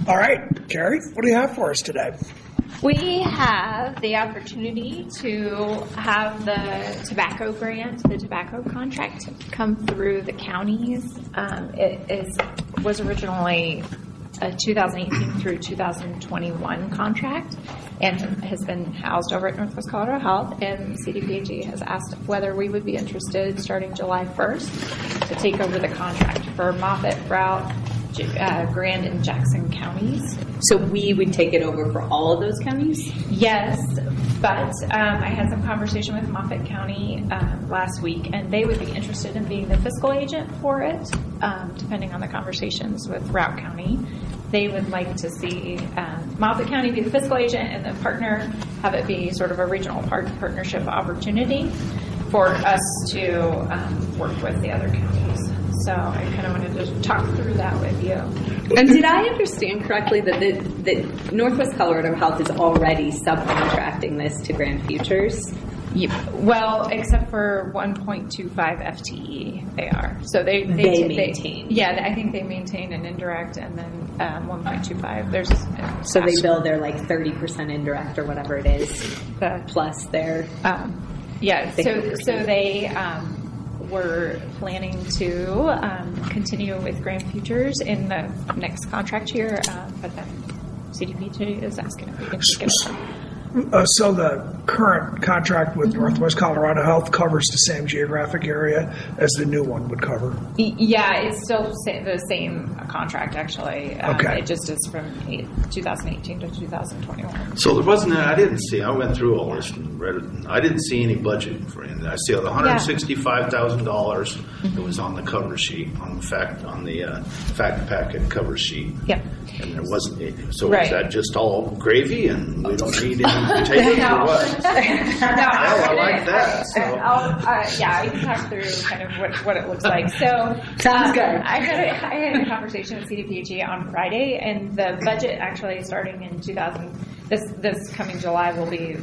All right, Carrie, what do you have for us today? We have the opportunity to have the tobacco grant, the tobacco contract, come through the counties. Was originally a 2018 through 2021 contract and has been housed over at Northwest Colorado Health, and CDPHE has asked whether we would be interested starting July 1st to take over the contract for Moffett, Routt, Grand, and Jackson counties. So we would take it over for all of those counties? Yes, but I had some conversation with Moffett County last week, and they would be interested in being the fiscal agent for it, depending on the conversations with Routt County. They would like to see Moffett County be the fiscal agent and then partner, have it be sort of a regional partnership opportunity for us to work with the other counties. So I kind of wanted to talk through that with you. And did I understand correctly that Northwest Colorado Health is already subcontracting this to Grand Futures? Well, except for 1.25 FTE, they are. So they maintain. I think they maintain an indirect, and then 1.25. There's so they bill their like 30% indirect or whatever it is, plus their So they. We're planning to continue with Grand Futures in the next contract year, but then CDPHE is asking if we can take it over. So the current contract with Northwest Colorado Health covers the same geographic area as the new one would cover? Yeah, it's still the same contract, actually. Okay. It just is from 2018 to 2021. So there wasn't, I went through all this and read it, and I didn't see any budget for it. I see the $165,000 that was on the cover sheet, on the fact packet cover sheet. Yep. And there wasn't, so right. Is that just all gravy and we don't need any potatoes or what? No, I like that. So. I can talk through kind of what it looks like. So sounds good. I had a conversation with CDPHE on Friday, and the budget actually starting in this coming July will be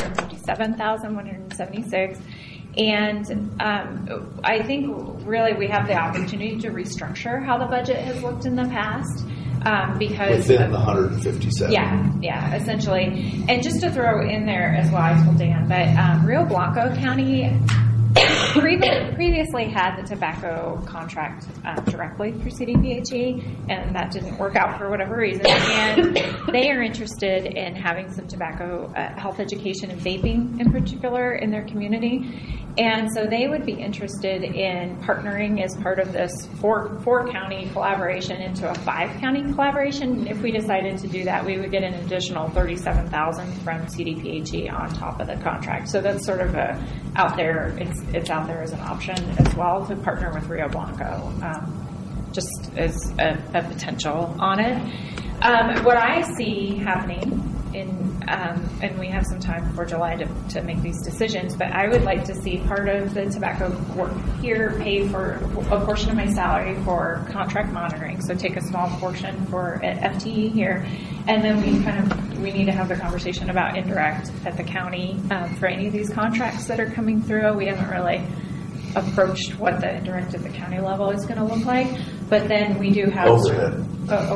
$157,176. And I think really we have the opportunity to restructure how the budget has looked in the past. Because within the 157. Yeah, essentially. And just to throw in there as well, I told Dan, but Rio Blanco County previously had the tobacco contract directly through CDPHE, and that didn't work out for whatever reason. And they are interested in having some tobacco health education and vaping in particular in their community. And so they would be interested in partnering as part of this four-county collaboration into a 5-county collaboration. If we decided to do that, we would get an additional $37,000 from CDPHE on top of the contract. So that's sort of out there. It's out there as an option as well to partner with Rio Blanco, just as a potential on it. What I see happening and we have some time before July to make these decisions, but I would like to see part of the tobacco work here pay for a portion of my salary for contract monitoring. So take a small portion for FTE here, and then we need to have the conversation about indirect at the county for any of these contracts that are coming through. We haven't really approached what the indirect at the county level is going to look like, but then we do have overhead.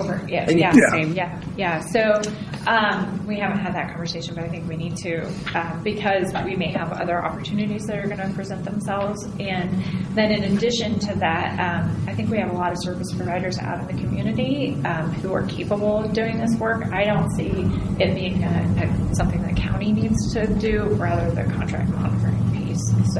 Yeah. So we haven't had that conversation, but I think we need to because we may have other opportunities that are going to present themselves. And then in addition to that, I think we have a lot of service providers out in the community who are capable of doing this work. I don't see it being something the county needs to do, rather the contract monitoring piece. So.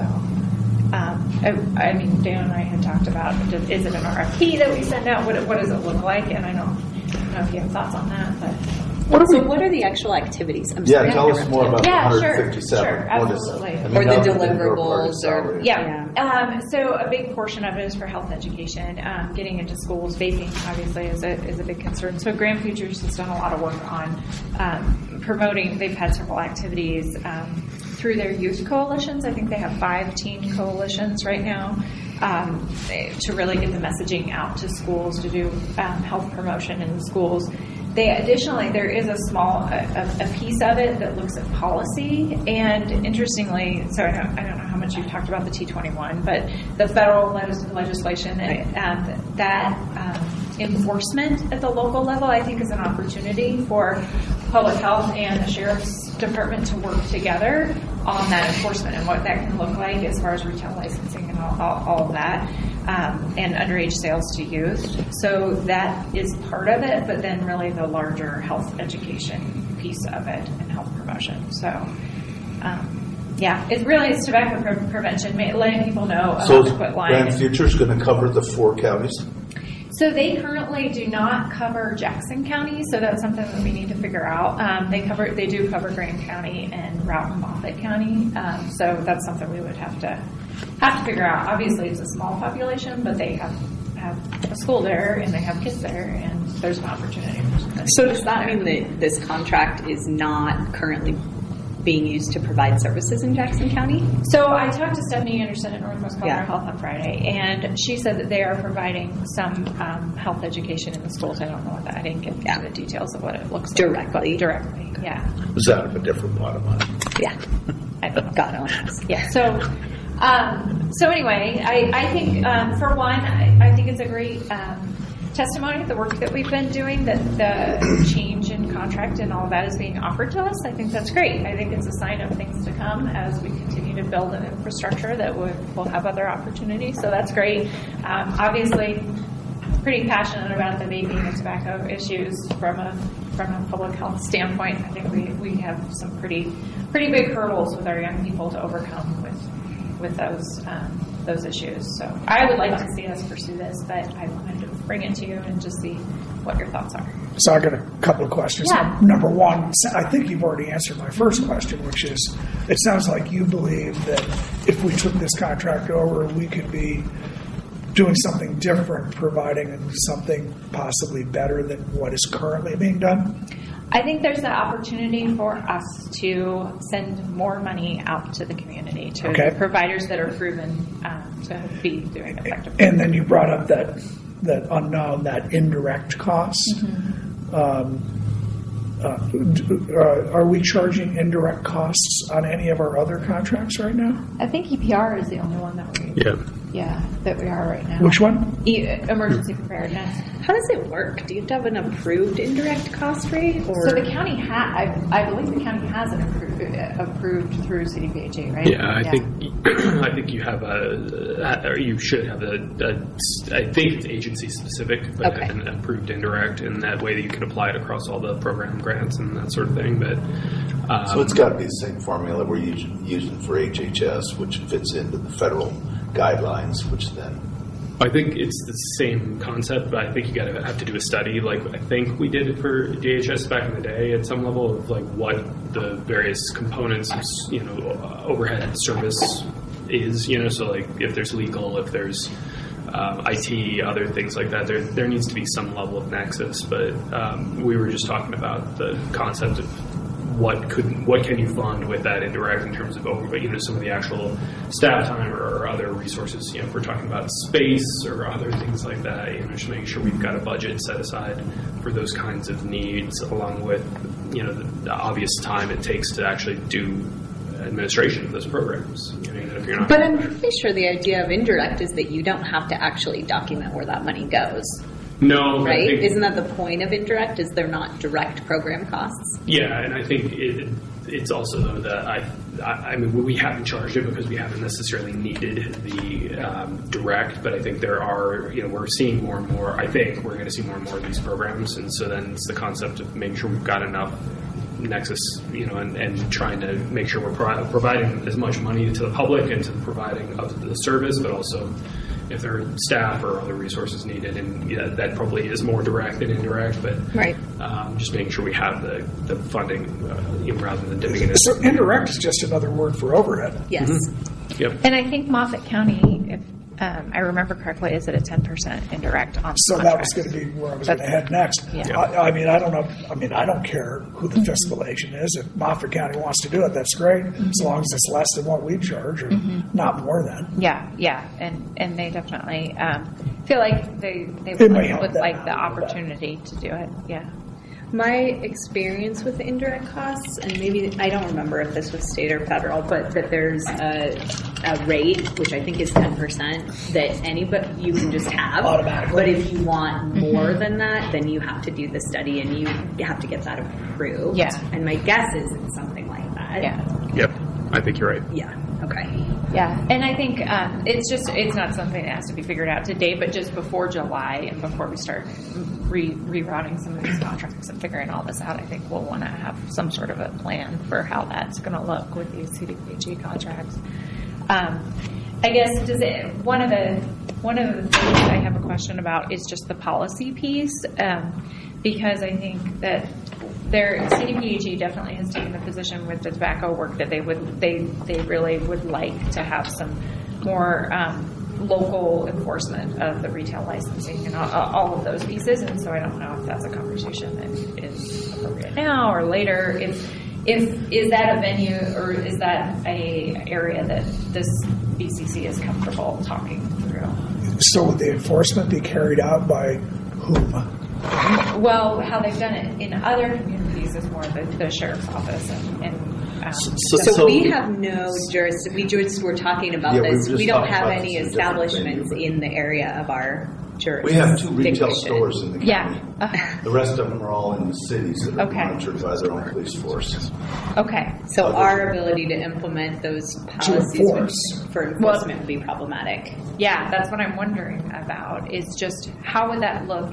Dan and I had talked about, is it an RFP that we send out? What does it look like? And I don't know if you have thoughts on that, but. What are the actual activities? Tell us more about the 157. Sure, absolutely. Or the deliverables. So a big portion of it is for health education. Getting into schools, vaping obviously is a big concern. So Grand Futures has done a lot of work on promoting. They've had several activities through their youth coalitions. I think they have 5 teen coalitions right now to really get the messaging out to schools to do health promotion in the schools. Additionally, there is a small a piece of it that looks at policy, and interestingly, so I don't know how much you've talked about the T21, but the federal legislation that enforcement at the local level, I think is an opportunity for public health and the sheriff's department to work together on that enforcement and what that can look like as far as retail licensing and all of that, and underage sales to youth. So that is part of it, but then really the larger health education piece of it and health promotion. So, it really is tobacco prevention, letting people know about the quit line. Grand Future's going to cover the 4 counties? So they currently do not cover Jackson County, so that's something that we need to figure out. They do cover Grand County and Routt and Moffat County, so that's something we would have to figure out. Obviously, it's a small population, but they have a school there and they have kids there, and there's an opportunity. So does that mean that this contract is not currently being used to provide services in Jackson County? So I talked to Stephanie Anderson at Northwest Colorado Health on Friday, and she said that they are providing some health education in the schools. I don't know what that. I didn't get into the details of what it looks like. Directly, yeah. Was that a different pot of money? Yeah. I don't know. God only knows. Yeah. So anyway, I think for one, I think it's a great testimony of the work that we've been doing, that the change in contract and all of that is being offered to us. I think that's great. I think it's a sign of things to come as we continue to build an infrastructure that will have other opportunities. So that's great. Obviously, pretty passionate about the vaping and tobacco issues from a public health standpoint. I think we have some pretty big hurdles with our young people to overcome with those issues. So I would like to see us pursue this, but I wanted to bring it to you and just see what your thoughts are. So I got a couple of questions. Yeah. Number one, I think you've already answered my first question, which is, it sounds like you believe that if we took this contract over, we could be doing something different, providing something possibly better than what is currently being done? I think there's an opportunity for us to send more money out to the community, to the providers that are proven to be doing effectively. And then you brought up that unknown, that indirect cost. Mm-hmm. Are we charging indirect costs on any of our other contracts right now? I think EPR is the only one that we are right now. Which one? Emergency preparedness. How does it work? Do you have to have an approved indirect cost rate? Or? So the county I believe the county has an approved through CDPHE, right? Yeah, I think you have or you should have I think it's agency specific, but an approved indirect, and that way that you can apply it across all the program grants and that sort of thing. But so it's got to be the same formula we're using for HHS, which fits into the federal guidelines, which then. I think it's the same concept, but I think you got to have to do a study. Like I think we did it for DHS back in the day at some level of like what the various components, overhead service is. So like if there's legal, if there's IT, other things like that, there needs to be some level of nexus. But we were just talking about the concept of what can you fund with that indirect in terms of some of the actual staff time or other resources. If we're talking about space or other things like that, just making sure we've got a budget set aside for those kinds of needs, along with the obvious time it takes to actually do administration of those programs. But I'm pretty sure the idea of indirect is that you don't have to actually document where that money goes. No, right? Isn't that the point of indirect? Is there not direct program costs? Yeah, and I think it's also though that I mean we haven't charged it because we haven't necessarily needed the direct, but I think there are we're seeing more and more. I think we're going to see more and more of these programs, and so then it's the concept of making sure we've got enough nexus, and trying to make sure we're providing as much money to the public and to the providing of the service, but also if there are staff or other resources needed, and that probably is more direct than indirect, but just making sure we have the funding rather than dipping into. So indirect is just another word for overhead. Yes. Mm-hmm. Yep. And I think Moffat County, if I remember correctly, is at a 10% indirect on So contracts. that was going to be where I was going to head next. Yeah. I mean, I don't know. I mean, I don't care who the fiscal agent is. If Moffat County wants to do it, that's great, as long as it's less than what we charge, or not more than. Yeah, and they definitely feel like they would like the opportunity to do it. Yeah. My experience with the indirect costs, and maybe I don't remember if this was state or federal, but that there's a rate, which I think is 10%, that you can just have. Automatically. But if you want more than that, then you have to do the study and you have to get that approved. Yeah. And my guess is it's something like that. Yeah. Yep, I think you're right. Yeah. Okay. Yeah, and I think it's not something that has to be figured out today, but just before July and before we start rerouting some of these contracts and figuring all this out, I think we'll want to have some sort of a plan for how that's going to look with these CDPHE contracts. I guess one of the things I have a question about is just the policy piece, because I think that CDPHE definitely has taken the position with the tobacco work that they really would like to have some more local enforcement of the retail licensing and all of those pieces. And so I don't know if that's a conversation that is appropriate now or later. Is that a venue or is that a area that this BCC is comfortable talking through? So would the enforcement be carried out by whom? Well, how they've done it in other communities is more the sheriff's office So we have no jurisdiction. We just were talking about this. We don't have any establishments in the area of our jurisdiction. We have 2 retail stores in the county. Yeah. The rest of them are all in the cities that are Okay. monitored by their own police force. Okay. So our ability to implement those policies for enforcement would be problematic. Yeah, that's what I'm wondering about. Is just how would that look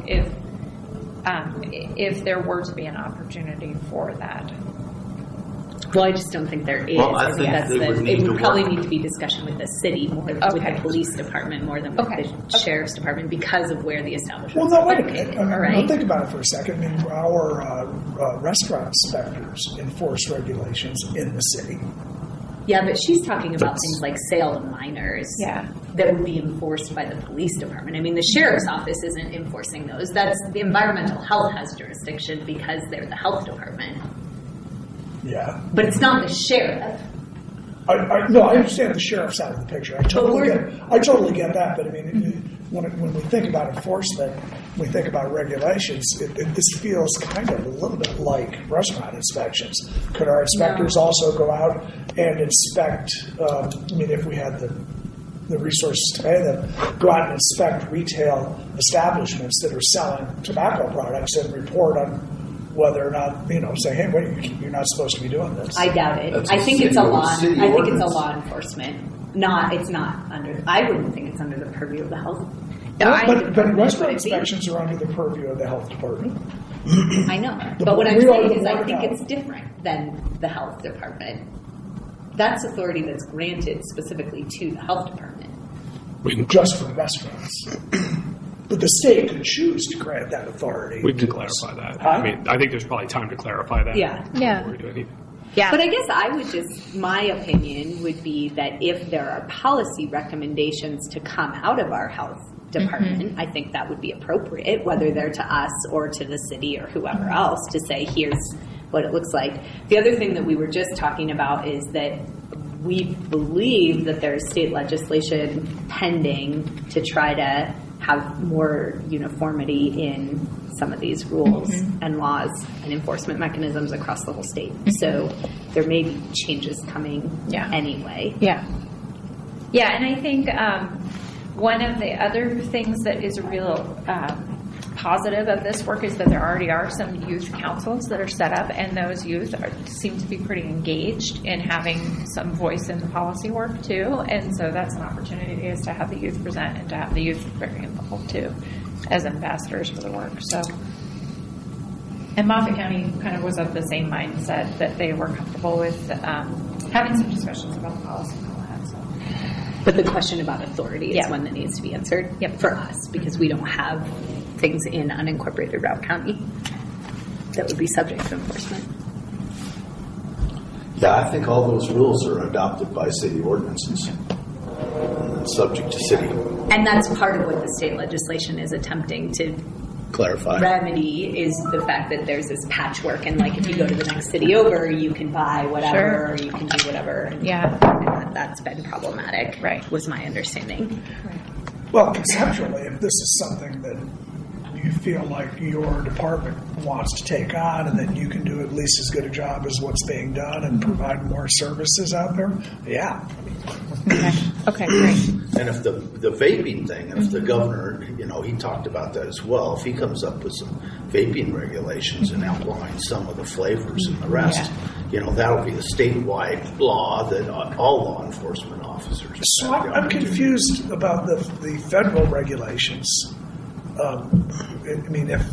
if there were to be an opportunity for that? Well, I just don't think there is. Well, I think it would probably need to be discussion with the city more than with the police department more than with the sheriff's department because of where the establishment. Well, no, wait a minute. Right? Think about it for a second. I mean, our restaurant inspectors enforce regulations in the city. Yeah, but she's talking about things like sale to minors. Yeah. That would be enforced by the police department. I mean, the sheriff's office isn't enforcing those. That's the environmental health has jurisdiction because they're the health department. Yeah. But it's not the sheriff. No, I understand the sheriff's side of the picture. I totally get that. But I mean, when we think about enforcement, when we think about regulations, this feels kind of a little bit like restaurant inspections. Could our inspectors also go out and inspect? I mean, if we had the resources to pay them, go out and inspect retail establishments that are selling tobacco products and report on whether or not, say, hey, wait, you're not supposed to be doing this. I doubt it. I think it's a law enforcement. I wouldn't think it's under the purview of the health. But restaurant inspections are under the purview of the health department. I know. But what I'm saying is I think it's different than the health department. That's authority that's granted specifically to the health department. Just for restaurants. But the state could choose to grant that authority. We can clarify that. Huh? I mean, I think there's probably time to clarify that. Yeah. Before we do anything. Yeah. But I guess my opinion would be that if there are policy recommendations to come out of our health department, I think that would be appropriate, whether they're to us or to the city or whoever else, to say, here's what it looks like. The other thing that we were just talking about is that we believe that there's state legislation pending to try to have more uniformity in some of these rules and laws and enforcement mechanisms across the whole state. So there may be changes coming anyway. Yeah. Yeah, and I think one of the other things that is a real positive of this work is that there already are some youth councils that are set up, and those youth seem to be pretty engaged in having some voice in the policy work too. And so that's an opportunity is to have the youth present and to have the youth very involved too as ambassadors for the work. So, and Moffat County kind of was of the same mindset that they were comfortable with having some discussions about the policy and all that. So. But the question about authority is one that needs to be answered for us because we don't have things in unincorporated Route County that would be subject to enforcement. Yeah, I think all those rules are adopted by city ordinances, subject to city. And that's part of what the state legislation is attempting to clarify. Remedy is the fact that there's this patchwork, and like if you go to the next city over, you can buy whatever, or you can do whatever. And that's been problematic. Right, was my understanding. Right. Well, conceptually, if this is something that you feel like your department wants to take on, and that you can do at least as good a job as what's being done and provide more services out there, yeah. Okay, great. And if the vaping thing, if the governor, he talked about that as well. If he comes up with some vaping regulations and outline some of the flavors and the rest, that'll be a statewide law that all law enforcement officers. So I'm confused about the federal regulations. I mean, if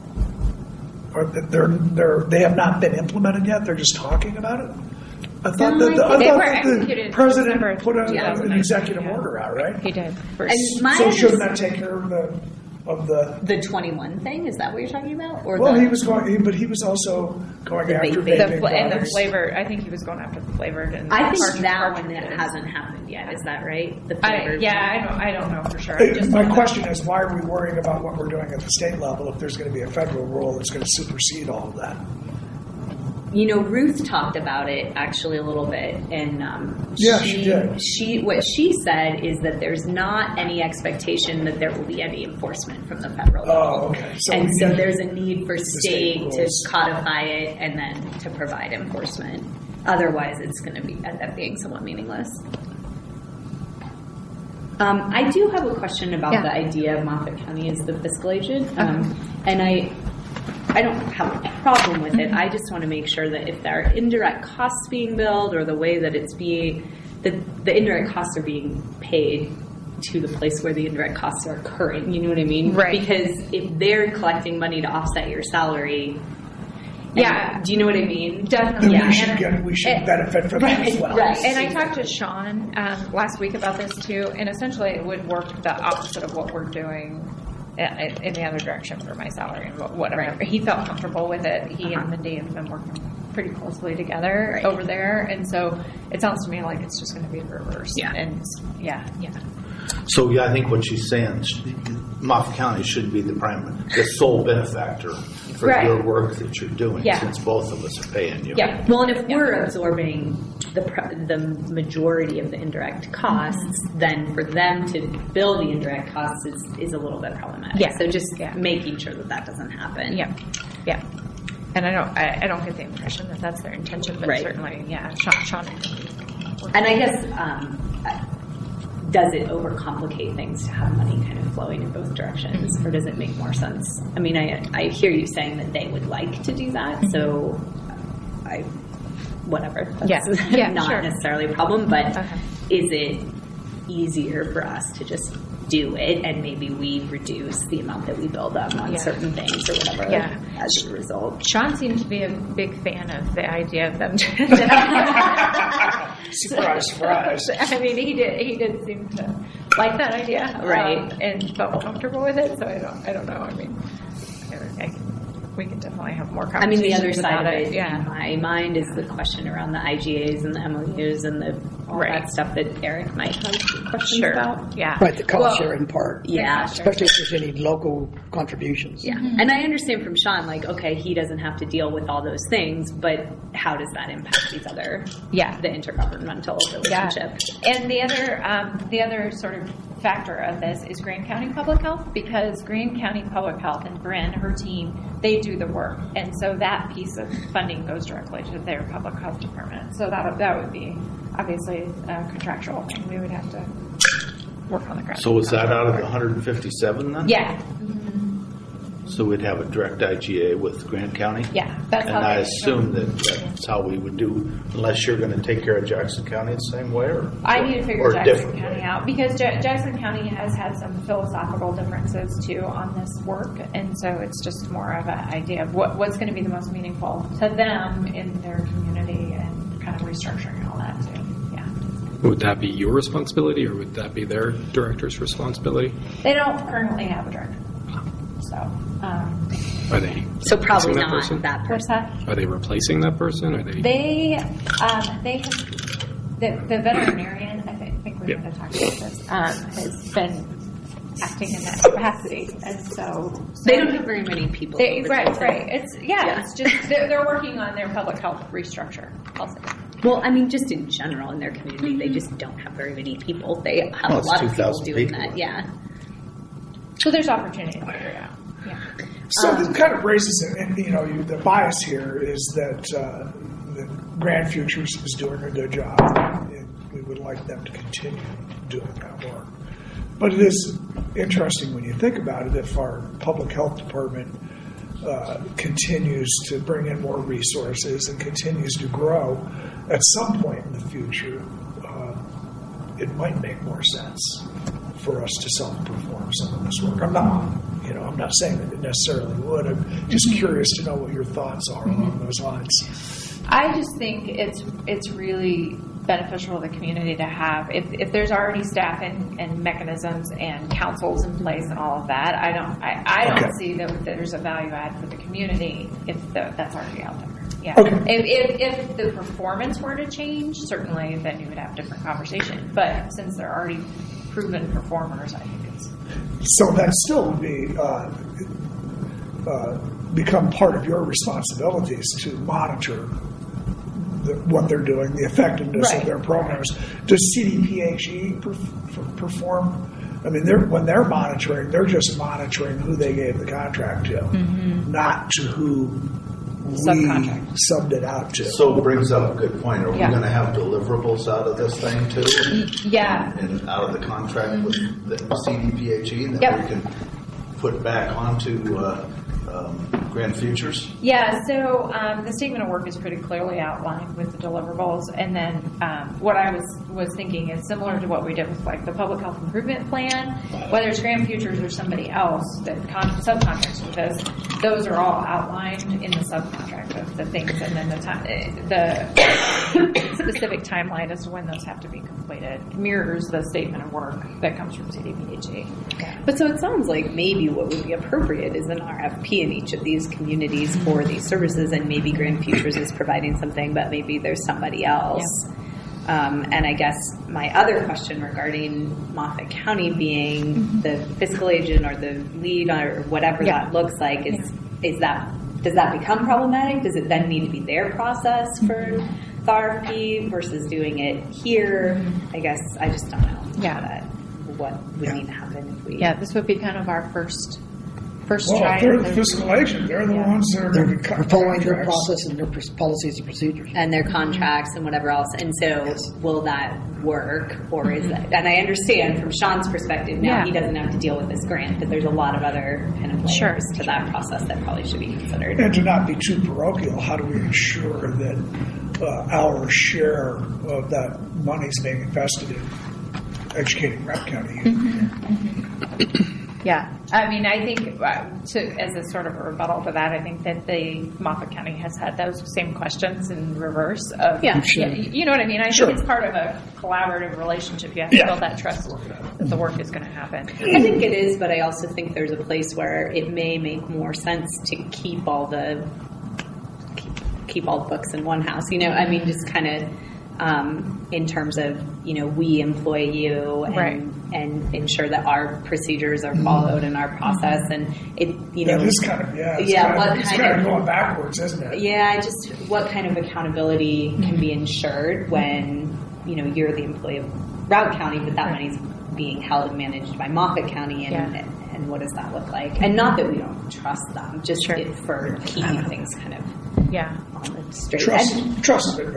they have not been implemented yet, they're just talking about it. I thought that the president put an executive order out, right? He did. So shouldn't that take care of the 21 thing? Is that what you're talking about? Or he was going, but he was also going after vaping and the products. flavor. I think he was going after the flavored. And I think that one hasn't happened yet. Is that right? The flavored. I don't know for sure. My question is, why are we worrying about what we're doing at the state level if there's going to be a federal rule that's going to supersede all of that? Ruth talked about it actually a little bit, and she did. What she said is that there's not any expectation that there will be any enforcement from the federal level. Oh, okay. So there's a need for state to codify it and then to provide enforcement. Otherwise, it's going to end up being somewhat meaningless. I do have a question about the idea of Moffat County as the fiscal agent, and I don't have a problem with it. I just want to make sure that if there are indirect costs being billed or the way that it's being, the indirect costs are being paid to the place where the indirect costs are occurring. You know what I mean? Right. Because if they're collecting money to offset your salary, do you know what I mean? Definitely. We should benefit from that as well. Right. And I talked to Sean last week about this too, and essentially it would work the opposite of what we're doing in the other direction for my salary and whatever. Right. He felt comfortable with it. He and Mindy have been working pretty closely together over there, and so it sounds to me like it's just going to be reversed. Yeah. And So I think what she's saying, Moffat County should be the sole benefactor for your work that you're doing, since both of us are paying you. Yeah. Well, and if we're absorbing the majority of the indirect costs, then for them to bill the indirect costs is a little bit problematic. Yeah. So just making sure that doesn't happen. Yeah. Yeah. And I don't get the impression that that's their intention, but certainly, Sean. And I guess. Does it overcomplicate things to have money kind of flowing in both directions, or does it make more sense? I mean, I hear you saying that they would like to do that, so whatever. That's not necessarily a problem, but is it easier for us to just do it and maybe we reduce the amount that we bill them on certain things or whatever as a result? Sean seemed to be a big fan of the idea of them. Surprise. I mean, he did seem to like that idea, and felt comfortable with it. So I don't know. I mean, we can definitely have more conversations. I mean, the other side of it, in my mind, is the question around the IGAs and the MOUs and all that stuff that Eric might have questions about. Yeah, right. The cost sharing part. Yeah, especially if there's any local contributions. Yeah, and I understand from Sean, okay, he doesn't have to deal with all those things, but how does that impact these other? The intergovernmental relationship. And the other sort of factor of this is Grand County Public Health, because Grand County Public Health and Bryn, her team, they do the work, and so that piece of funding goes directly to their public health department. So that would be obviously a contractual thing. We would have to work on the ground. So was that out of the 157 then? Yeah. So we'd have a direct IGA with Grant County? Yeah. That's and I assume that's how we would do, unless you're going to take care of Jackson County the same way? I need to figure Jackson County out, because Jackson County has had some philosophical differences too on this work, and so it's just more of an idea of what's going to be the most meaningful to them in their community, and kind of restructuring all that too. Would that be your responsibility, or would that be their director's responsibility? They don't currently have a director. So, are they? So probably not person? that person. What's that? Are they replacing that person? Are they? They have the veterinarian. I think we're going to talk about this. Has been acting in that capacity, and so they don't have very many people. Right. It's just they're working on their public health restructure also. Well, I mean, just in general in their community, they just don't have very many people. They have a lot of people doing that. Yeah. So there's opportunity to figure it out. Yeah. So this kind of raises, and the bias here is that Grand Futures is doing a good job, and we would like them to continue doing that work. But it is interesting when you think about it, if our public health department continues to bring in more resources and continues to grow, at some point in the future, it might make more sense for us to self-perform some of this work. I'm not saying that it necessarily would. I'm just curious to know what your thoughts are along those lines. I just think it's really beneficial to the community to have, if there's already staff and mechanisms and councils in place and all of that, I don't see that there's a value add for the community if that's already out there. Yeah. Okay. If the performance were to change, certainly then you would have a different conversation. But since they're already proven performers, I think it's... So that still would be become part of your responsibilities to monitor what they're doing, the effectiveness of their programs. Does CDPHE perform? I mean, when they're monitoring, they're just monitoring who they gave the contract to, not to who we subbed it out to. So it brings up a good point. Are we going to have deliverables out of this thing too? Yeah. And out of the contract with the CDPHE that we can put back onto Grand Futures? Yeah, so the statement of work is pretty clearly outlined with the deliverables, and then what I was thinking is similar to what we did with like the public health improvement plan, whether it's Grand Futures or somebody else that subcontracts with us, those are all outlined in the subcontract of the things, and then the specific timeline as to when those have to be completed mirrors the statement of work that comes from CDPHE. Okay. But so it sounds like maybe what would be appropriate is an RFP in each of these communities for these services, and maybe Grand Futures is providing something, but maybe there's somebody else. Yeah. And I guess my other question regarding Moffat County being the fiscal agent or the lead or whatever that looks like, does that become problematic? Does it then need to be their process for the RFP versus doing it here? I guess I just don't know. Yeah. What would need to happen if we... Yeah, this would be kind of our first well, try. if they're the fiscal agent, they're the ones that are going to be cutting following their contracts. process and their policies and procedures. And their contracts and whatever else. And so will that work, or is that... And I understand from Sean's perspective now he doesn't have to deal with this grant, but there's a lot of other kind of layers to that process that probably should be considered. And to not be too parochial, how do we ensure that our share of that money is being invested in educating Rapid County? Yeah, I mean, I think as a sort of a rebuttal to that, I think that the Moffat County has had those same questions in reverse of, you know what I mean? I think it's part of a collaborative relationship. You have to build that trust that the work is going to happen. I think it is, but I also think there's a place where it may make more sense to keep all the books in one house. You know, I mean, just kind of in terms of, we employ you and ensure that our procedures are followed in our process, and it, that is kind of, it's kind of going backwards, isn't it? Yeah, just what kind of accountability can be ensured when, you're the employee of Route County, but that money's being held and managed by Moffat County, and what does that look like? And not that we don't trust them, just for keeping things kind of on the straight edge. Trust it.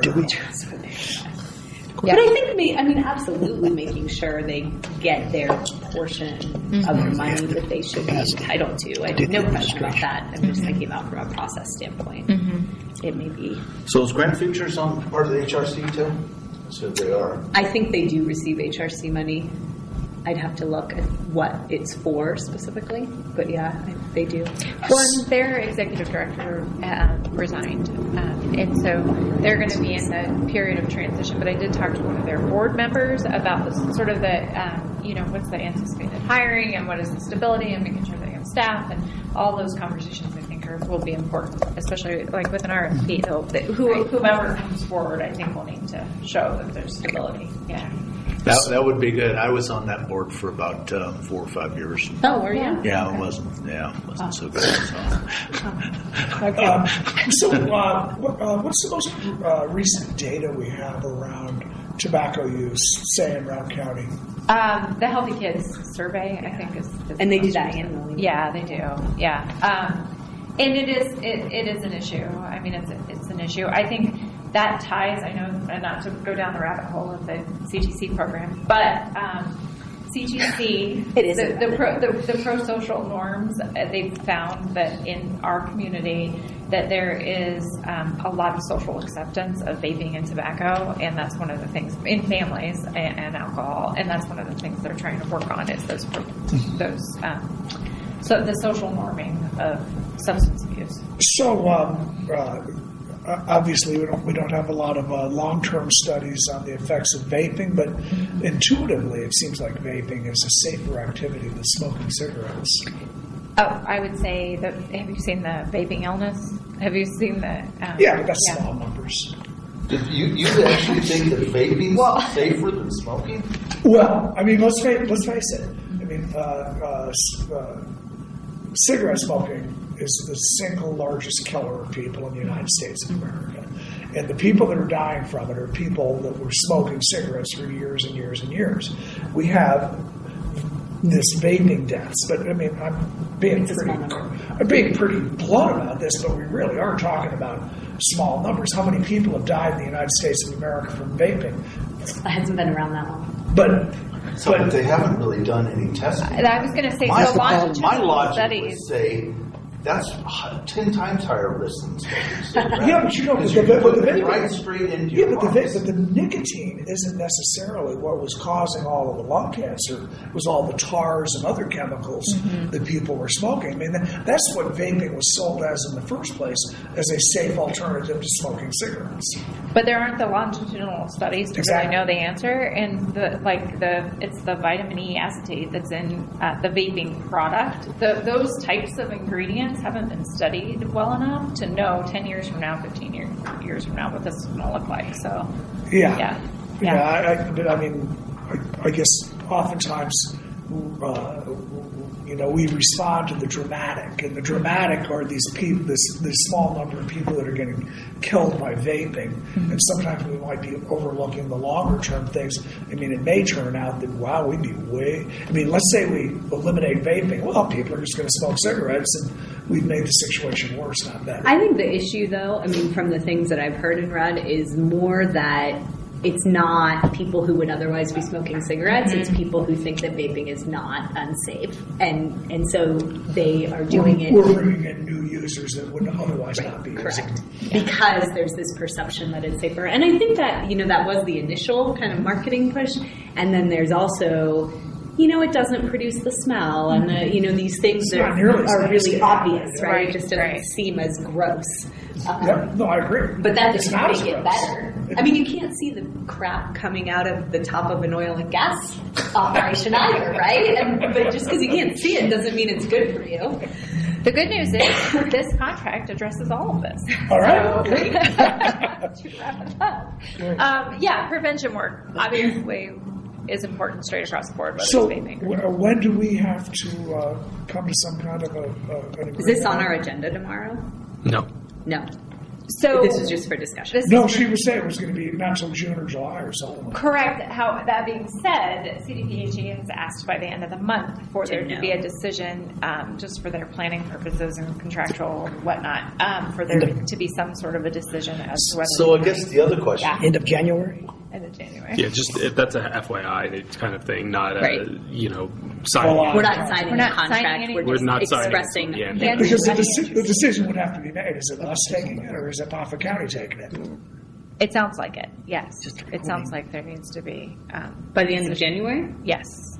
But I think, absolutely making sure they get their portion of the money that they should be entitled to. I have no question about that. I'm just thinking about from a process standpoint. It may be. So is Grand Futures on part of the HRC too? So they are. I think they do receive HRC money. I'd have to look at what it's for specifically, but they do. Well, their executive director resigned, and so they're going to be in the period of transition. But I did talk to one of their board members about the sort of the, what's the anticipated hiring and what is the stability and making sure they have staff, and all those conversations I think will be important, especially like with an RFP. Whoever comes forward, I think will need to show that there's stability. Yeah. That would be good. I was on that board for about 4 or 5 years. Oh, were you? Yeah, it wasn't so good. So, what's the most recent data we have around tobacco use, say in Round County? The Healthy Kids survey, I think, is And they do that annually. Yeah, they do. Yeah, and it is an issue. I mean, it's an issue. I think that ties. I know, and not to go down the rabbit hole of the CTC program, but CTC, It is the pro-social norms. They've found that in our community that there is a lot of social acceptance of vaping and tobacco, and that's one of the things in families and alcohol, and that's one of the things they're trying to work on is those so the social norming of substance abuse. So obviously we don't have a lot of long-term studies on the effects of vaping, but intuitively it seems like vaping is a safer activity than smoking cigarettes. Oh, I would say that. Have you seen the vaping illness? Have you seen the? Yeah, but that's small numbers. You actually think that vaping's safer than smoking? Well, I mean, let's face it. I mean, cigarette smoking is the single largest killer of people in the United States of America. And the people that are dying from it are people that were smoking cigarettes for years and years and years. We have this vaping deaths, but I mean, I'm being pretty blunt about this, but we really are talking about small numbers. How many people have died in the United States of America from vaping? It hasn't been around that long. But they haven't really done any testing. I was going to say, My longitudinal logic studies. would say that's 10 times higher risk than smoking cigarettes. Yeah, but you know, Because the you're putting vaping- it right straight into Yeah, your but lungs. the nicotine isn't necessarily what was causing all of the lung cancer. It was all the tars and other chemicals that people were smoking. I mean, that's what vaping was sold as in the first place, as a safe alternative to smoking cigarettes. But there aren't the longitudinal studies to Exactly. really know the answer, and it's the vitamin E acetate that's in the vaping product. Those types of ingredients haven't been studied well enough to know 10 years from now, 15 years from now what this is going to look like. So Yeah. Yeah. But I mean, I guess oftentimes, we respond to the dramatic, and the dramatic are these people, this small number of people that are getting killed by vaping, and sometimes we might be overlooking the longer term things. I mean, it may turn out that we'd be let's say we eliminate vaping. Well, people are just going to smoke cigarettes, and we've made the situation worse, not better. I think the issue, though, I mean, from the things that I've heard and read, is more that it's not people who would otherwise be smoking cigarettes. It's people who think that vaping is not unsafe, and so they are doing it. We're bringing in new users that would otherwise not be using Correct. Because there's this perception that it's safer. And I think that, that was the initial kind of marketing push. And then there's also, it doesn't produce the smell and these things It's that not nearly as are nasty. really obvious, right? Right, It just doesn't right. seem as gross. Yeah, no, I agree. But that It's doesn't not make as it gross. better. I mean, you can't see the crap coming out of the top of an oil and gas operation either, right? But just because you can't see it doesn't mean it's good for you. the good news is this contract addresses all of this. All right. To wrap it up. Prevention work obviously is important straight across the board, whether So, it's vaping. when do we have to come to some kind of an agreement? Is this on our agenda tomorrow? No. No. So This is just for discussion. No, she was saying it was going to be not until June or July or something. Correct. How that being said, CDPHE has asked by the end of the month for there to be a decision, just for their planning purposes and contractual whatnot, for there to be some sort of a decision as to whether. So I guess the other question, End of January? End of January. Yeah, just if that's a FYI kind of thing, not a Right. signing. Well, We're not signing We're a not signing contract. anything. We're We're just not signing expressing. it. Yeah. Yeah. Because That'd be the interesting. decision would have to be made. Is it us taking it or is it Moffat County taking it? It sounds like it. Yes. Just It sounds like there needs to be. By the end of January? Yes.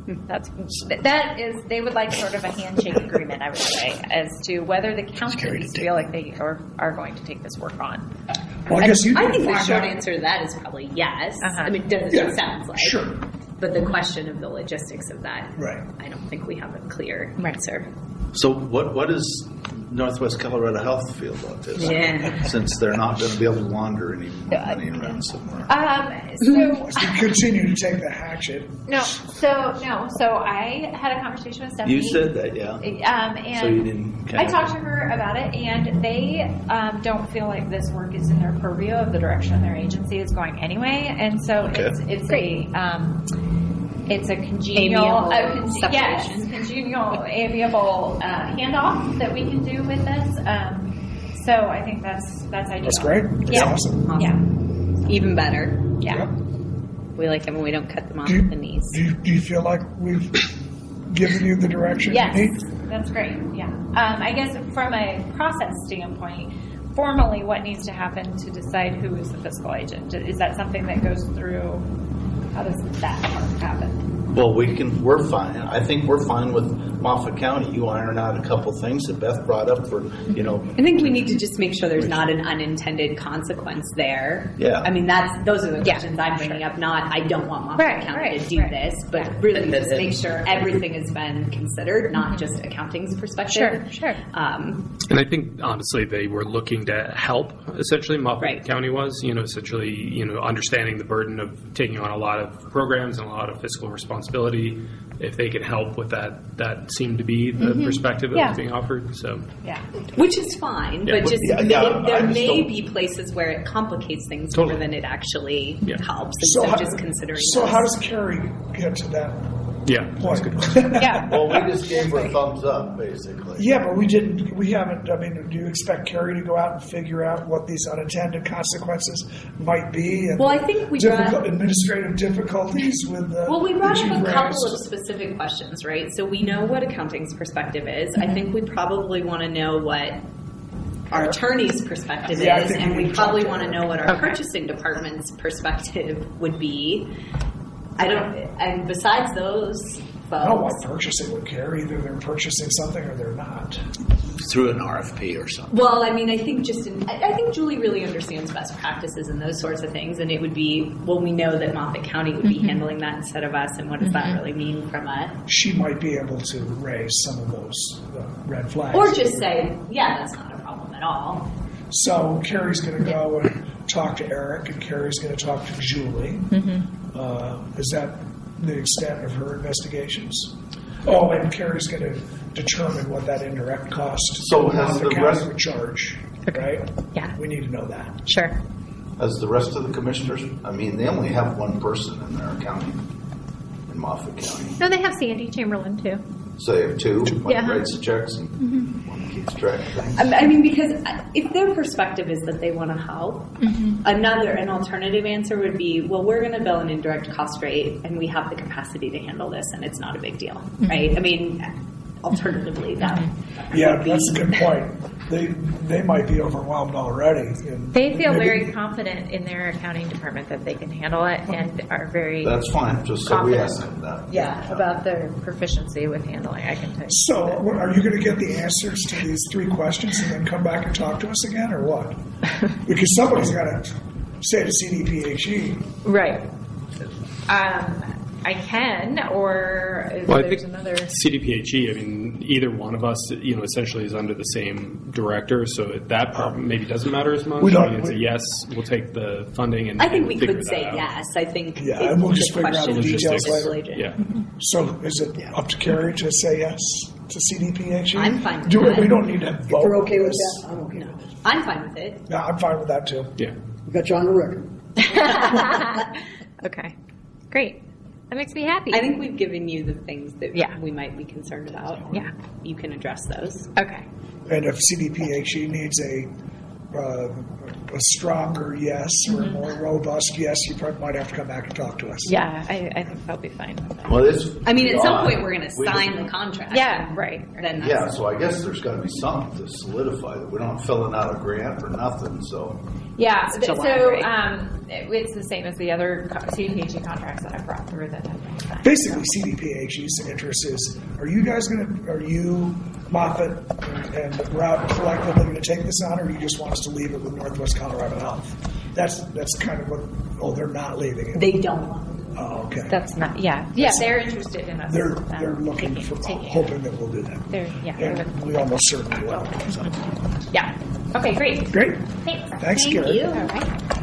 That is. They would like sort of a handshake agreement, I would say, as to whether the counties feel like they are going to take this work on. Well, I guess you I can think the find short out. answer to that is probably yes. Uh-huh. I mean, it Yeah, sounds like. sure. But the question of the logistics of that, Right. I don't think we have a clear answer. So what is Northwest Colorado Health feel about this? Yeah. Since they're not going to be able to launder any money around somewhere. So You continue to take the hatchet. So I had a conversation with Stephanie. You said that, yeah. And So you didn't I talked to her about it, and they don't feel like this work is in their purview of the direction their agency is going anyway. And so Okay. it's a congenial, separation. congenial, amiable handoff that we can do with this. So I think that's ideal. That's great. That's Yeah. awesome. Yeah. Even better. Yeah. Yep. We like it when we don't cut them off Do at you, the knees. do you feel like we've given you the direction Yes, you need? that's great. Yeah. I guess from a process standpoint, formally, what needs to happen to decide who is the fiscal agent? Is that something that goes through? How does that part happen? Well, we're fine. I think we're fine with Moffat County. You iron out a couple things that Beth brought up for, I think we need to just make sure there's not an unintended consequence there. Yeah. I mean, those are the questions I'm bringing up, not I don't want Moffat County to do this, but Yeah. really just make sure everything has been considered, not just accounting's perspective. Sure. And I think, honestly, they were looking to help, essentially, Moffat Right. County was, essentially, understanding the burden of taking on a lot of programs and a lot of fiscal responsibility. If they could help with that seemed to be the perspective that Yeah. was being offered. So, Yeah. Which is fine, Yeah, but just I there just may don't- be places where it complicates things Totally. more than it actually Yeah. helps. So, Instead how, of just considering. so those. how does Carrie get to that yeah. point? Yeah. Well, we just gave her a thumbs up, basically. Yeah, but we haven't, do you expect Carrie to go out and figure out what these unintended consequences might be? And Well, I think we brought- administrative difficulties with the. Well, we brought that up you a couple raised. of specific questions, right? So we know what accounting's perspective is. I think we probably want to know what our attorney's perspective Yeah, I is, think and we we need to talk probably to want to her. know what our Okay. purchasing department's perspective would be. And besides those I don't want folks, purchasing with Carrie. Either they're purchasing something or they're not. Through an RFP or something. well, I mean, I think I think Julie really understands best practices and those sorts of things, and it would be, well, we know that Moffat County would be handling that instead of us, and what does that really mean from a She might be able to raise some of those red flags. or just say, yeah, that's not a problem at all. So Carrie's going to go and talk to Eric, and Carrie's going to talk to Julie. Is that the extent of her investigations? Oh, and Carrie's going to determine what that indirect cost So has the the county rest- would charge, right? Yeah. We need to know that. Sure. As the rest of the commissioners, I mean, they only have one person in their county, in Moffat County. No, they have Sandy Chamberlain too. So they have two, one Yeah. writes the checks and one keeps track of things. I mean, because if their perspective is that they want to help, an alternative answer would be, well, we're going to bill an indirect cost rate, and we have the capacity to handle this, and it's not a big deal, right? I mean, alternatively, that Yeah, would be- that's a good point. They might be overwhelmed already. And They feel maybe- very confident in their accounting department that they can handle it and are very That's fine, just so we confident. ask them that. about their proficiency with handling. I can tell you. So, are you going to get the answers to these three questions and then come back and talk to us again, or what? Because somebody's got to say to CDPHE. Right. I can, or if Well, I there's think another. CDPHE, I mean, either one of us, essentially is under the same director, so that part maybe doesn't matter as much. We don't- I mean, it's a yes, we'll take the funding and I think we figure could that say out. yes. I think Yeah, it- and we'll just the figure out question the is details fiscal later. agent. Yeah. So, is it up to Carrie to say yes to CDPHE? I'm fine with Do it. that. We don't need to vote. If we're okay on with this. that, I'm okay No, with it. I'm fine with it. Yeah, I'm fine with that too. Yeah. We got you on the record. Okay. Great. That makes me happy. I think we've given you the things that Yeah. we might be concerned about. Yeah. You can address those. Okay. And if CDPHE needs a stronger yes or a more robust yes, you probably might have to come back and talk to us. Yeah, I think they'll be fine with that. Well, it's. I mean, at some beyond- point, we're going to we sign just- the contract. Yeah, right. Then that's, Yeah, so I guess there's got to be something to solidify that. We're not filling out a grant or nothing, so. Yeah, It's July, so right? it's the same as the other CDPHE contracts that I brought through that have been signed. Basically, CDPHE's interest is: are you Moffat and Route collectively going to take this on, or you just want us to leave it with Northwest Colorado Health? That's kind of what. Oh, they're not leaving it. they don't want to. Oh, okay. That's not, yeah, they're interested in us. They're looking taking- for, taking it. hoping that we'll do that. They're, they're And looking- we almost certainly will. So. Yeah. Okay, great. Great. Thanks. Thanks, Thank Gary. you. All right.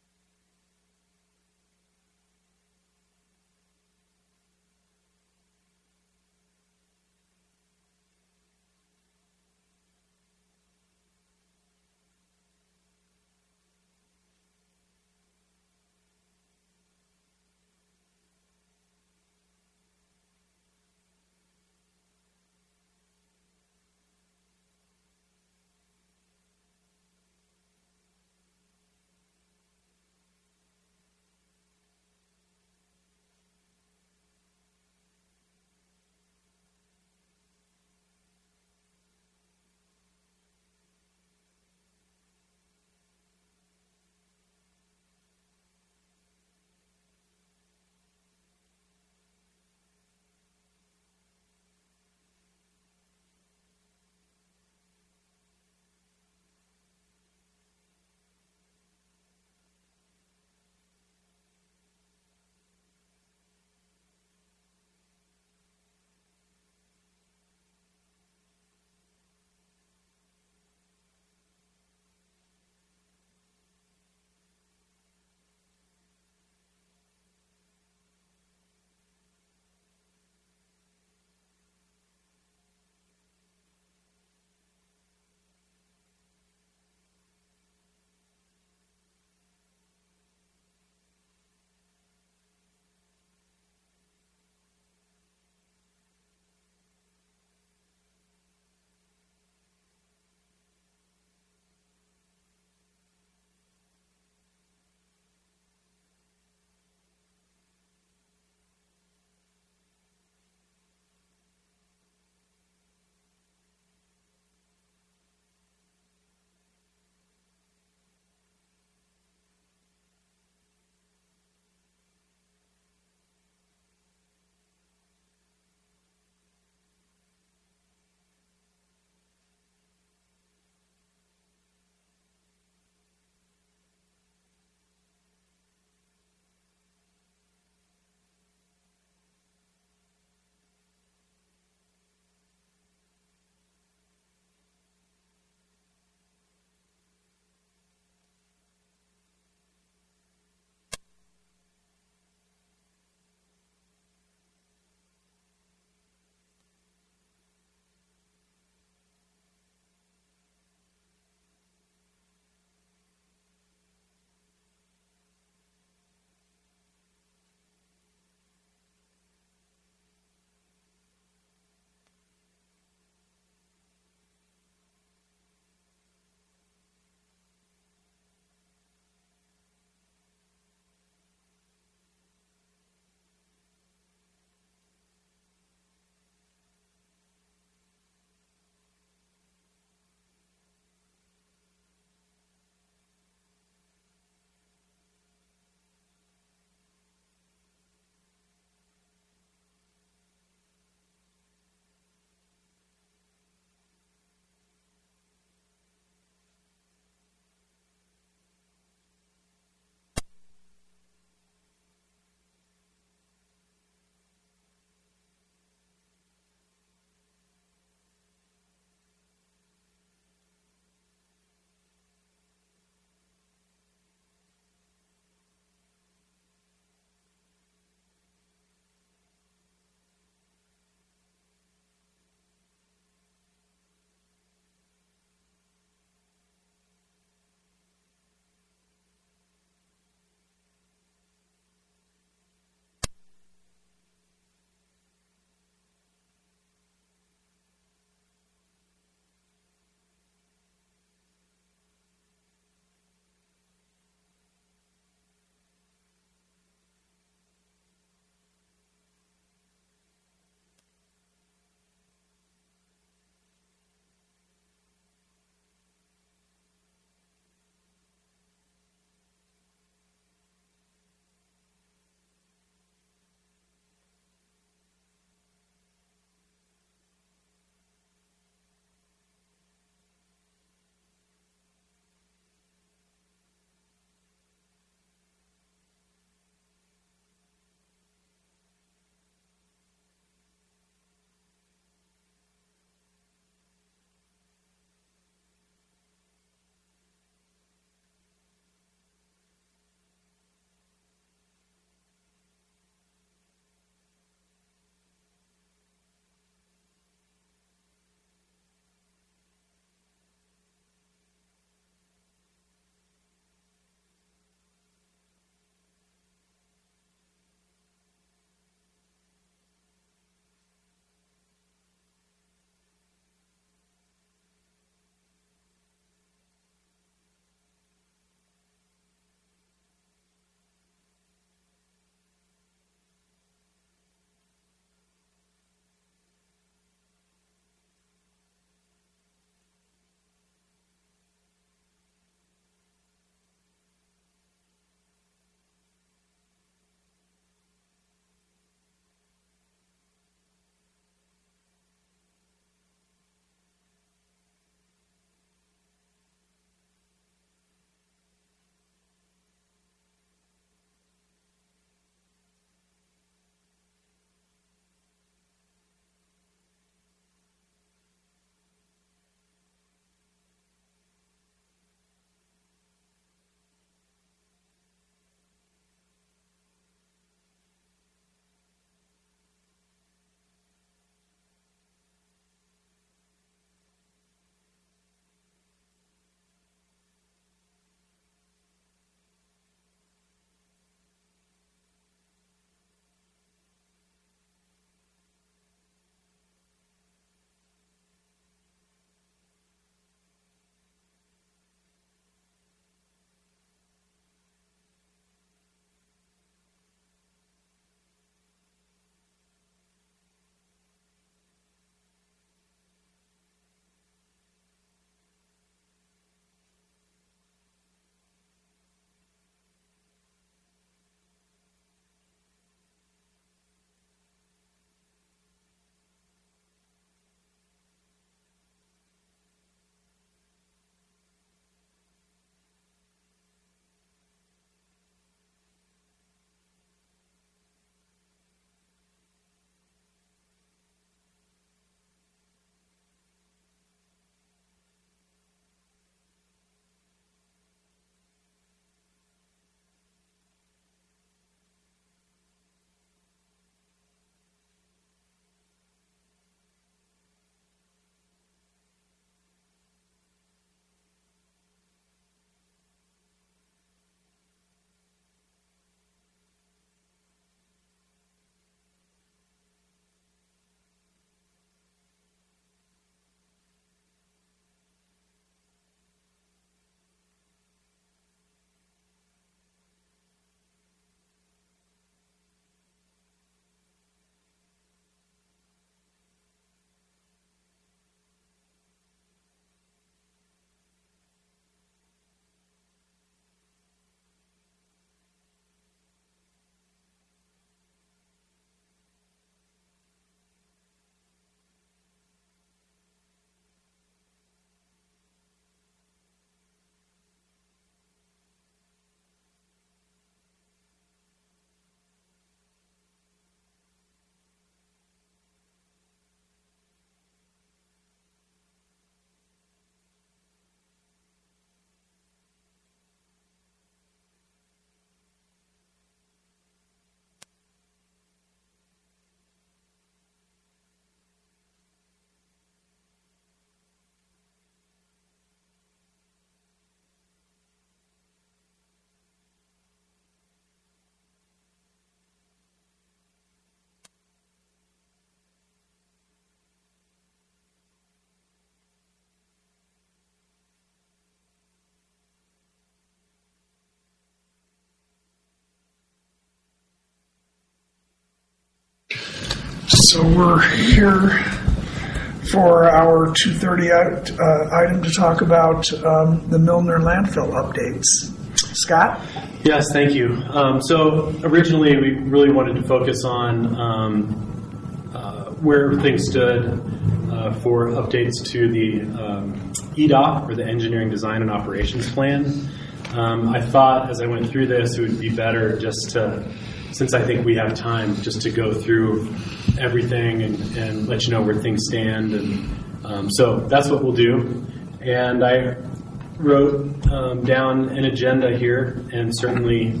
So we're here for our 2:30 item to talk about the Milner landfill updates. Scott? Yes, thank you. So originally we really wanted to focus on where things stood for updates to the EDOP, or the Engineering Design and Operations Plan. I thought as I went through this it would be better just to, since I think we have time, just to go through everything and let you know where things stand. And so that's what we'll do. And I wrote down an agenda here, and certainly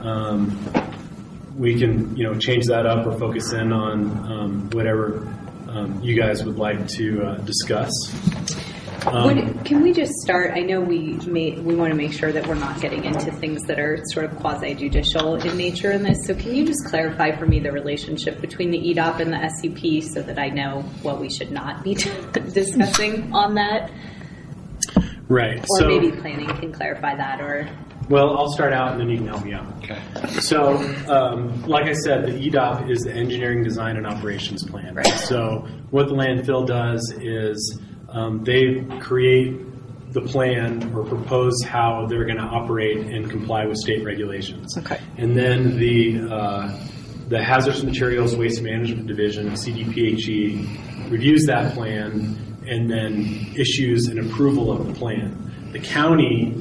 we can change that up or focus in on whatever you guys would like to discuss. Can we just start? I know we want to make sure that we're not getting into things that are sort of quasi-judicial in nature in this. So can you just clarify for me the relationship between the EDOP and the SUP so that I know what we should not be discussing on that? Right. Or maybe planning can clarify that, or... Well, I'll start out and then you can help me out. Okay. So, like I said, the EDOP is the Engineering Design and Operations Plan. Right. So what the landfill does is they create the plan or propose how they're going to operate and comply with state regulations. Okay. And then the Hazardous Materials Waste Management Division, CDPHE, reviews that plan and then issues an approval of the plan. The county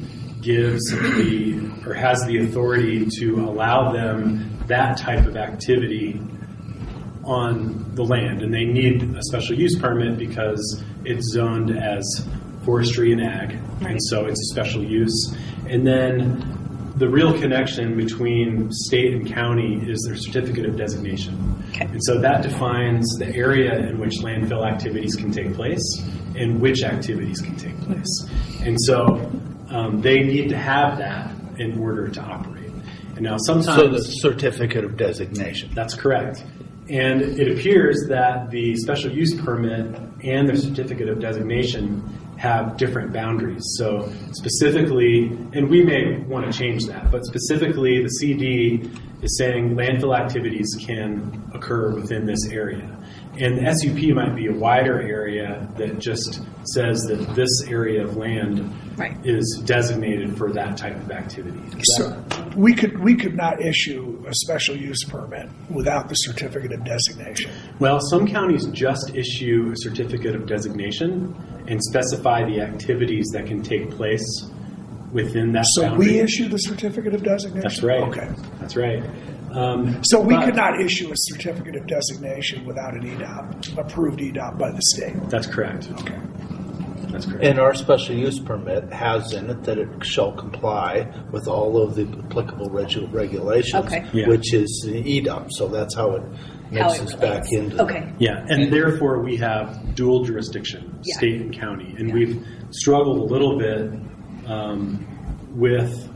has the authority to allow them that type of activity on the land, and they need a special use permit because it's zoned as forestry and ag, and so it's a special use. And then the real connection between state and county is their certificate of designation. Okay. And so that defines the area in which landfill activities can take place and which activities can take place. And so they need to have that in order to operate. And now sometimes... So the certificate of designation. That's correct. And it appears that the special use permit and the certificate of designation have different boundaries. So specifically, and we may want to change that, but specifically the CD is saying landfill activities can occur within this area. And the SUP might be a wider area that just says that this area of land is designated for that type of activity. So we could not issue a special use permit without the certificate of designation. Well, some counties just issue a certificate of designation and specify the activities that can take place within that boundary. So we issue the certificate of designation? That's right. Okay. That's right. So we could not issue a certificate of designation without an EDOP, approved EDOP by the state? That's correct. Okay. That's correct. And our special use permit has in it that it shall comply with all of the applicable regulations, which is the EDOP. So that's how it mixes back into Okay. Yeah, and therefore we have dual jurisdiction, state and county. And we've struggled a little bit with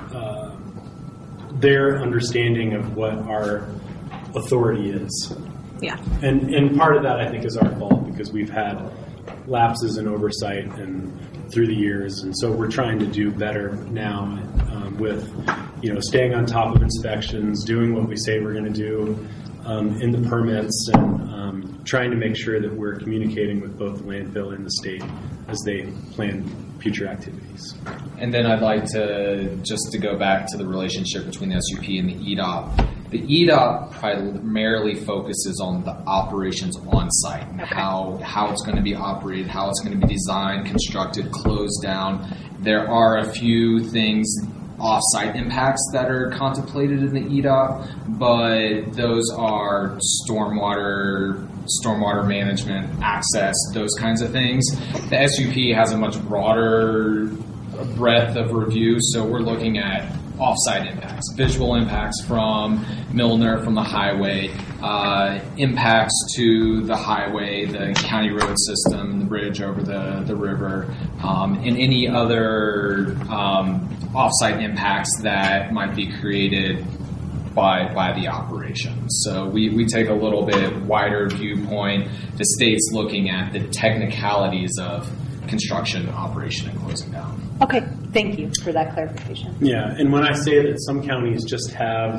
their understanding of what our authority is. Yeah. And part of that, I think, is our fault because we've had lapses in oversight and through the years, and so we're trying to do better now with staying on top of inspections, doing what we say we're going to do in the permits, and trying to make sure that we're communicating with both the landfill and the state as they plan future activities. And then I'd like to go back to the relationship between the SUP and the EDOP. The EDOP primarily focuses on the operations on site, how it's going to be operated, how it's going to be designed, constructed, closed down. There are a few things, off-site impacts that are contemplated in the EDOP, but those are stormwater management, access, those kinds of things. The SUP has a much broader breadth of review, so we're looking at off-site impacts, visual impacts from Milner, from the highway, impacts to the highway, the county road system, the bridge over the river, and any other off-site impacts that might be created by the operation. So we take a little bit wider viewpoint. The state's looking at the technicalities of construction, operation, and closing down. Okay, thank you for that clarification. Yeah, and when I say that some counties just have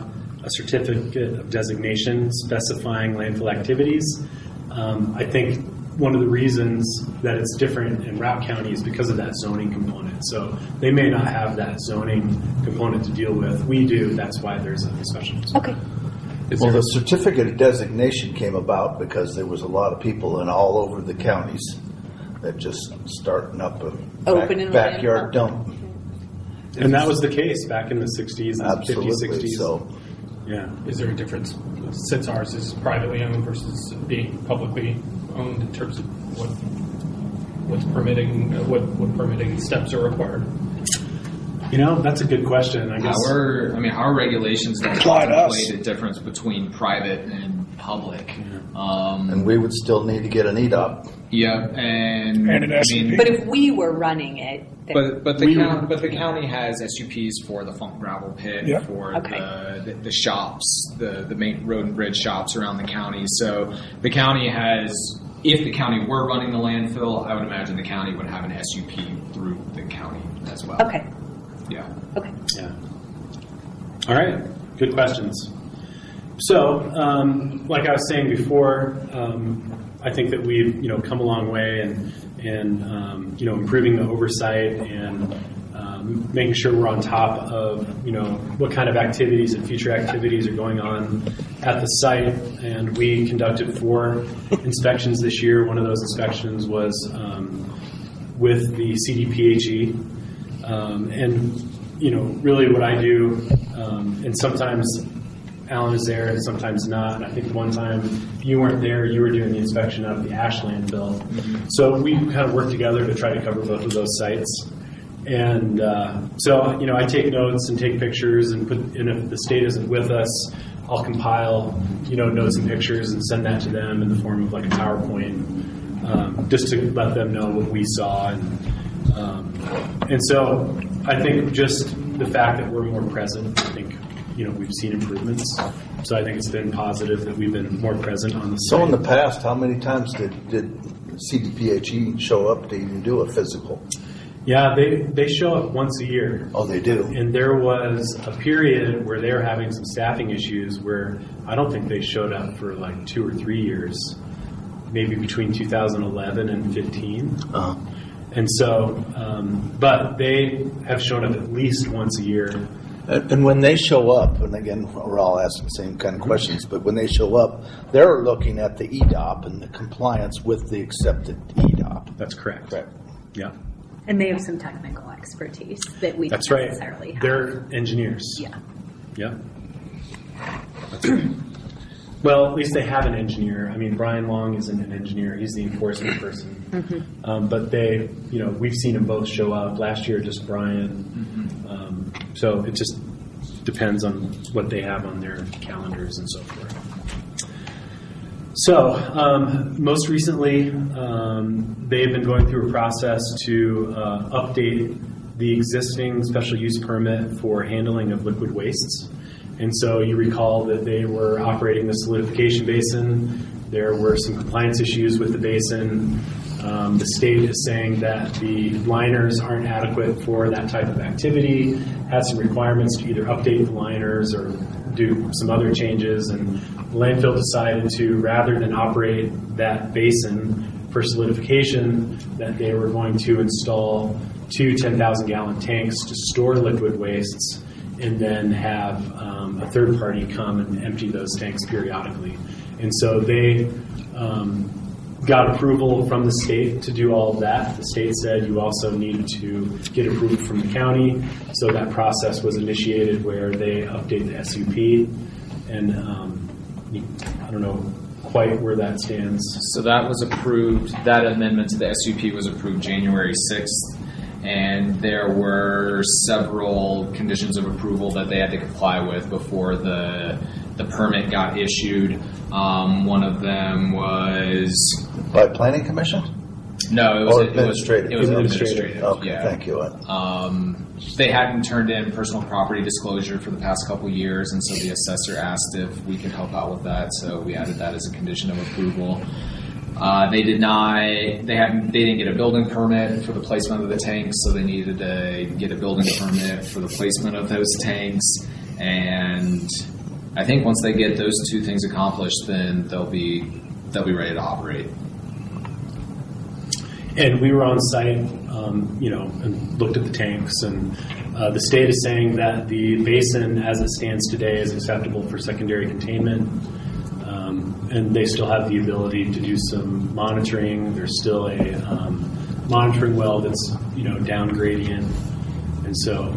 a certificate of designation specifying landfill activities. I think one of the reasons that it's different in Route County is because of that zoning component. So they may not have that zoning component to deal with. We do. That's why there's a special. Okay. Well, the certificate of designation came about because there was a lot of people in all over the counties that just starting up a backyard dump. And that was the case back in the 60s, and 50s, 60s. So, yeah. Is there a difference since ours is privately owned versus being publicly owned in terms of what permitting steps are required? That's a good question. I guess our regulations don't contemplate a difference between private and public. And we would still need to get an EDOP. Yeah, and an SUP. But if we were running it, then but the county has SUPs for the Funk Gravel Pit, Yep. for the shops, the main road and bridge shops around the county. So the county has. If the county were running the landfill, I would imagine the county would have an SUP through the county as well. okay. Yeah. Okay. Yeah. All right. Good questions. So, like I was saying before, I think that we've come a long way and improving the oversight and making sure we're on top of what kind of activities and future activities are going on at the site. And we conducted 4 inspections this year. One of those inspections was with the CDPHE. And really what I do, and sometimes Alan is there and sometimes not. And I think one time you weren't there, you were doing the inspection of the ash landfill. So we kind of work together to try to cover both of those sites. And so I take notes and take pictures and if the state isn't with us, I'll compile, notes and pictures and send that to them in the form of like a PowerPoint, just to let them know what we saw. And so I think just the fact that we're more present, I think, we've seen improvements. So I think it's been positive that we've been more present on the site. So in the past, how many times did CDPHE show up to even do a physical? Yeah, they show up once a year. Oh, they do? And there was a period where they were having some staffing issues where I don't think they showed up for like 2 or 3 years, maybe between 2011 and 15. Uh-huh. And so, but they have shown up at least once a year. And when they show up, and again, we're all asking the same kind of questions, but when they show up, they're looking at the EDOP and the compliance with the accepted EDOP. That's correct. Correct. Yeah. And they have some technical expertise that we don't That's right. necessarily have. They're engineers. Yeah. Yeah. That's right. Well, at least they have an engineer. I mean, Brian Long isn't an engineer. He's the enforcement person. Mm-hmm. But they, we've seen them both show up. Last year, just Brian. Mm-hmm. So it just depends on what they have on their calendars and so forth. So most recently, they've been going through a process to update the existing special use permit for handling of liquid wastes. And so you recall that they were operating the solidification basin. There were some compliance issues with the basin. The state is saying that the liners aren't adequate for that type of activity, had some requirements to either update the liners or do some other changes. And the landfill decided to, rather than operate that basin for solidification, that they were going to install 2 10,000-gallon tanks to store liquid wastes and then have a third party come and empty those tanks periodically. And so they got approval from the state to do all of that. The state said you also needed to get approval from the county. So that process was initiated where they update the SUP. And I don't know quite where that stands. So that was approved, that amendment to the SUP was approved January 6th. And there were several conditions of approval that they had to comply with before the permit got issued. One of them was... By Planning Commission? No, it was administrative. It was administrative. Okay, yeah. Thank you. They hadn't turned in personal property disclosure for the past couple years, and so the assessor asked if we could help out with that. So we added that as a condition of approval. They didn't get a building permit for the placement of the tanks, so they needed to get a building permit for the placement of those tanks. And I think once they get those two things accomplished, then they'll be ready to operate. And we were on site, and looked at the tanks, and the state is saying that the basin, as it stands today, is acceptable for secondary containment, and they still have the ability to do some monitoring. There's still a monitoring well that's down gradient, and so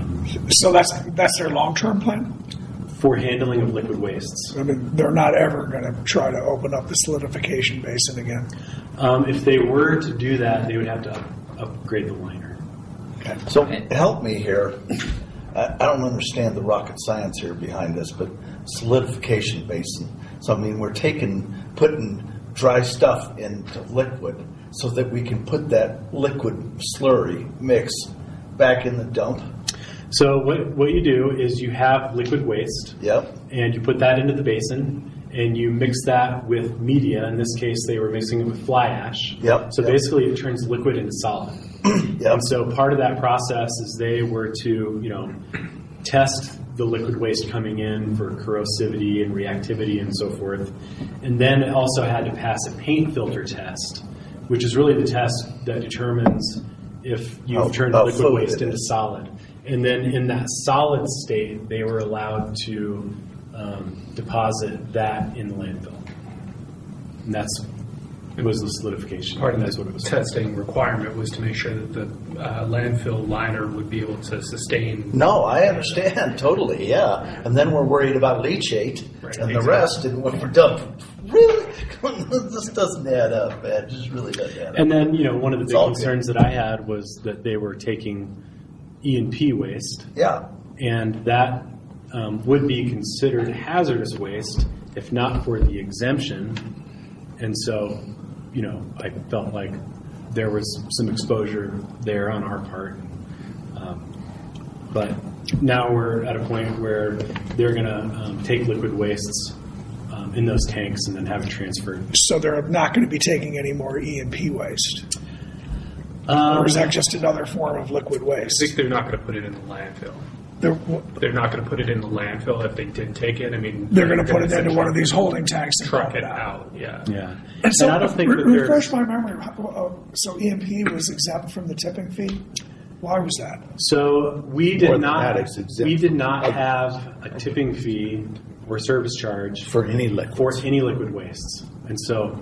that's their long-term plan. For handling of liquid wastes. I mean, they're not ever going to try to open up the solidification basin again. If they were to do that, they would have to upgrade the liner. Okay. So help me here. I don't understand the rocket science here behind this, but solidification basin. So I mean, we're putting dry stuff into liquid so that we can put that liquid slurry mix back in the dump. So what you do is you have liquid waste, Yep. and you put that into the basin, and you mix that with media. In this case, they were mixing it with fly ash. Yep. So basically, it turns liquid into solid. Yep. And so part of that process is they were to, test the liquid waste coming in for corrosivity and reactivity and so forth. And then it also had to pass a paint filter test, which is really the test that determines if you've turned the liquid waste into solid. And then in that solid state, they were allowed to deposit that in the landfill. And it was the solidification. Part of that's the what it was. testing requirement was to make sure that the landfill liner would be able to sustain. No, I understand totally. Yeah, and then we're worried about leachate and the rest, and when we're done, really, this doesn't add up, man. It just really doesn't add up. And then one of the big concerns that I had was that they were taking E&P waste. Yeah, and that would be considered hazardous waste if not for the exemption. And so, I felt like there was some exposure there on our part. But now we're at a point where they're going to take liquid wastes in those tanks and then have it transferred. So they're not going to be taking any more E&P waste? Or is that just another form of liquid waste? I think they're not going to put it in the landfill. They're not going to put it in the landfill if they did take it. I mean, they're going to put it into one of these holding tanks and truck it out. Yeah. And so, I don't think refresh my memory. So E&P was exempt from the tipping fee. Why was that? So we did not have a tipping fee or service charge for any liquid wastes, and so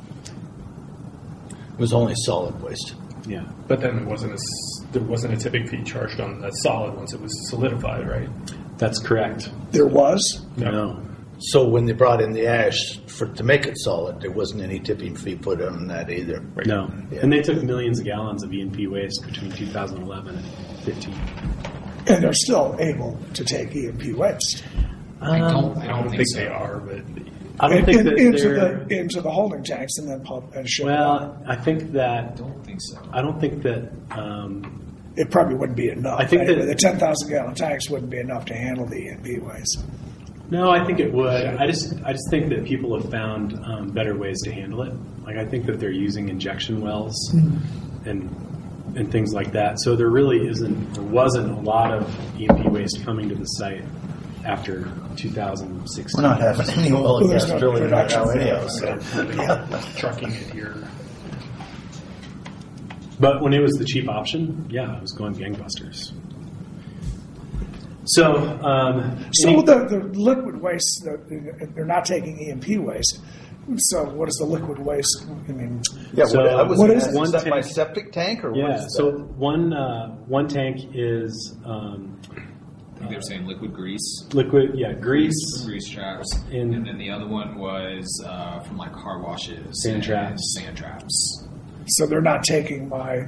it was only solid waste. Yeah, but then there wasn't a tipping fee charged on the solid once it was solidified, right? That's correct. There was? No. So when they brought in the ash to make it solid, there wasn't any tipping fee put on that either. Right. No. Yeah. And they took millions of gallons of E&P waste between 2011 and 2015. And they're still able to take E&P waste. I don't think they are, but I don't think that into the holding tanks and then pump and ship. Well, I think that. I don't think so. I don't think that. It probably wouldn't be enough. I think that the 10,000 gallon tanks wouldn't be enough to handle the E&P waste. No, I think it would. I just think that people have found better ways to handle it. Like I think that they're using injection wells and things like that. So there wasn't a lot of E&P waste coming to the site after 2016. We're not having any oil and gas drilling right now anyhow. Trucking it here. But when it was the cheap option, it was going gangbusters. So, the liquid waste, they're not taking E&P waste. So what is the liquid waste? I mean, what is it? Is that my septic tank or what is that? So one tank is. I think they were saying liquid grease. Grease. Grease traps. And then the other one was from like car washes. Sand traps. Sand traps. So they're not taking my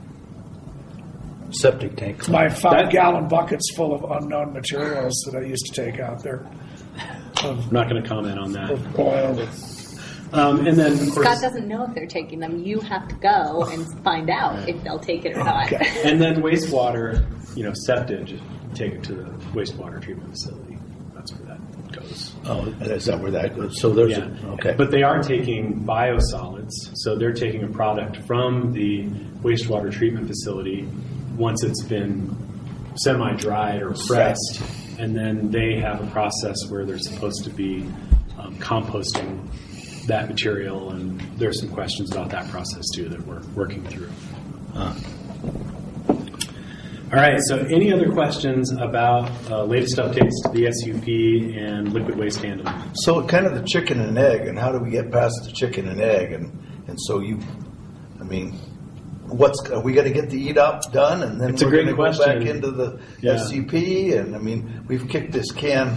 septic tank. My 5-gallon buckets full of unknown materials that I used to take out there. I'm not going to comment on that. Oil. And then, of course, Scott doesn't know if they're taking them. You have to go and find out if they'll take it or not. And then wastewater, septage, take it to the wastewater treatment facility. That's where that goes. Oh, is that where that goes? So there's okay. But they are taking biosolids, so they're taking a product from the wastewater treatment facility once it's been semi-dried or pressed, and then they have a process where they're supposed to be composting that material, and there's some questions about that process too that we're working through. All right, so any other questions about latest updates to the SUP and liquid waste handling? So kind of the chicken and egg, and how do we get past the chicken and egg? And so are we going to get the EDOP done, and then we're going to go back into the SUP? And I mean, we've kicked this can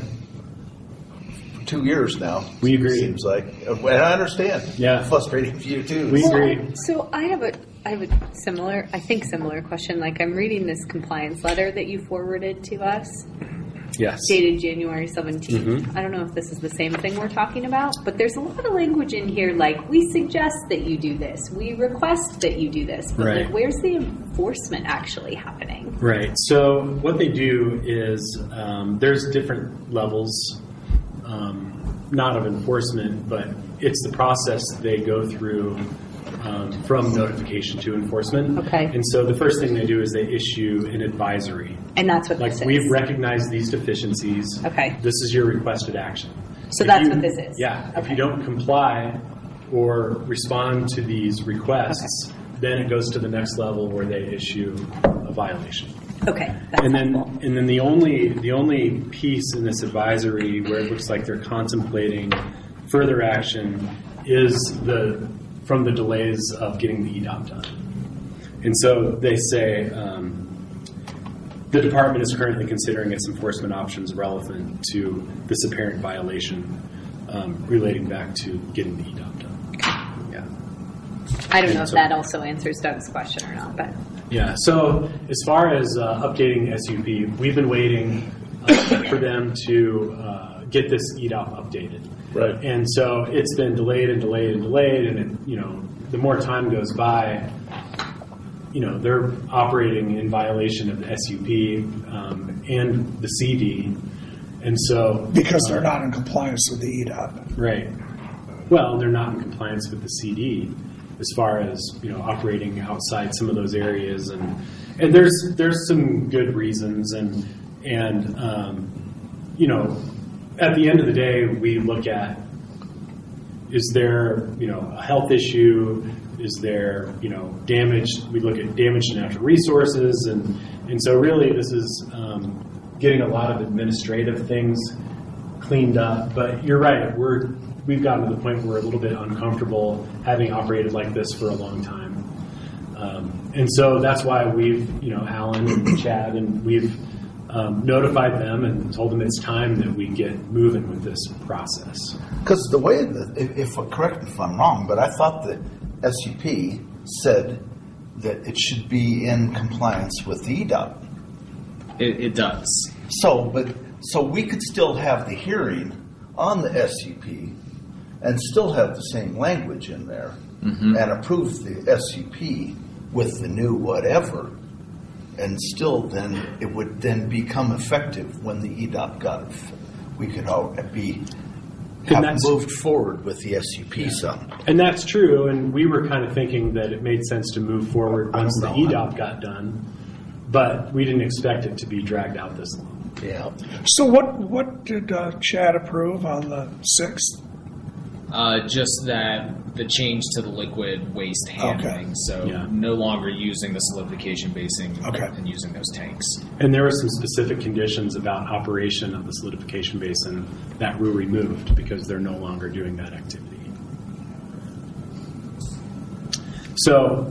for 2 years now. We agree. Seems like, and I understand. Yeah, frustrating for you too. We agree. So I have a similar question. Like, I'm reading this compliance letter that you forwarded to us. Yes. Dated January 17th. Mm-hmm. I don't know if this is the same thing we're talking about, but there's a lot of language in here like, we suggest that you do this, we request that you do this, but right. like, where's the enforcement actually happening? Right. So what they do is there's different levels, not of enforcement, but it's the process they go through from notification to enforcement. Okay. And so the first thing they do is they issue an advisory. And that's what like this is. We've recognized these deficiencies. Okay. This is your requested action. So that's what this is. Yeah. Okay. If you don't comply or respond to these requests, then it goes to the next level where they issue a violation. Okay. That's And then helpful. the only piece in this advisory where it looks like they're contemplating further action is from the delays of getting the EDOP done. And so they say the department is currently considering its enforcement options relevant to this apparent violation relating back to getting the EDOP done. Yeah. I don't know if that also answers Doug's question or not, but. Yeah, so as far as updating SUP, we've been waiting for them to get this EDOP updated. Right. And so it's been delayed, and the more time goes by, they're operating in violation of the SUP and the CD. And so Because they're not in compliance with the EDOP. right. Well, they're not in compliance with the CD as far as operating outside some of those areas, and there's some good reasons, and at the end of the day, we look at, is there a health issue? Is there damage? We look at damage to natural resources, and so really this is getting a lot of administrative things cleaned up. But you're right, we've gotten to the point where we're a little bit uncomfortable having operated like this for a long time. And so that's why we've, Alan and Chad, and we've notified them and told them it's time that we get moving with this process. Because the way correct me if I'm wrong, but I thought that SUP said that it should be in compliance with the EDOP. It does. So we could still have the hearing on the SUP and still have the same language in there and approve the SUP with the new whatever, and still then it would then become effective when the EDOP got it. We could have moved forward with the SUP some. And that's true, and we were kind of thinking that it made sense to move forward once the EDOP got done, but we didn't expect it to be dragged out this long. Yeah. So what did Chad approve on the 6th? Just that the change to the liquid waste handling, so no longer using the solidification basin and using those tanks. And there were some specific conditions about operation of the solidification basin that were removed because they're no longer doing that activity. So,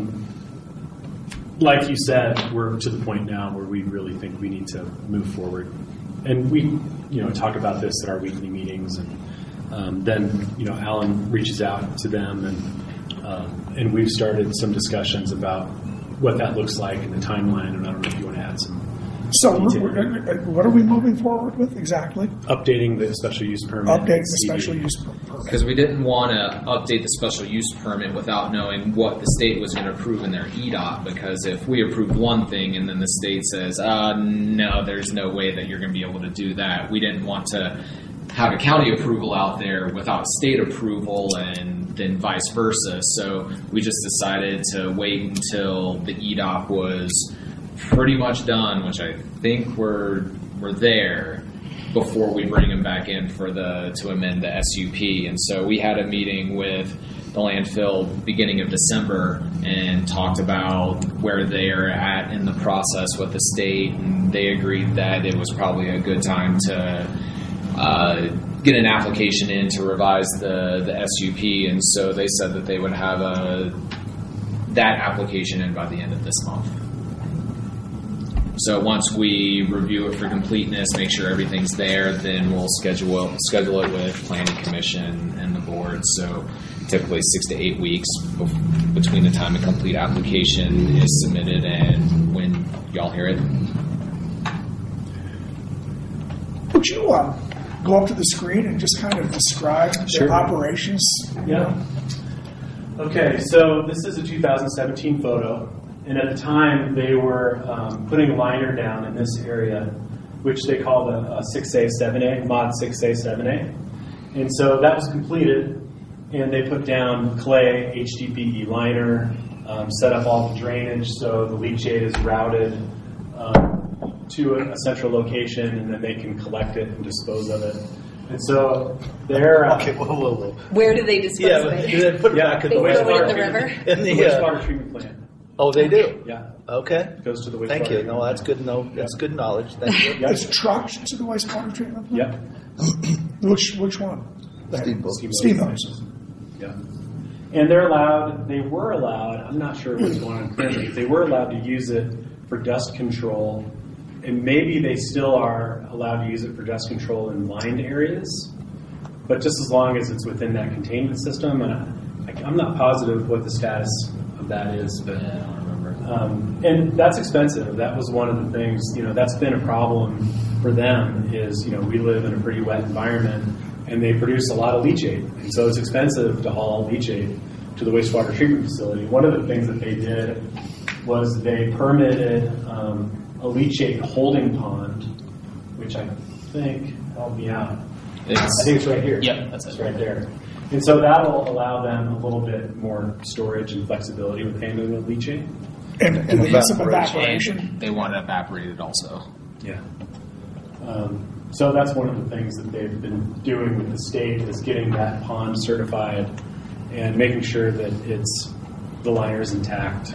like you said, we're to the point now where we really think we need to move forward. And we, talk about this at our weekly meetings, and then, Alan reaches out to them, and we've started some discussions about what that looks like and the timeline. And I don't know if you want to add some. So what are we moving forward with exactly? Updating the special use permit. Updating the special use permit. Because we didn't want to update the special use permit without knowing what the state was going to approve in their EDOP. Because if we approved one thing and then the state says, no, there's no way that you're going to be able to do that, we didn't want to have a county approval out there without state approval, and then vice versa. So we just decided to wait until the EDOP was pretty much done, which I think we're were there before we bring them back in to amend the SUP. And so we had a meeting with the landfill beginning of December and talked about where they are at in the process with the state, and they agreed that it was probably a good time to get an application in to revise the SUP, and so they said that they would have that application in by the end of this month. So once we review it for completeness, make sure everything's there, then we'll schedule it with Planning Commission and the board. So typically 6 to 8 weeks between the time a complete application is submitted and when y'all hear it. Would you go up to the screen and just kind of describe the operations? Yeah. Okay, so this is a 2017 photo. And at the time, they were putting a liner down in this area, which they call the 6A, 7A, mod 6A, 7A. And so that was completed, and they put down clay, HDPE liner, set up all the drainage so the leachate is routed to a central location, and then they can collect it and dispose of it. And so they're... Okay, whoa. Where do they dispose of it? Put it back in They the throw it in wastewater. the river? In the wastewater treatment plant. Oh, they do? Yeah. Okay. It goes to the wastewater. Thank you. treatment No, that's plant. good. No, that's good knowledge. Thank you. It's trucked to the wastewater treatment plant? Yep. Which one? Steamboat. Steamboats. Yeah. And they were allowed, I'm not sure what's going on currently, they were allowed to use it for dust control, and maybe they still are allowed to use it for dust control in lined areas, but just as long as it's within that containment system. And I'm not positive what the status of that is, but Yeah, I don't remember. and that's expensive. That was one of the things, that's been a problem for them is, we live in a pretty wet environment, and they produce a lot of leachate. And so it's expensive to haul leachate to the wastewater treatment facility. One of the things that they did was they permitted a leachate holding pond, which I think, help me out. I think it's right here. Yep, that's It's it. right there. And so that'll allow them a little bit more storage and flexibility with handling the leachate. And some evaporation. And they want it evaporated also. Yeah. So that's one of the things that they've been doing with the state is getting that pond certified and making sure that the liner is intact.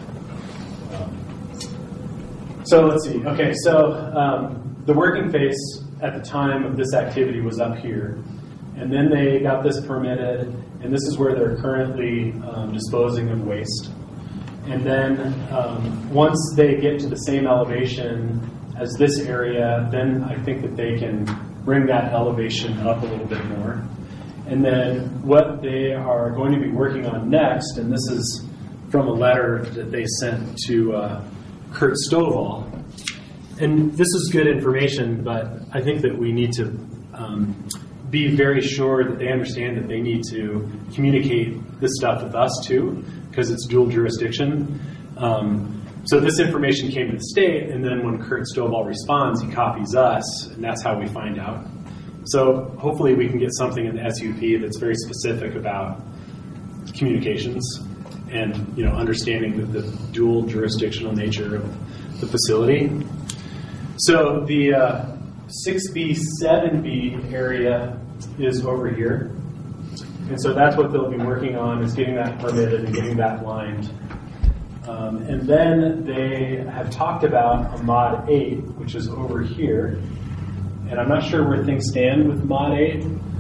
So let's see. Okay, so the working face at the time of this activity was up here. And then they got this permitted, and this is where they're currently disposing of waste. And then once they get to the same elevation as this area, then I think that they can bring that elevation up a little bit more. And then what they are going to be working on next, and this is from a letter that they sent to Kurt Stovall. And this is good information, but I think that we need to be very sure that they understand that they need to communicate this stuff with us too, because it's dual jurisdiction. So this information came to the state, and then when Kurt Stovall responds, he copies us, and that's how we find out. So hopefully we can get something in the SUP that's very specific about communications and understanding the dual jurisdictional nature of the facility. So the 6B, 7B area is over here. And so that's what they'll be working on, is getting that permitted and getting that lined. And then they have talked about a Mod 8, which is over here. And I'm not sure where things stand with Mod 8.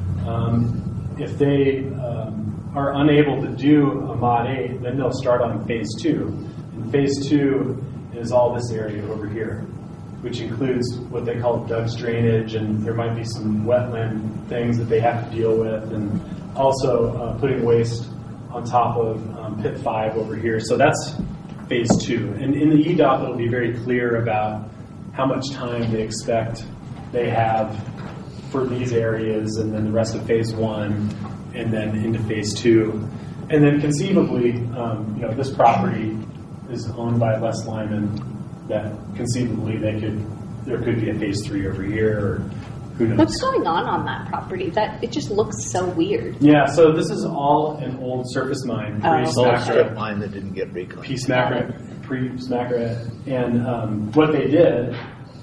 If they are unable to do a Mod 8, then they'll start on Phase 2. And Phase 2 is all this area over here, which includes what they call Doug's drainage, and there might be some wetland things that they have to deal with, and also putting waste on top of Pit 5 over here. So that's Phase 2. And in the EDOP, it'll be very clear about how much time they expect they have for these areas, and then the rest of Phase 1, and then into Phase 2. And then conceivably, this property is owned by Les Lyman, that conceivably there could be a Phase 3 over here, or who knows. What's going on that property? It just looks so weird. Yeah, so this is all an old surface mine, Strip mine that didn't get reclaimed. pre-Smackra. And what they did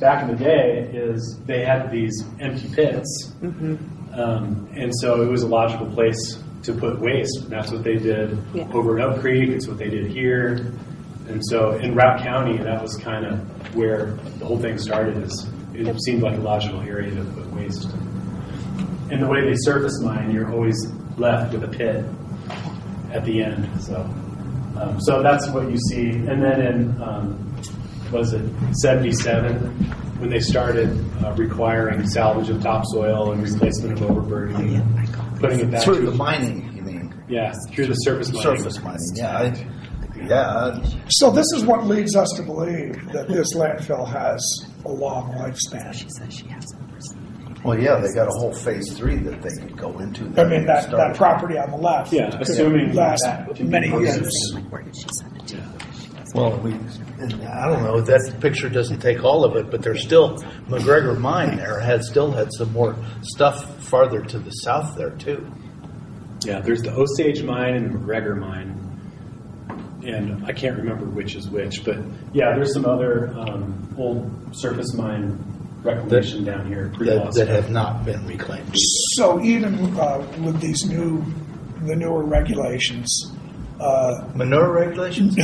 back in the day is they had these empty pits, and so it was a logical place to put waste. And that's what they did over at Oak Creek. It's what they did here. And so in Routt County, that was kind of where the whole thing started. It seemed like a logical area to put waste. And the way they surface mine, you're always left with a pit at the end. So that's what you see. And then in, was it 77, when they started requiring salvage of topsoil and replacement of overburden, putting it back through the mining, you mean? Yeah, through the surface mining. Surface mining, yeah. So this is what leads us to believe that this landfill has a long lifespan. She says she has Well, yeah, they got a whole phase 3 that they could go into. I mean, that property on the left. Yeah, assuming last that many years. where did she send it to? Well, I don't know, that picture doesn't take all of it, but there's still, McGregor Mine there still had some more stuff farther to the south there, too. Yeah, there's the Osage mine and the McGregor mine. And I can't remember which is which, but yeah, there's some other old surface mine reclamation down here. That have not been reclaimed. So even with these the newer regulations, Manure regulations?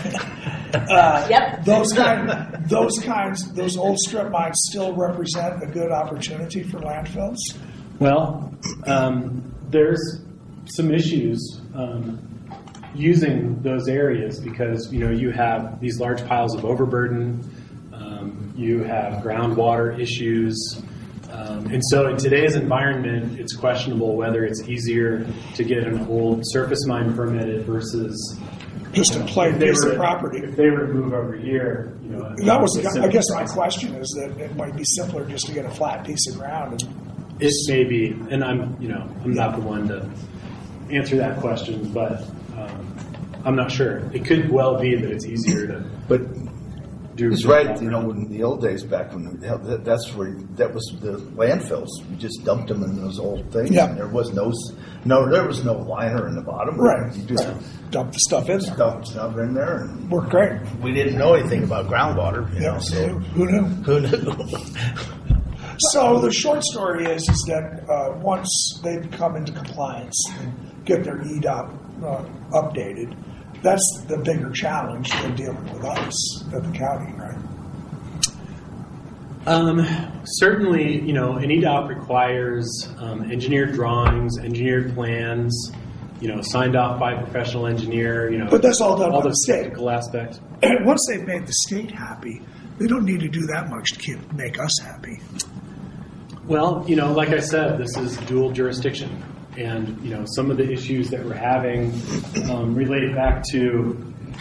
Yep. those old strip mines still represent a good opportunity for landfills. Well, there's some issues using those areas because you have these large piles of overburden, you have groundwater issues, and so in today's environment, it's questionable whether it's easier to get an old surface mine permitted versus Just a plain piece of property. If they were to move over here, That was, I guess, my question is that it might be simpler just to get a flat piece of ground. It may be, and I'm not the one to answer that question, but I'm not sure. It could well be that it's easier to. But do. He's right. In the old days, back when that was the landfills. You just dumped them in those old things. Yeah. And there was no liner in the bottom. Right. You just dump the stuff in there. Dump stuff in there. And worked great. We didn't know anything about groundwater. So who knew? Who knew? So the short story is that once they come into compliance and get their EDOP updated, that's the bigger challenge than dealing with us at the county, right? Certainly, an EDOP requires engineered drawings, engineered plans, signed off by a professional engineer. But that's all done by the the state. technical aspects. And once they've made the state happy, they don't need to do that much to make us happy. Well, like I said, this is dual jurisdiction. And, some of the issues that we're having relate back to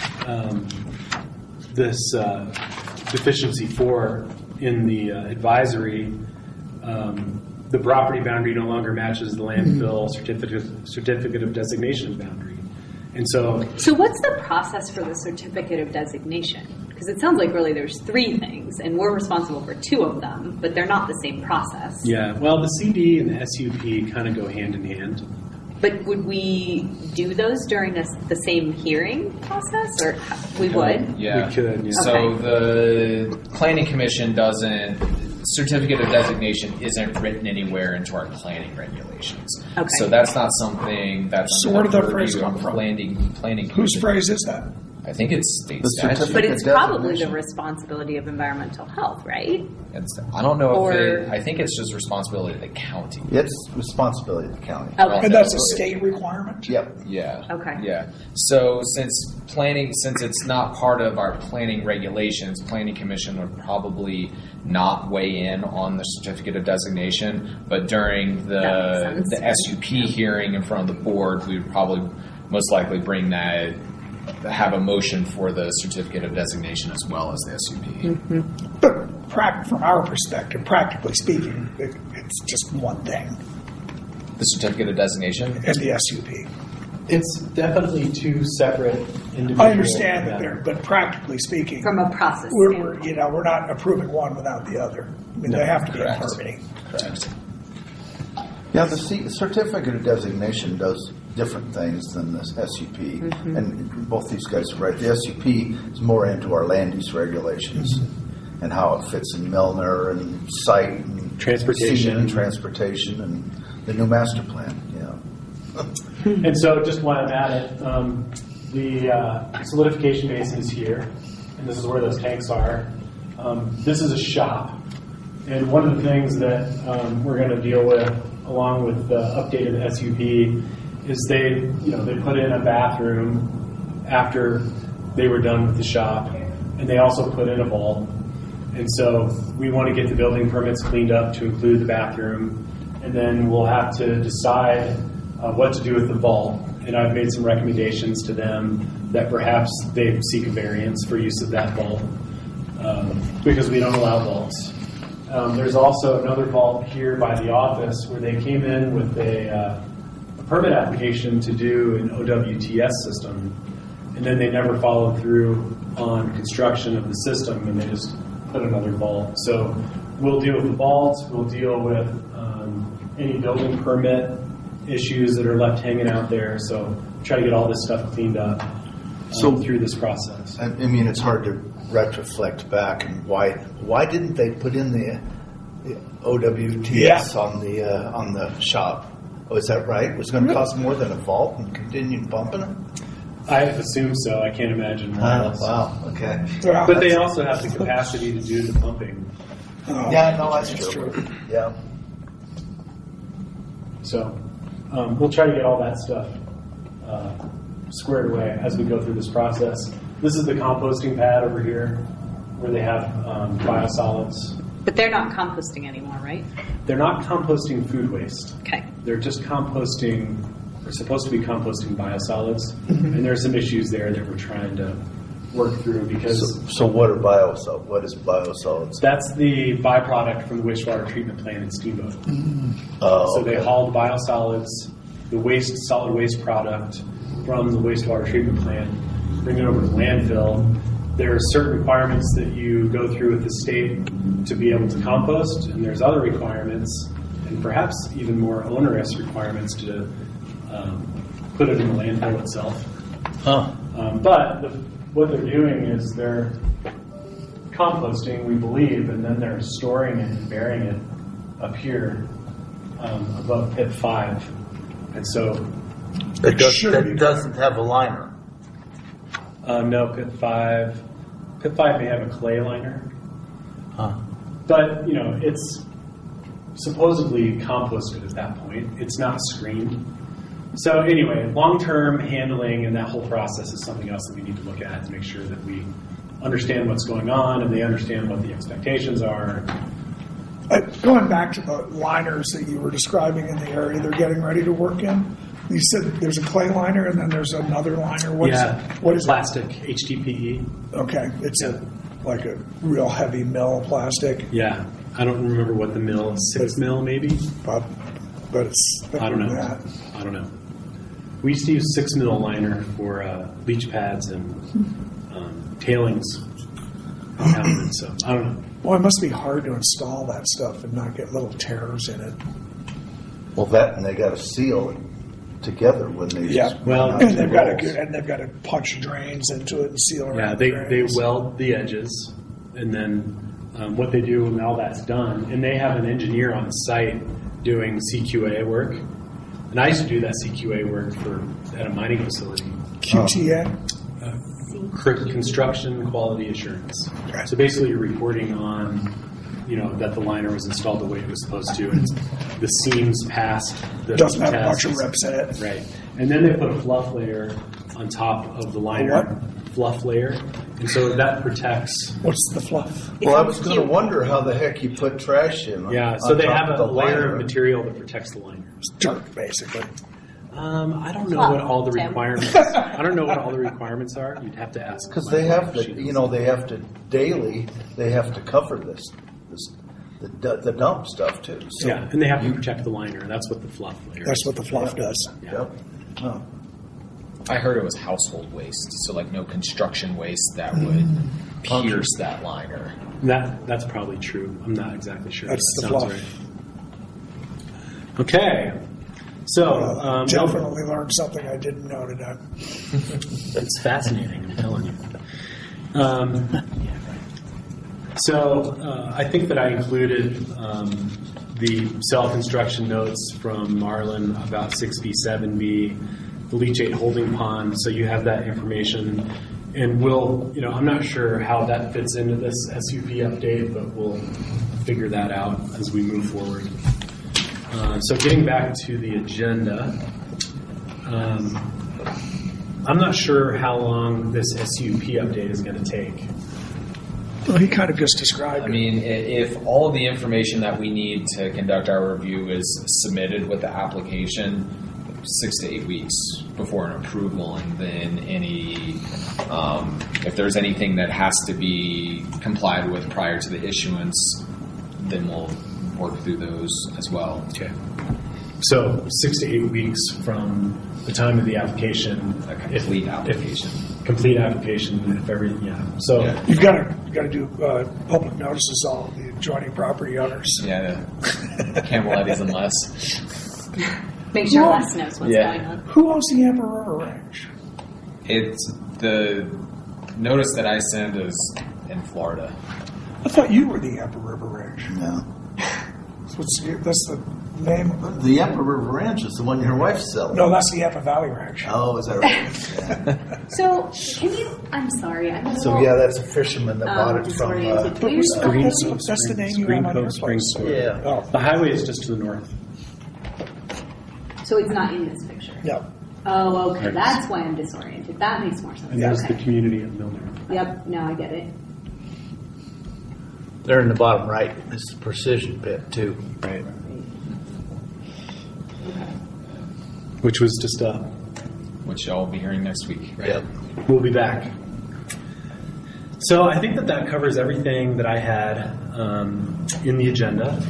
this deficiency 4 in the advisory. The property boundary no longer matches the landfill certificate of designation boundary. And so what's the process for the certificate of designation? Because it sounds like really there's 3 things, and we're responsible for 2 of them, but they're not the same process. Yeah, well, the CD and the SUP kind of go hand in hand. But would we do those during the same hearing process, or we would? Yeah, we could. Yeah. So the Planning Commission certificate of designation isn't written anywhere into our planning regulations. Okay. So that's not something that's So where did that phrase come from? Planning Whose Commission. phrase is that? I think it's state The statute. certificate But it's probably the designation. responsibility of environmental health, right? I don't know Or- I think it's just responsibility of the county. It's responsibility of the county. Okay. And that's a state requirement? Yep. Yeah. Okay. Yeah. So since it's not part of our planning regulations, Planning Commission would probably not weigh in on the certificate of designation. But during That makes the sense. SUP hearing in front of the board, we would probably most likely have a motion for the certificate of designation as well as the SUP. But from our perspective, practically speaking, it's just one thing The certificate of designation? in the SUP. It's definitely 2 separate individual. I understand that but practically speaking, From a process we're standpoint. we're not approving one without the other. I mean, they have to be in correct. harmony. Correct. Yeah, the certificate of designation does different things than the SUP, and both these guys are right. The SUP is more into our land use regulations, and how it fits in Milner and site and Transportation. Seaman and transportation and the new master plan. Yeah. And so, just while I'm at it, the solidification basin is here, and this is where those tanks are. This is a shop, and one of the things that we're going to deal with, along with the updated SUP, is they put in a bathroom after they were done with the shop, and they also put in a vault. And so we want to get the building permits cleaned up to include the bathroom, and then we'll have to decide what to do with the vault. And I've made some recommendations to them that perhaps they seek a variance for use of that vault because we don't allow vaults. There's also another vault here by the office where they came in with a permit application to do an OWTS system, and then they never followed through on construction of the system, and they just put another vault. So we'll deal with the vaults, we'll deal with any building permit issues that are left hanging out there. So try to get all this stuff cleaned up through this process. I mean, it's hard to retroflect back, and why didn't they put in the OWTS on the shop? Oh, is that right? It was going to cost more than a vault and continue bumping it? I assume so. I can't imagine why else. Wow. Okay. But they also have the capacity to do the pumping. Yeah, no, that's true. Yeah. So we'll try to get all that stuff squared away as we go through this process. This is the composting pad over here where they have biosolids. But they're not composting anymore, right? They're not composting food waste. Okay. They're just composting, they're supposed to be composting biosolids. And there's some issues there that we're trying to work through because... So what are biosolids? What is biosolids? That's the byproduct from the wastewater treatment plant in Steamboat. So they haul the biosolids, the solid waste product from the wastewater treatment plant, bring it over to the landfill. There are certain requirements that you go through with the state to be able to compost, and there's other requirements, and perhaps even more onerous requirements to put it in the landfill itself. But what they're doing is they're composting, we believe, and then they're storing it and burying it up here above pit 5. And so... It doesn't have a liner. No, pit 5. Pit 5 may have a clay liner. But, it's supposedly composted at that point. It's not screened. So anyway, long-term handling and that whole process is something else that we need to look at to make sure that we understand what's going on and they understand what the expectations are. Going back to the liners that you were describing in the area they're getting ready to work in, you said there's a clay liner and then there's another liner. What is plastic, HDPE. Okay, it's like a real heavy mill plastic. Yeah, I don't remember what the mill is, 6 mil maybe? But it's I don't know. We used to use 6 mil liner for leach pads and tailings. So I don't know. Well, it must be hard to install that stuff and not get little tears in it. Well, that and they got to seal it together when they and they've got to punch drains into it and seal it. Yeah, they weld the edges, and then what they do when all that's done, and they have an engineer on site doing CQA work, and I used to do that CQA work at a mining facility. QTA. Construction Quality Assurance. So basically, you're reporting on, that the liner was installed the way it was supposed to, and the seams passed the doesn't have a tests. bunch of rips in it. Right, and then they put a fluff layer on top of the liner. Fluff layer, and so that protects. What's the fluff? Well, I was going to wonder how the heck you put trash in. So they have a layer of material that protects the liner. It's dirt, basically. I don't know what all the requirements. I don't know what all the requirements are. You'd have to ask. Because they have to, they have to daily. They have to cover the dump stuff too. So yeah, and they have to protect the liner. That's what the fluff layer. That's what the fluff does. Yeah. Yep. Oh. I heard it was household waste, so like no construction waste that would pierce that liner. That's probably true. I'm not exactly sure. That's that the sounds fluff. Right. Okay. So definitely learned something I didn't know today. It's fascinating, I'm telling you. So I think that I included the self-construction notes from Marlin about 6B, 7B, the leachate holding pond, so you have that information. And we'll, I'm not sure how that fits into this SUP update, but we'll figure that out as we move forward. So getting back to the agenda, I'm not sure how long this SUP update is going to take. Well, he kind of just described I mean, if all of the information that we need to conduct our review is submitted with the application, 6 to 8 weeks before an approval, and then if there's anything that has to be complied with prior to the issuance, then we'll work through those as well. Okay. So 6 to 8 weeks from the time of the application, Complete application. Complete application, if everything, yeah. So Yeah. You've got to do public notices to all the adjoining property owners. Yeah, the Cameloti's and Les. Make sure Les knows what's Yeah. going on. Who owns the Amber River Ranch? It's the notice that I send is in Florida. I thought you were the Amber River Ranch. No. That's the name. The Upper River Ranch is the one your wife's selling. No, that's the Appa Valley Ranch. Oh, is that right? Yeah. So, can you? I'm sorry. I'm a So little, yeah, that's a fisherman that bought it from. disoriented. But was that- Green that's, Cove that's the Springs- name you Green have on your Cove Springs place. Store. Yeah. Oh, The highway is just to the north. So it's not in this picture. no. Oh, okay. Right. That's why I'm disoriented. That makes more sense. And there's Okay. the community of Milner. Yep. Now I get it. They're in the bottom right. This is Precision Pit too. Right. Which was just Which y'all will be hearing next week, right? Yep. we'll be back. So I think that covers everything that I had in the agenda.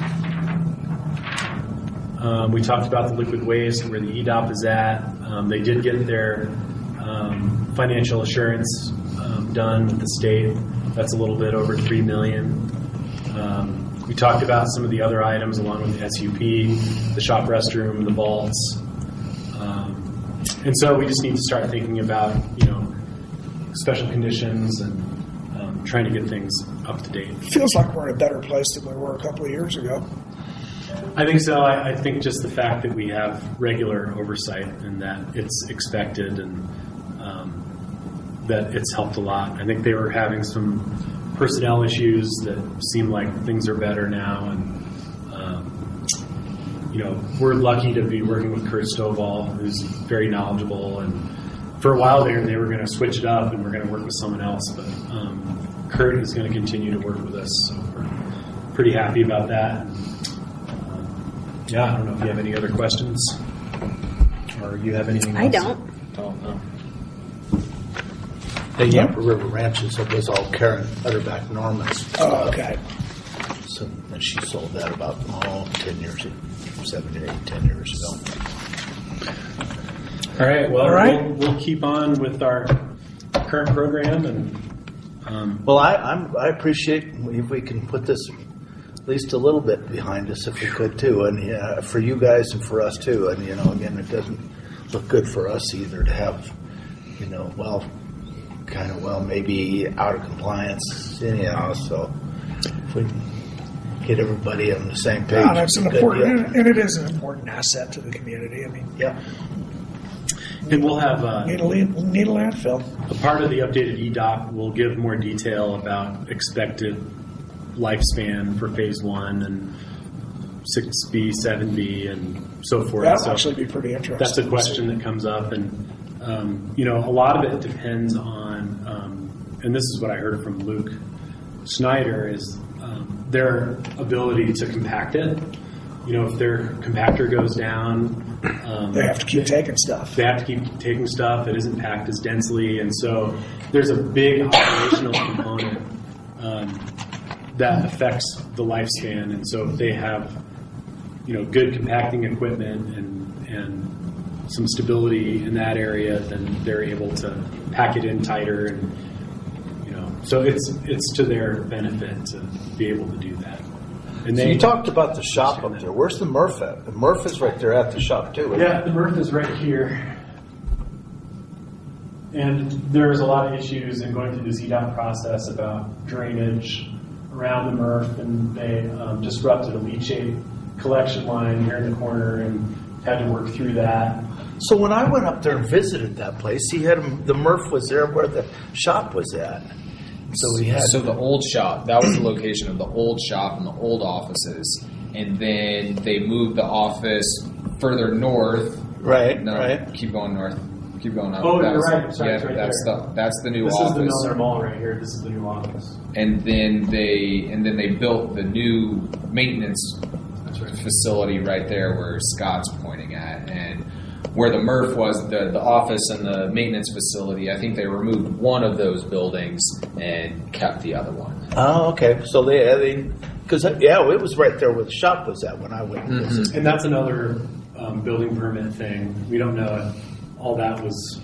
We talked about the liquid waste, where the EDOP is at. They did get their financial assurance done with the state. That's a little bit over $3 million. We talked about some of the other items along with the SUP, the shop restroom, the vaults. And so we just need to start thinking about, special conditions and trying to get things up to date. Feels like we're in a better place than we were a couple of years ago. I think so. I think just the fact that we have regular oversight and that it's expected and that it's helped a lot. I think they were having some personnel issues that seem like things are better now, and we're lucky to be working with Kurt Stovall, who's very knowledgeable. And for a while there, they were going to switch it up and we're going to work with someone else, but Kurt is going to continue to work with us, so we're pretty happy about that. Yeah, I don't know if you have any other questions, or you have anything else? I don't. Don't know. The Upper River Ranch was all Karen Utterback Norman's. Oh, okay. So, and she sold that about 10 years, 7 to 8, 10 years ago. All right. Well, All right. We'll keep on with our current program, and Well, I appreciate if we can put this at least a little bit behind us, if we could too, and for you guys and for us too. And again, it doesn't look good for us either to have, maybe out of compliance anyhow. So if we can get everybody on the same page, Yeah, that's an it's a good deal. important, and it is an important asset to the community. I mean, Yeah. and we'll have need a landfill. a part of the updated EDOC will give more detail about expected lifespan for phase 1 and 6B, 7B, and so forth. That'll So actually be pretty interesting. that's a question that comes up, and a lot of it depends on, and this is what I heard from Luke Schneider, is their ability to compact it. If their compactor goes down, They have to keep taking stuff. they have to keep taking stuff. It isn't packed as densely, and so there's a big operational component that affects the lifespan. And so if they have, good compacting equipment and some stability in that area, then they're able to pack it in tighter, and so it's to their benefit to be able to do that. And So you talked about the shop up there. Where's the MRF at? The MRF is right there at the shop too. isn't Yeah, it? the MRF is right here. And there's a lot of issues in going through the ZDOT process about drainage, around the MRF, and they disrupted a leachate collection line here in the corner and had to work through that. So when I went up there and visited that place, he had the MRF was there where the shop was at. So he had. So the old shop, that was the location of the old shop and the old offices. And then they moved the office further north. Right, No, right. keep going north. Keep going up. Oh, That you're was- right. Sorry, yeah, it's right that's there. that's the new This office. is the Miller Mall right here. This is the new office. And then they built the new maintenance facility right there where Scott's pointing at, and where the MRF was, the office and the maintenance facility. I think they removed one of those buildings and kept the other one. Oh, okay. So they because it was right there where the shop was at when I went. And visited. And that's another building permit thing. We don't know if all that was,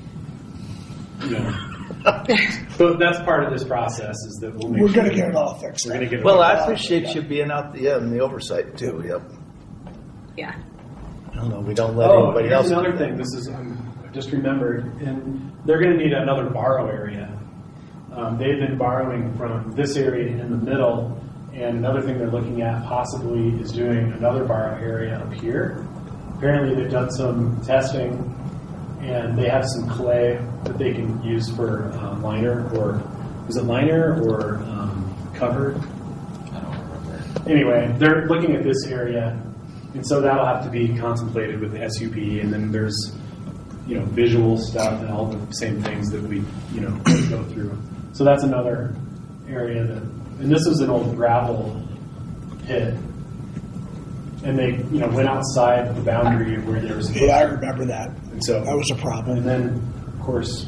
but that's part of this process is that we'll make We're sure going to get it all fixed. We're going to get it Well, all I fixed. appreciate you being out in the oversight too. Yep. Yeah. I don't know. We don't let Oh, anybody here's else. another do that. thing. This is I just remembered, and they're going to need another borrow area. They've been borrowing from this area in the middle, and another thing they're looking at possibly is doing another borrow area up here. Apparently, they've done some testing, and they have some clay that they can use for liner, or is it liner or cover? I don't remember. Anyway, they're looking at this area, and so that'll have to be contemplated with the SUP, and then there's, visual stuff and all the same things that we, go through. So that's another area and this was an old gravel pit, and they, went outside the boundary of where there was. Yeah, I remember that. And so That was a problem. And then, of course,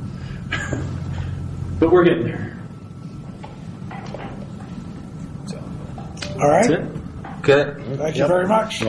but we're getting there. All right. That's it. Good. Thank you very much.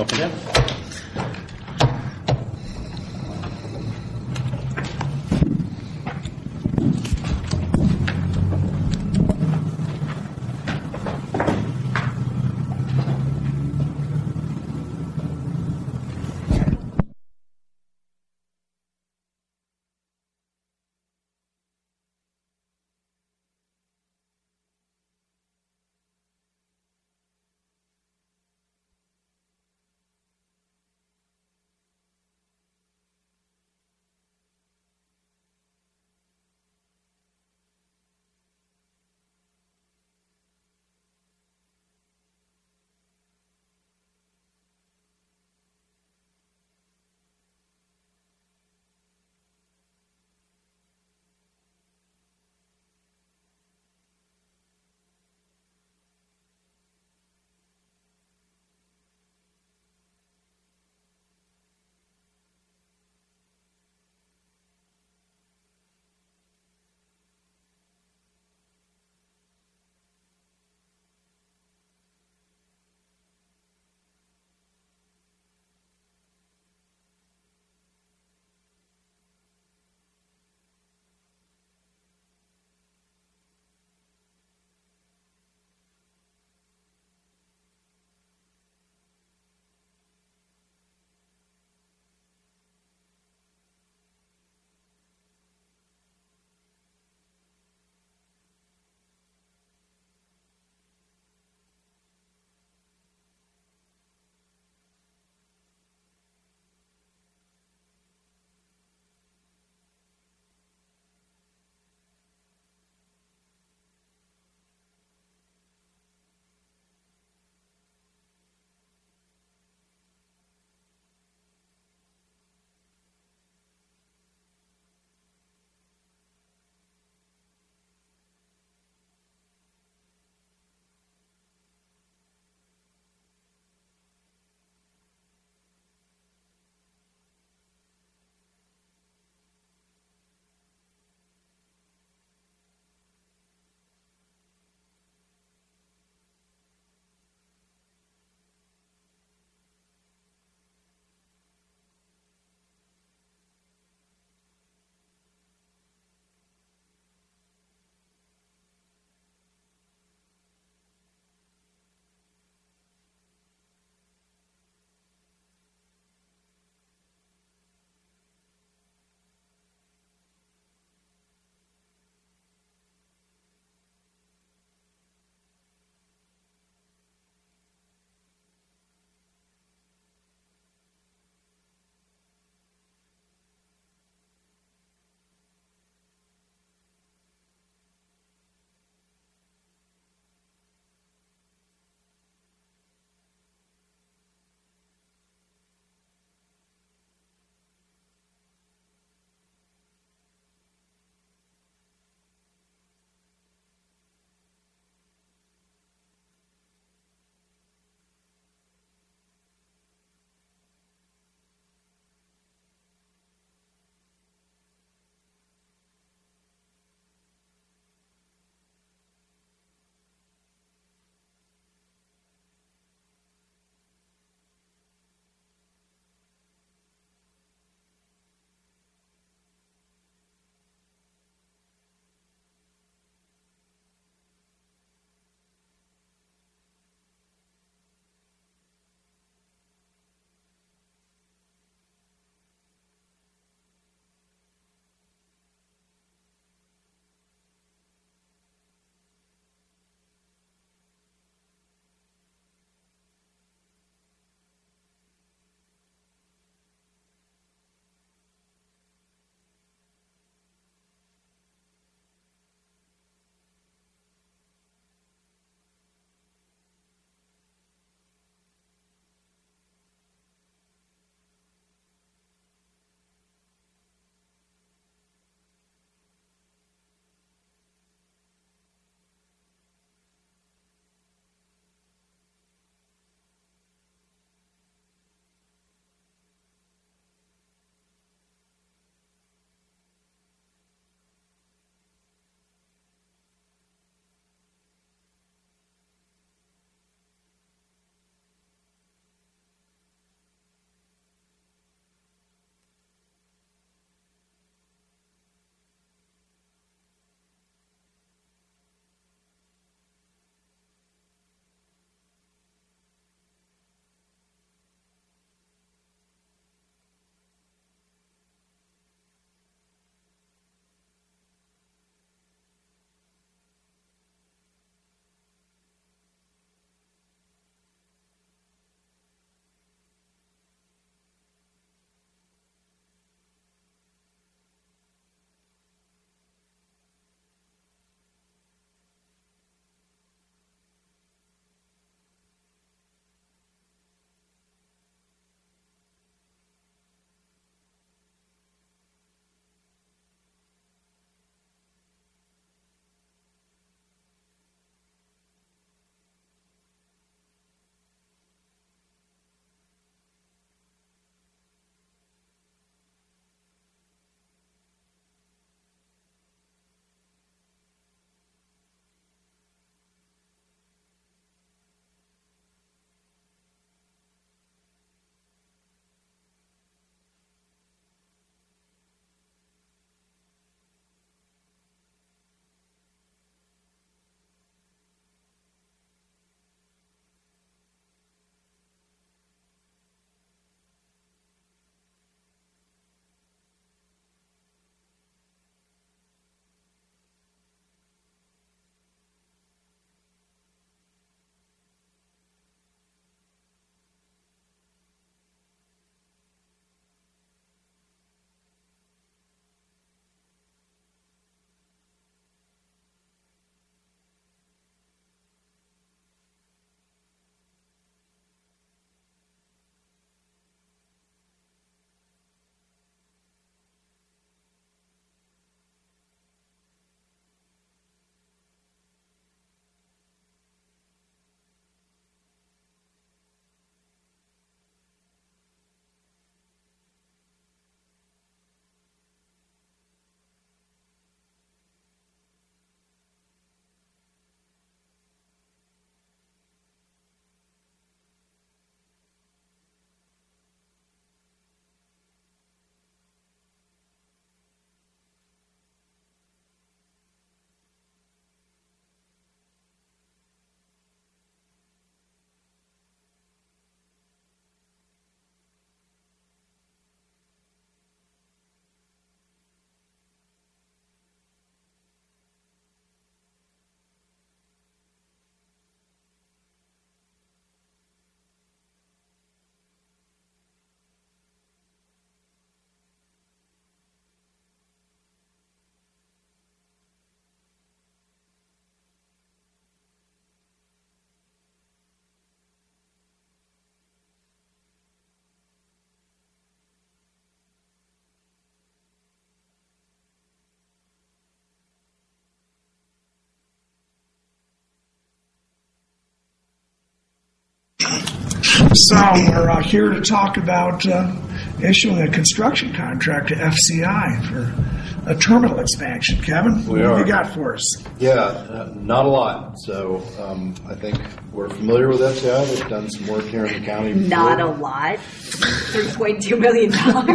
So we're here to talk about issuing a construction contract to FCI for a terminal expansion. Kevin, what have you got for us? Yeah, not a lot. So I think we're familiar with FCI. They've done some work here in the county before. Not a lot. $3.2 million.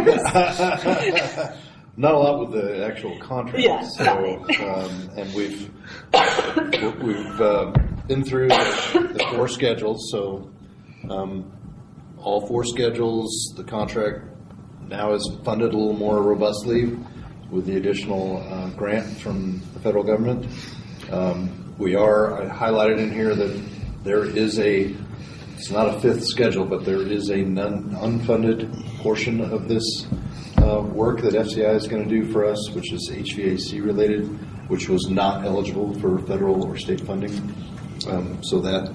Not a lot with the actual contract. Yeah, so, got it. And we've been through the 4 schedules. So all 4 schedules, the contract now is funded a little more robustly with the additional grant from the federal government. I highlighted in here that there is it's not a 5th schedule, but there is a unfunded portion of this work that FCI is going to do for us, which is HVAC related, which was not eligible for federal or state funding. So that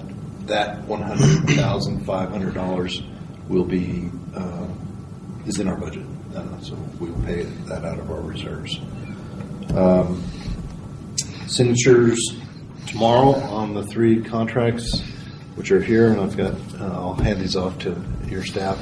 $100,500 will be is in our budget, so we will pay that out of our reserves. Signatures tomorrow on the 3 contracts, which are here, and I'll hand these off to your staff.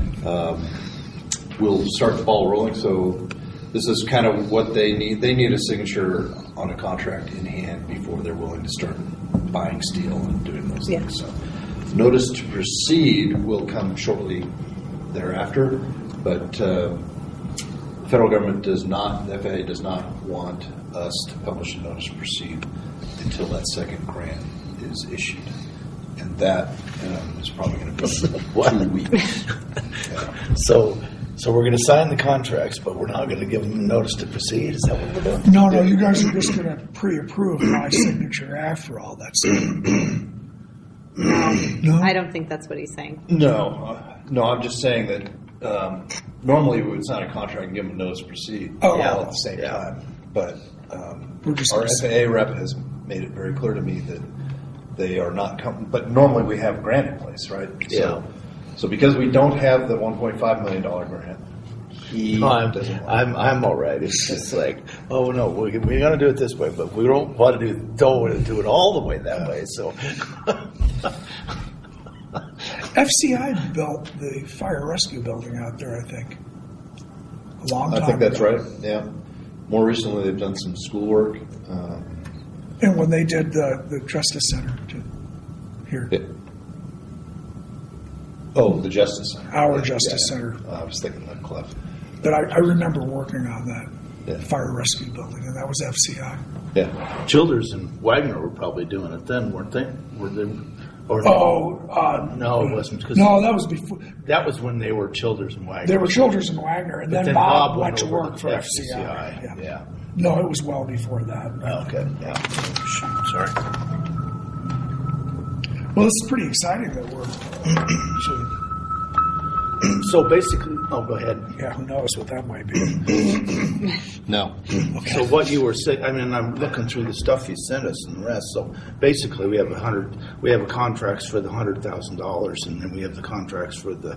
We'll start the ball rolling. So this is kind of what they need. They need a signature on a contract in hand before they're willing to start buying steel and doing those things. So notice to proceed will come shortly thereafter, but the federal government the FAA does not want us to publish a notice to proceed until that second grant is issued. And that is probably going to be 2 weeks. So we're going to sign the contracts, but we're not going to give them a notice to proceed. Is that what we're doing? No, you guys are just going to pre-approve my signature after all that stuff. No? I don't think that's what he's saying. No, I'm just saying that normally we would sign a contract and give them a notice to proceed all at the same time. But our FAA rep has made it very clear to me that they are not but normally we have a grant in place, right? Yeah. So because we don't have the $1.5 million grant, I'm all right. It's just like, oh no, we're going to do it this way, but we don't want to do it all the way that way. So FCI built the fire rescue building out there, I think, a long time I think that's ago. right. Yeah. More recently, they've done some schoolwork. And when they did the Justice Center too, here. The Justice Center. Our Justice Center. I was thinking of Clef. But I remember working on that fire rescue building, and that was FCI. Yeah. Childers and Wagner were probably doing it then, weren't they? Were they? Or no, it wasn't. No, that was before. That was when they were Childers and Wagner. They were Childers and Wagner, and But then Bob went to work for FCI. Yeah. No, it was well before that. Okay. Yeah. Sorry. Well, it's pretty exciting that we're actually. So basically, go ahead. Yeah, who knows what that might be. No. Okay. So what you were saying, I'm looking through the stuff you sent us and the rest. So basically, we have contracts for the $100,000, and then we have the contracts for the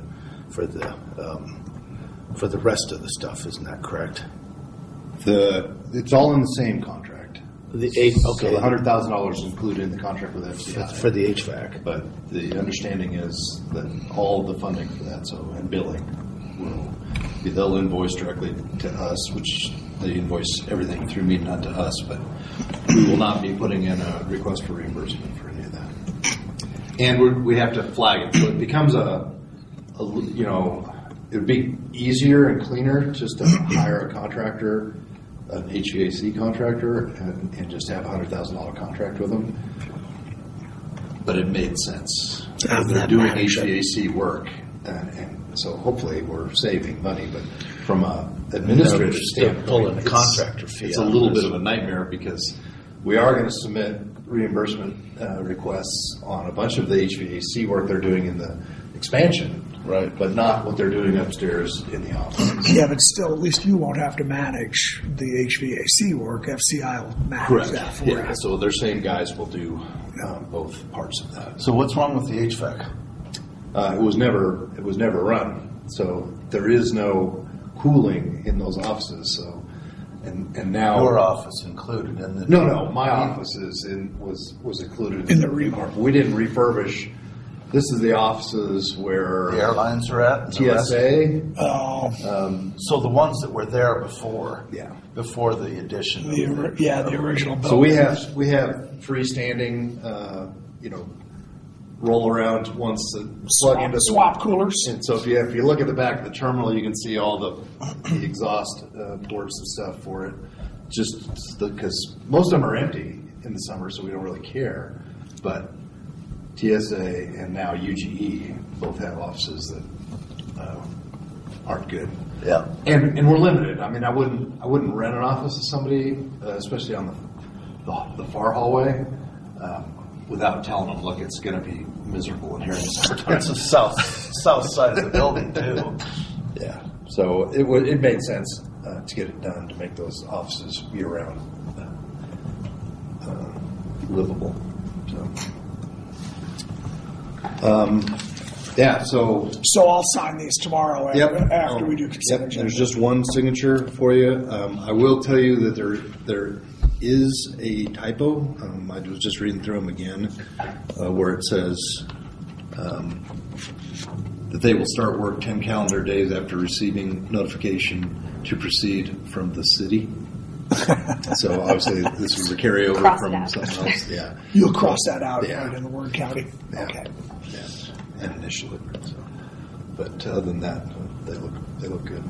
rest of the stuff. Isn't that correct? It's all in the same contract. So the $100,000 is included in the contract with FCI for the HVAC. But the understanding is that all the funding for that, and billing, they'll invoice directly to us, which they invoice everything through me, not to us. But we will not be putting in a request for reimbursement for any of that. And we have to flag it, so it becomes it would be easier and cleaner just to hire a contractor, an HVAC contractor, and just have a $100,000 contract with them. But it made sense. They're doing HVAC work, and so hopefully we're saving money. But from an administrative standpoint, pulling a contractor fee. It's a little bit of a nightmare because we are going to submit reimbursement requests on a bunch of the HVAC work they're doing in the expansion. Right, but not what they're doing upstairs in the offices. Yeah, but still, at least you won't have to manage the HVAC work. FCI will manage that for you. So their same guys will do both parts of that. So what's wrong with the HVAC? It was never run, so there is no cooling in those offices. So and now your office included in the no, my office was included in the remodel. We didn't refurbish This is the offices where The airlines are at? and the rest? TSA. So the ones that were there before? Yeah. Before the addition? The original building. So we have freestanding, roll around once that plug into the swap coolers. And so if you look at the back of the terminal, you can see all the exhaust ports and stuff for it. Just because most of them are empty in the summer, so we don't really care. But TSA and now UGE both have offices that aren't good. Yeah. And we're limited. I mean, I wouldn't rent an office to somebody, especially on the far hallway, without telling them, look, it's going to be miserable in here in the summertime. It's the south side of the building, too. Yeah. So it made sense to get it done, to make those offices year-round livable. So So I'll sign these tomorrow after we do consent Yep. agenda. There's just one signature for you. I will tell you that there is a typo. I was just reading through them again, where it says that they will start work 10 calendar days after receiving notification to proceed from the city. So obviously this is a carryover Cross from it out. something else. Yeah. You'll cross that out Yeah. right in the Word County. Yeah. Okay. Yeah. And initially. So. But other than that, they look good.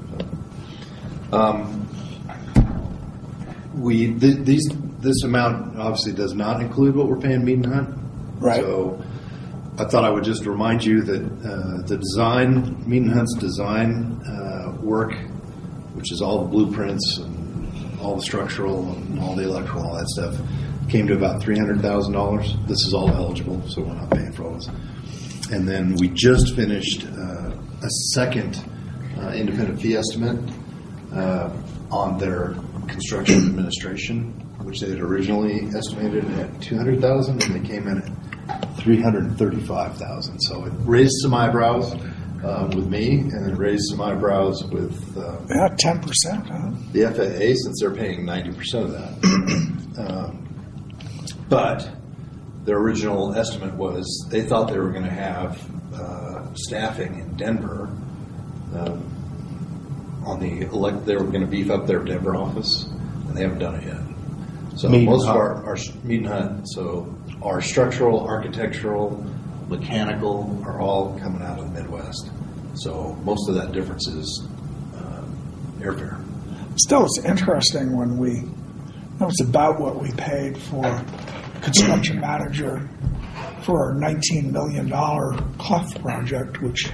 This amount obviously does not include what we're paying Mead and Hunt. Right. So I thought I would just remind you that the design, Mead and Hunt's design work, which is all the blueprints and all the structural and all the electrical and all that stuff, came to about $300,000. This is all eligible, so we're not paying for all this. And then we just finished a second independent fee estimate on their construction administration, which they had originally estimated at $200,000, and they came in at $335,000. So it raised some eyebrows with me, and it raised some eyebrows with 10%, huh? the FAA, since they're paying 90% of that. But their original estimate was they thought they were going to have staffing in Denver they were going to beef up their Denver office, and they haven't done it yet. So Mead most of and our Mead and Hunt, so our structural, architectural, mechanical are all coming out of the Midwest. So most of that difference is airfare. Still, it's interesting when it's about what we paid for construction manager for our $19 million Clough project, which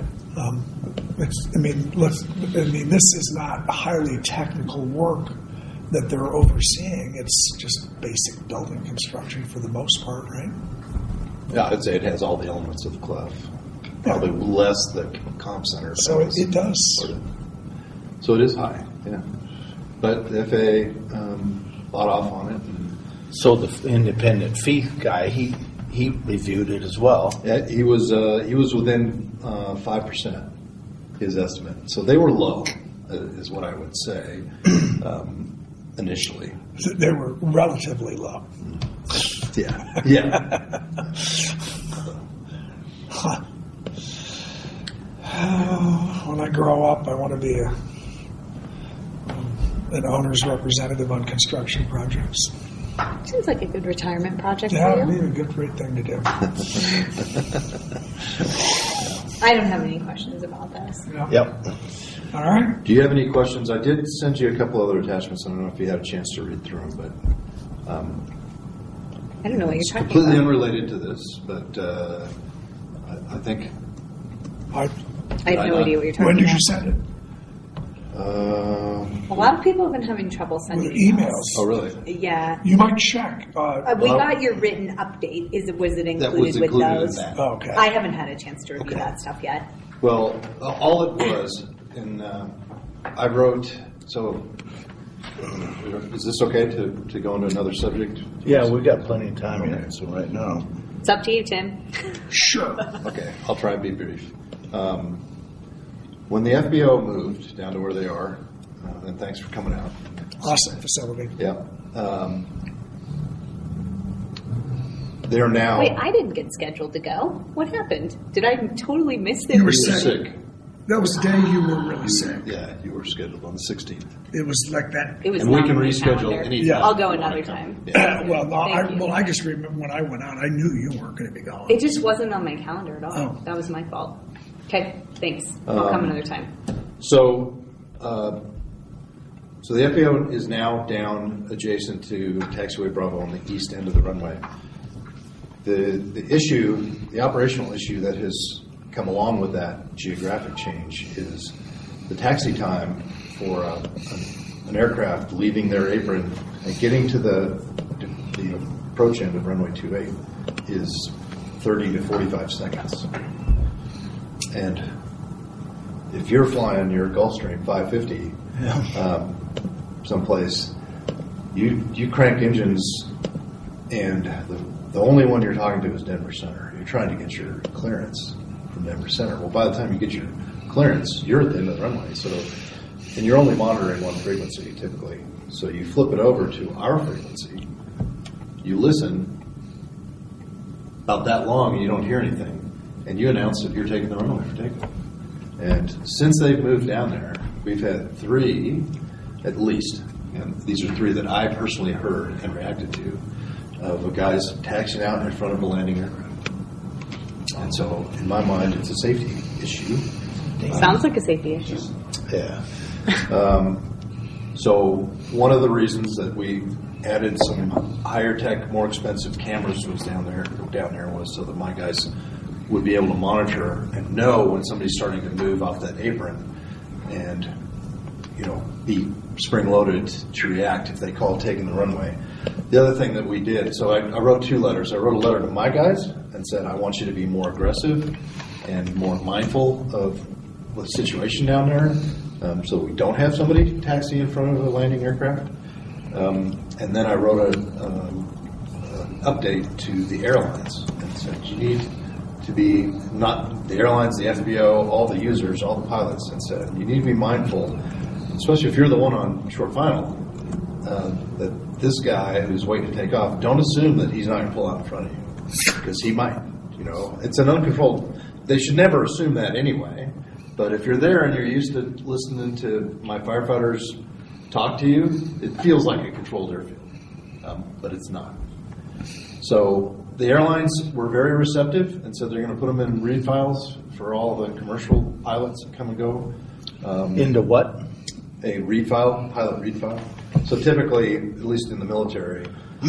this is not highly technical work that they're overseeing. It's just basic building construction for the most part, right? Yeah, I'd say it has all the elements of the Clough. Probably less the comp center. So it does. So it is high, yeah. But the FAA bought off on it. So the independent fee guy, he reviewed it as well. Yeah, he was within 5%, his estimate. So they were low, is what I would say, initially. They were relatively low. Yeah. Yeah. When I grow up, I want to be an owner's representative on construction projects. Seems like a good retirement project Yeah, for it'd you. be a great thing to do. I don't have any questions about this. Yep. All right. Do you have any questions? I did send you a couple other attachments. I don't know if you had a chance to read through them, but I don't know what you're it's talking completely about. unrelated to this. But I think I have no idea what you're talking When did about. you send it? A lot of people have been having trouble sending With emails. Oh, really? Yeah. You might check. We got your written update. Was it That was included with included in those? that. Oh, okay. I haven't had a chance to review Okay. that stuff yet. Well, all it was, and I wrote. So, is this okay to go into another subject? Yeah, we got plenty of time here, so right now. It's up to you, Tim. Sure. Okay, I'll try and be brief. When the FBO moved down to where they are, and thanks for coming out. Awesome facility. Yeah. they're now. Wait, I didn't get scheduled to go. What happened? Did I totally miss it? You were You were sick. sick. That was the day you were really sick. Yeah, you were scheduled on the 16th. It was like that. It was And we not can on my reschedule calendar. anytime. Yeah. I'll go another time. Well, no, Thank you. I just remember when I went out, I knew you weren't going to be gone. It just wasn't on my calendar at all. Oh. That was my fault. Okay, thanks. I'll come another time. So, so the FAO is now down adjacent to Taxiway Bravo on the east end of the runway. The issue, the operational issue that has come along with that geographic change is the taxi time for an aircraft leaving their apron and getting to the approach end of runway 28 is 30 to 45 seconds. And if you're flying your Gulfstream 550 someplace, you crank engines, and the only one you're talking to is Denver Center. You're trying to get your clearance from Denver Center. Well, by the time you get your clearance, you're at the end of the runway. So, and you're only monitoring one frequency typically. So you flip it over to our frequency. You listen about that long, and you don't hear anything, and you announce that you're taking the runway for takeoff. And since they've moved down there, we've had 3, at least, and these are 3 that I personally heard and reacted to, of guys taxiing out in front of a landing aircraft. And so, in my mind, it's a safety issue. Sounds like a safety issue. Yeah. So, one of the reasons that we added some higher tech, more expensive cameras was down there was so that my guys would be able to monitor and know when somebody's starting to move off that apron and, be spring-loaded to react if they call taking the runway. The other thing that we did, so I wrote 2 letters. I wrote a letter to my guys and said, I want you to be more aggressive and more mindful of the situation down there so we don't have somebody taxi in front of a landing aircraft. And then I wrote an update to the airlines and said, you need to be, not the airlines, the FBO, all the users, all the pilots, and said, you need to be mindful, especially if you're the one on short final, that this guy who's waiting to take off, don't assume that he's not going to pull out in front of you, because he might. It's an uncontrolled. They should never assume that anyway. But if you're there and you're used to listening to my firefighters talk to you, it feels like a controlled airfield, but it's not. So the airlines were very receptive and said they're going to put them in read files for all the commercial pilots that come and go. Into what? A read file, pilot read file. So typically, at least in the military,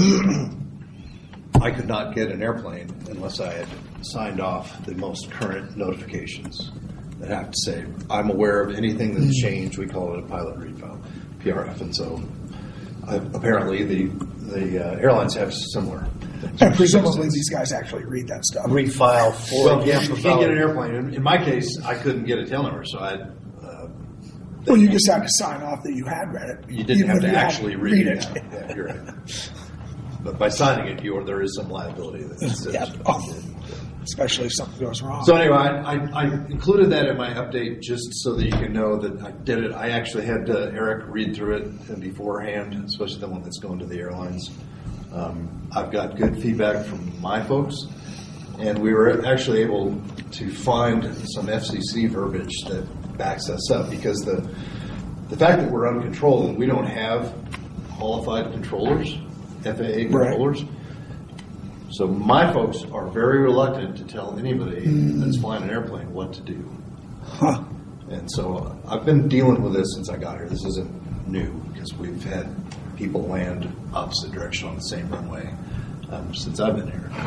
I could not get an airplane unless I had signed off the most current notifications that have to say, I'm aware of anything that's changed. We call it a pilot read file, PRF. And so apparently the airlines have similar. And presumably these guys actually read that stuff. Refile for. Well, you can't get an airplane. In my case, I couldn't get a tail number, so I. Well, you just had to sign off that you had read it. You didn't even have if to you actually hadn't read read it. Yeah, you're right. But by signing it, there is some liability that says. Yeah. Oh, especially if something goes wrong. So anyway, I included that in my update just so that you can know that I did it. I actually had Eric read through it beforehand, especially the one that's going to the airlines. I've got good feedback from my folks, and we were actually able to find some FCC verbiage that backs us up, because the fact that we're uncontrolled and we don't have qualified controllers, FAA controllers. Right. So my folks are very reluctant to tell anybody that's flying an airplane what to do. Huh. And so I've been dealing with this since I got here. This isn't new, because we've had people land opposite direction on the same runway since I've been here.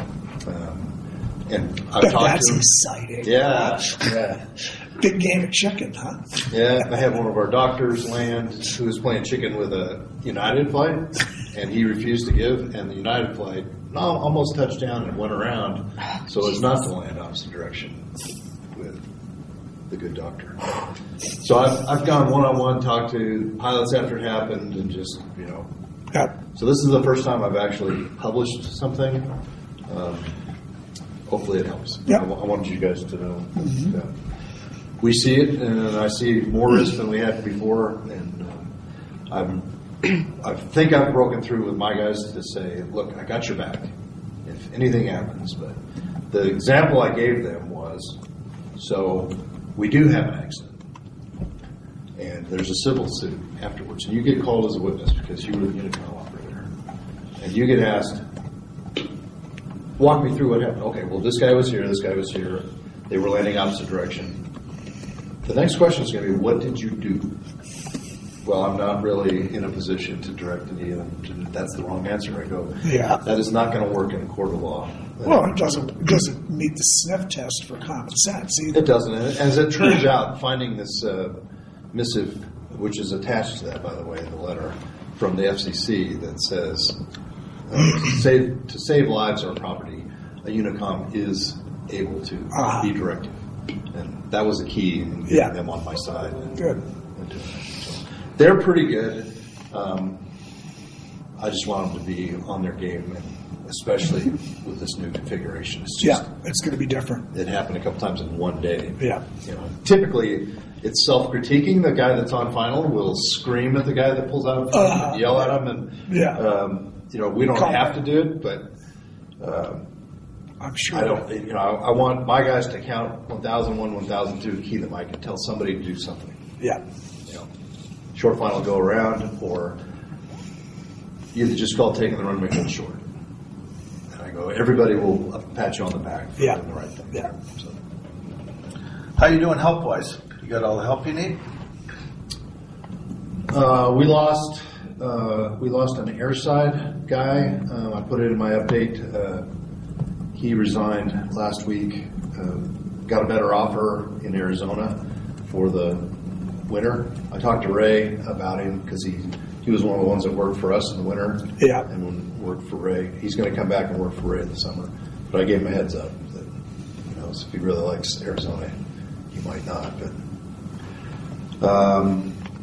And I've talked that's to them. exciting. Yeah. Big game of chicken, huh? Yeah, I had one of our doctors land who was playing chicken with a United flight, and he refused to give, and the United flight almost touched down and went around, so as not to land opposite direction with the good doctor. So I've gone one-on-one, talked to pilots after it happened, and just, Yep. So this is the first time I've actually published something. Hopefully it helps. Yep. I wanted you guys to know that. We see it, and I see more risk than we had before, and I think I've broken through with my guys to say, look, I got your back. if anything happens. But the example I gave them was, so we do have an accident, and there's a civil suit afterwards, and you get called as a witness because you were the Unicom operator, and you get asked, walk me through what happened. Okay, well, this guy was here, they were landing opposite direction. The next question is going to be, what did you do? Well, I'm not really in a position to direct any of them. That's the wrong answer. I go, Yeah. that is not going to work in a court of law. Well, it doesn't meet the sniff test for common sense either. It doesn't. And as it turns out, finding this missive, which is attached to that, by the way, in the letter from the FCC that says, to save lives or property, a Unicom is able to be directive. And that was a key in getting them on my side. Good. And doing that. So they're pretty good. I just want them to be on their game, and especially with this new configuration. It's just, it's going to be different. It happened a couple times in one day. Yeah. You know, typically, it's self-critiquing. The guy that's on final will scream at the guy that pulls out of final, and yell at him, and we don't have to do it, but I'm sure. I don't. I want my guys to count 1001, 1002, key the mic, and tell somebody to do something. Yeah. Short final go around, or either just call taking the runway hold short. And I go, everybody will pat you on the back for doing the right thing. Yeah. So. How you doing health-wise? You got all the help you need? We lost an airside guy. I put it in my update. He resigned last week. Got a better offer in Arizona for the winter. I talked to Ray about him because he was one of the ones that worked for us in the winter. Yeah. And worked for Ray. He's going to come back and work for Ray in the summer. But I gave him a heads up that if he really likes Arizona, he might not. But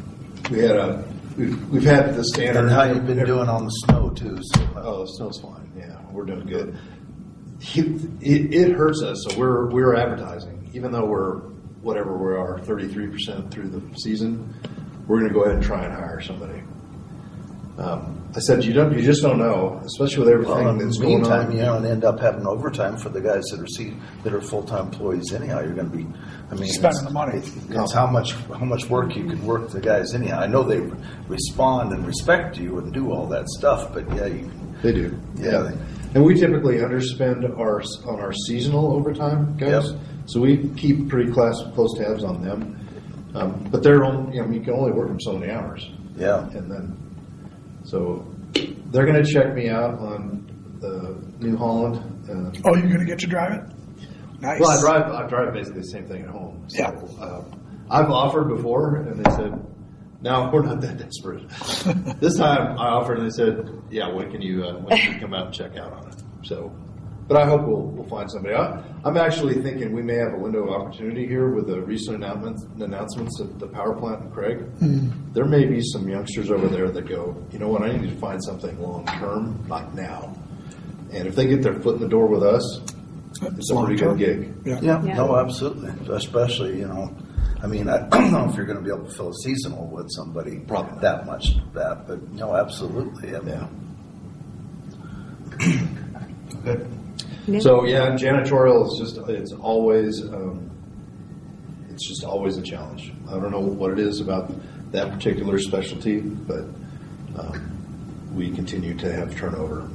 we've had the standard. And how you been doing on the snow too? So. The snow's fine. Yeah, we're doing good. It hurts us, so we're advertising, even though we're whatever we are 33% through the season. We're going to go ahead and try and hire somebody. I said you just don't know, especially with everything that's going on. Meantime, end up having overtime for the guys that are full-time employees. Anyhow, you're going to be. Spending the money. It's how much work you can work the guys anyhow. I know they respond and respect you and do all that stuff, but they do. Yeah. And we typically underspend on our seasonal overtime guys, so we keep pretty close tabs on them. But they're you can only work them so many hours. Yeah. And then, so they're going to check me out on the New Holland. You're going to get to drive it? Nice. Well, I drive basically the same thing at home. So, I've offered before, and they said, no, we're not that desperate. This time I offered, and they said, yeah, when can you come out and check out on it? So, but I hope we'll find somebody. I'm actually thinking we may have a window of opportunity here with the recent announcements at the power plant in Craig. Mm-hmm. There may be some youngsters over there that go, you know what, I need to find something long term, not now. And if they get their foot in the door with us, it's a pretty good gig. Yeah. No, absolutely. Especially, I don't know if you're going to be able to fill a seasonal with somebody that much that, but no, absolutely. Good. So janitorial is it's just always a challenge. I don't know what it is about that particular specialty, but we continue to have turnover.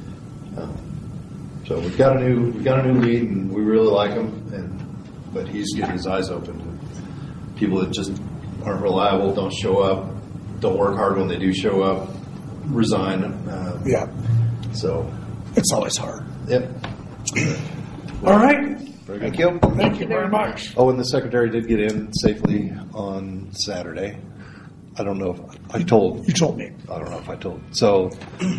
So we've got a new lead, and we really like him, but he's getting his eyes open. People that just aren't reliable, don't show up, don't work hard when they do show up, resign. So it's always hard. Yep. All right. Very good. Thank you. Thank you very much. Oh, and the secretary did get in safely on Saturday. I don't know if I told. You told me. I don't know if I told. So.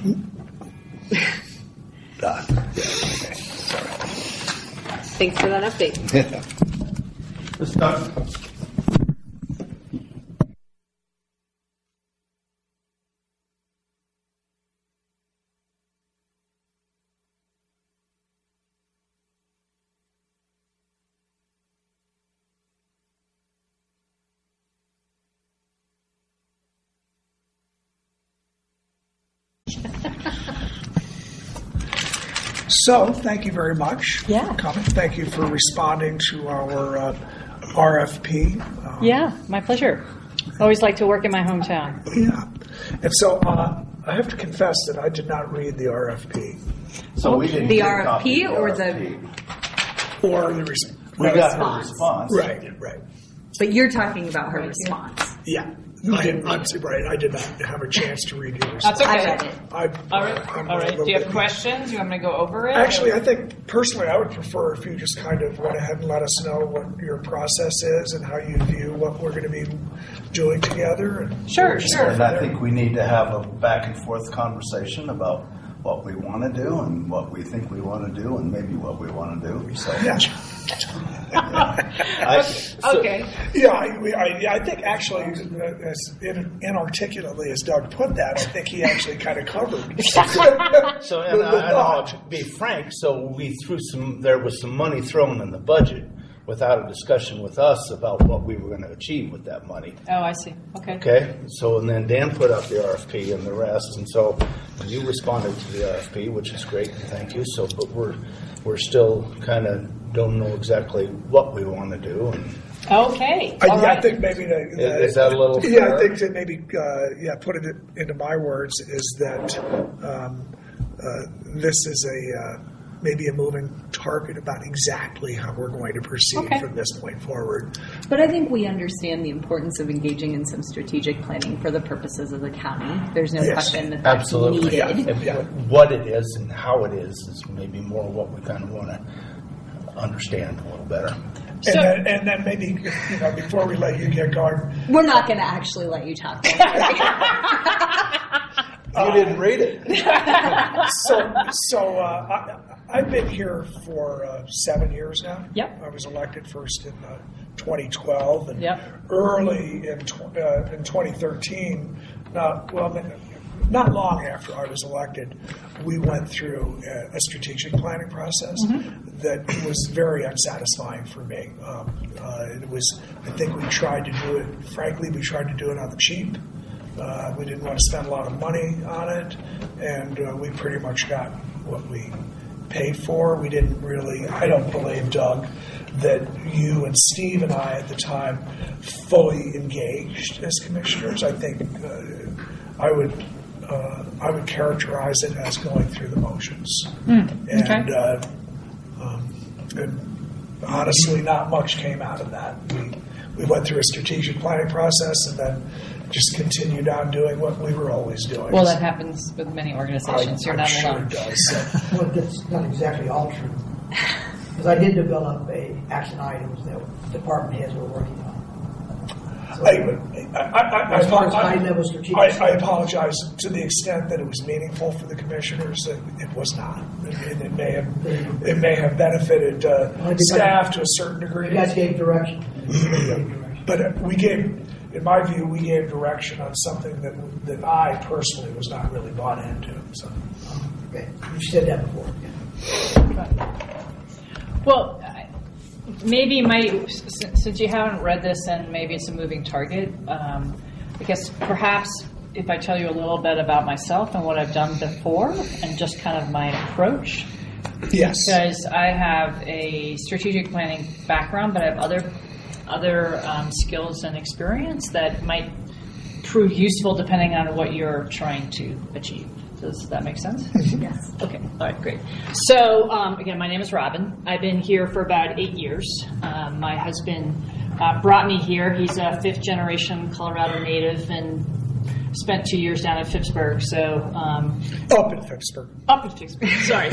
Okay. Sorry. Thanks for that update. Yeah. It's done. So, thank you very much. Yeah. For coming. Thank you for responding to our RFP. Yeah, my pleasure. Always like to work in my hometown. Yeah. And so I have to confess that I did not read the RFP. So we didn't The get a copy RFP of or RFP. Or the response. We got her response. Right. But you're talking about her response. Yeah. I did not have a chance to read yours. That's okay. I read it. All right. Do you have questions? You want me to go over it? Actually, I think personally I would prefer if you just kind of went ahead and let us know what your process is and how you view what we're going to be doing together. And Sure. And I think we need to have a back and forth conversation about what we want to do and what we think we want to do and maybe what we want to do. So, Okay. Yeah, I think actually, as inarticulately as Doug put that, I think he actually kind of covered. So, and I'll be frank. So there was some money thrown in the budget without a discussion with us about what we were going to achieve with that money. Oh, I see. Okay. Okay. So, and then Dan put out the RFP and the rest, and so you responded to the RFP, which is great, and thank you. So, but we're still kind of don't know exactly what we want to do. And Okay. I think maybe is that a little fair? Yeah, I think that maybe put it into my words is that this is maybe a moving target about exactly how we're going to proceed from this point forward. But I think we understand the importance of engaging in some strategic planning for the purposes of the county. There's no question that that's absolutely needed. What it is and how it is maybe more what we kind of want to understand a little better. And then maybe, before we let you get going. We're not going to actually let you talk. You didn't read it. I've been here for 7 years now. Yep. I was elected first in 2012, and Yep. early in 2013. Not long after I was elected, we went through a strategic planning process that was very unsatisfying for me. It was, I think we tried to do it, frankly, we tried to do it on the cheap. We didn't want to spend a lot of money on it, and we pretty much got what we paid for. We didn't really, I don't believe, Doug, that you and Steve and I at the time fully engaged as commissioners. I think I would characterize it as going through the motions. And honestly, not much came out of that. We went through a strategic planning process and then just continued on doing what we were always doing. Well, that happens with many organizations. You're I'm not sure alone. it does. Well, that's not exactly all true. Because I did develop action items that department heads were working on. So, as far as high-level strategic, I apologize to the extent that it was meaningful for the commissioners. It was not. And it may have benefited staff to a certain degree. you guys gave direction. But we gave, in my view, we gave direction on something that I personally was not really bought into. So. Okay. You said that before. Well, maybe since you haven't read this and maybe it's a moving target, I guess perhaps if I tell you a little bit about myself and what I've done before and just kind of my approach. Yes. Because I have a strategic planning background, but I have other skills and experience that might prove useful depending on what you're trying to achieve. Does that make sense? Yes. Okay. All right. Great. So, again, my name is Robin. I've been here for about 8 years. My husband brought me here. He's a fifth-generation Colorado native and spent 2 years down in Phippsburg. So, up in Phippsburg. Up in Phippsburg. Sorry.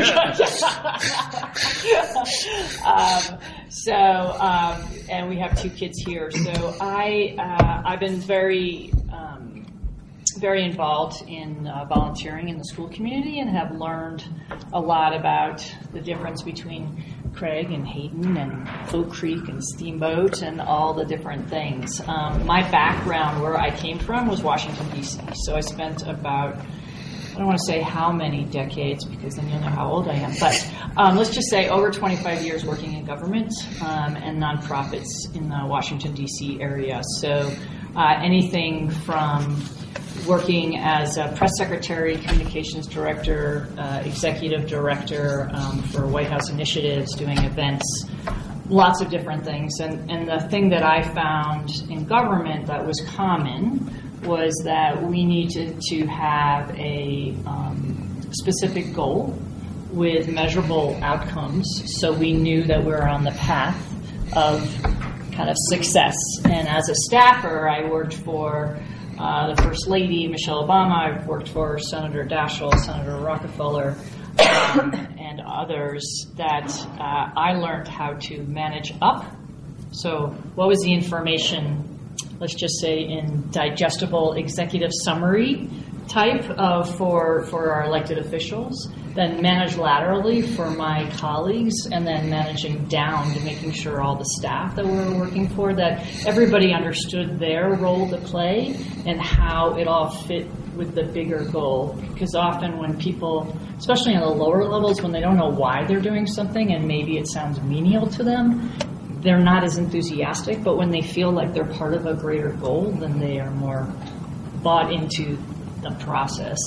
And we have 2 kids here. So I've been very involved in volunteering in the school community and have learned a lot about the difference between Craig and Hayden and Oak Creek and Steamboat and all the different things. My background, where I came from, was Washington, D.C. So I spent about, I don't want to say how many decades because then you'll know how old I am, but let's just say over 25 years working in government and nonprofits in the Washington, D.C. area. So anything from working as a press secretary, communications director, executive director for White House initiatives, doing events, lots of different things. And the thing that I found in government that was common was that we needed to have a specific goal with measurable outcomes, so we knew that we were on the path of kind of success. And as a staffer, I worked for the First Lady, Michelle Obama. I've worked for Senator Daschle, Senator Rockefeller, and others that I learned how to manage up. So what was the information, let's just say in digestible executive summary type for our elected officials, then manage laterally for my colleagues, and then managing down to making sure all the staff that we were working for, that everybody understood their role to play and how it all fit with the bigger goal. Because often when people, especially on the lower levels, when they don't know why they're doing something and maybe it sounds menial to them, they're not as enthusiastic. But when they feel like they're part of a greater goal, then they are more bought into the process.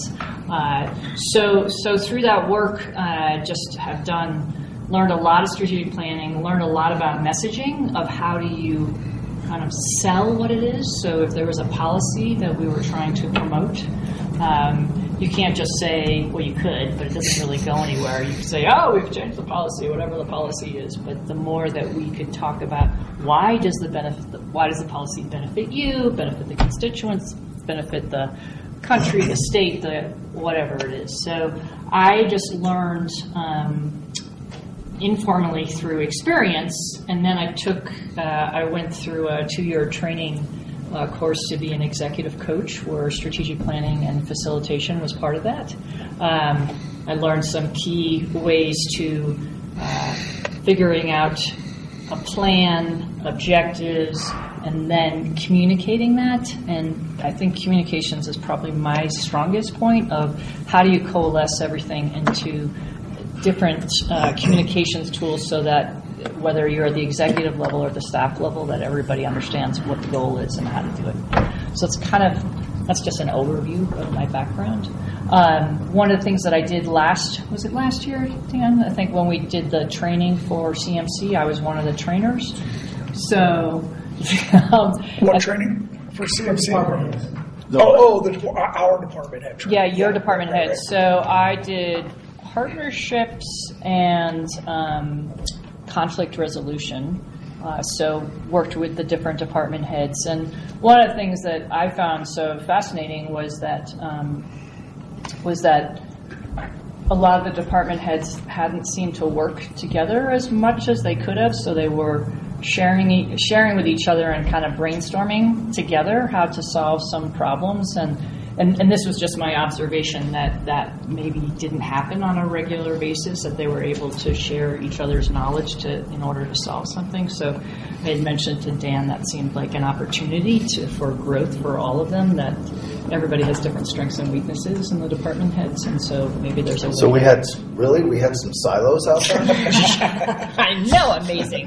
So through that work, just have learned a lot of strategic planning, learned a lot about messaging of how do you kind of sell what it is. So if there was a policy that we were trying to promote, you can't just say, well, you could, but it doesn't really go anywhere. You can say, oh, we've changed the policy, whatever the policy is. But the more that we could talk about why does the policy benefit you, benefit the constituents, benefit the country, the state, the whatever it is. So I just learned informally through experience, and then I went through a 2-year training course to be an executive coach, where strategic planning and facilitation was part of that. I learned some key ways to figuring out a plan, objectives, and then communicating that. And I think communications is probably my strongest point of how do you coalesce everything into different communications tools so that whether you're at the executive level or the staff level, that everybody understands what the goal is and how to do it. So that's just an overview of my background. One of the things that I did last year, Dan? I think when we did the training for CMC, I was one of the trainers. So what training for CMC? Our department head training. Yeah, your department head. So I did partnerships and conflict resolution. So worked with the different department heads. And one of the things that I found so fascinating was that a lot of the department heads hadn't seemed to work together as much as they could have. So they were sharing with each other and kind of brainstorming together how to solve some problems. And this was just my observation that maybe didn't happen on a regular basis, that they were able to share each other's knowledge in order to solve something. So I had mentioned to Dan that seemed like an opportunity for growth for all of them, that everybody has different strengths and weaknesses in the department heads, and so maybe there's a way. So we had some silos out there? I know, amazing.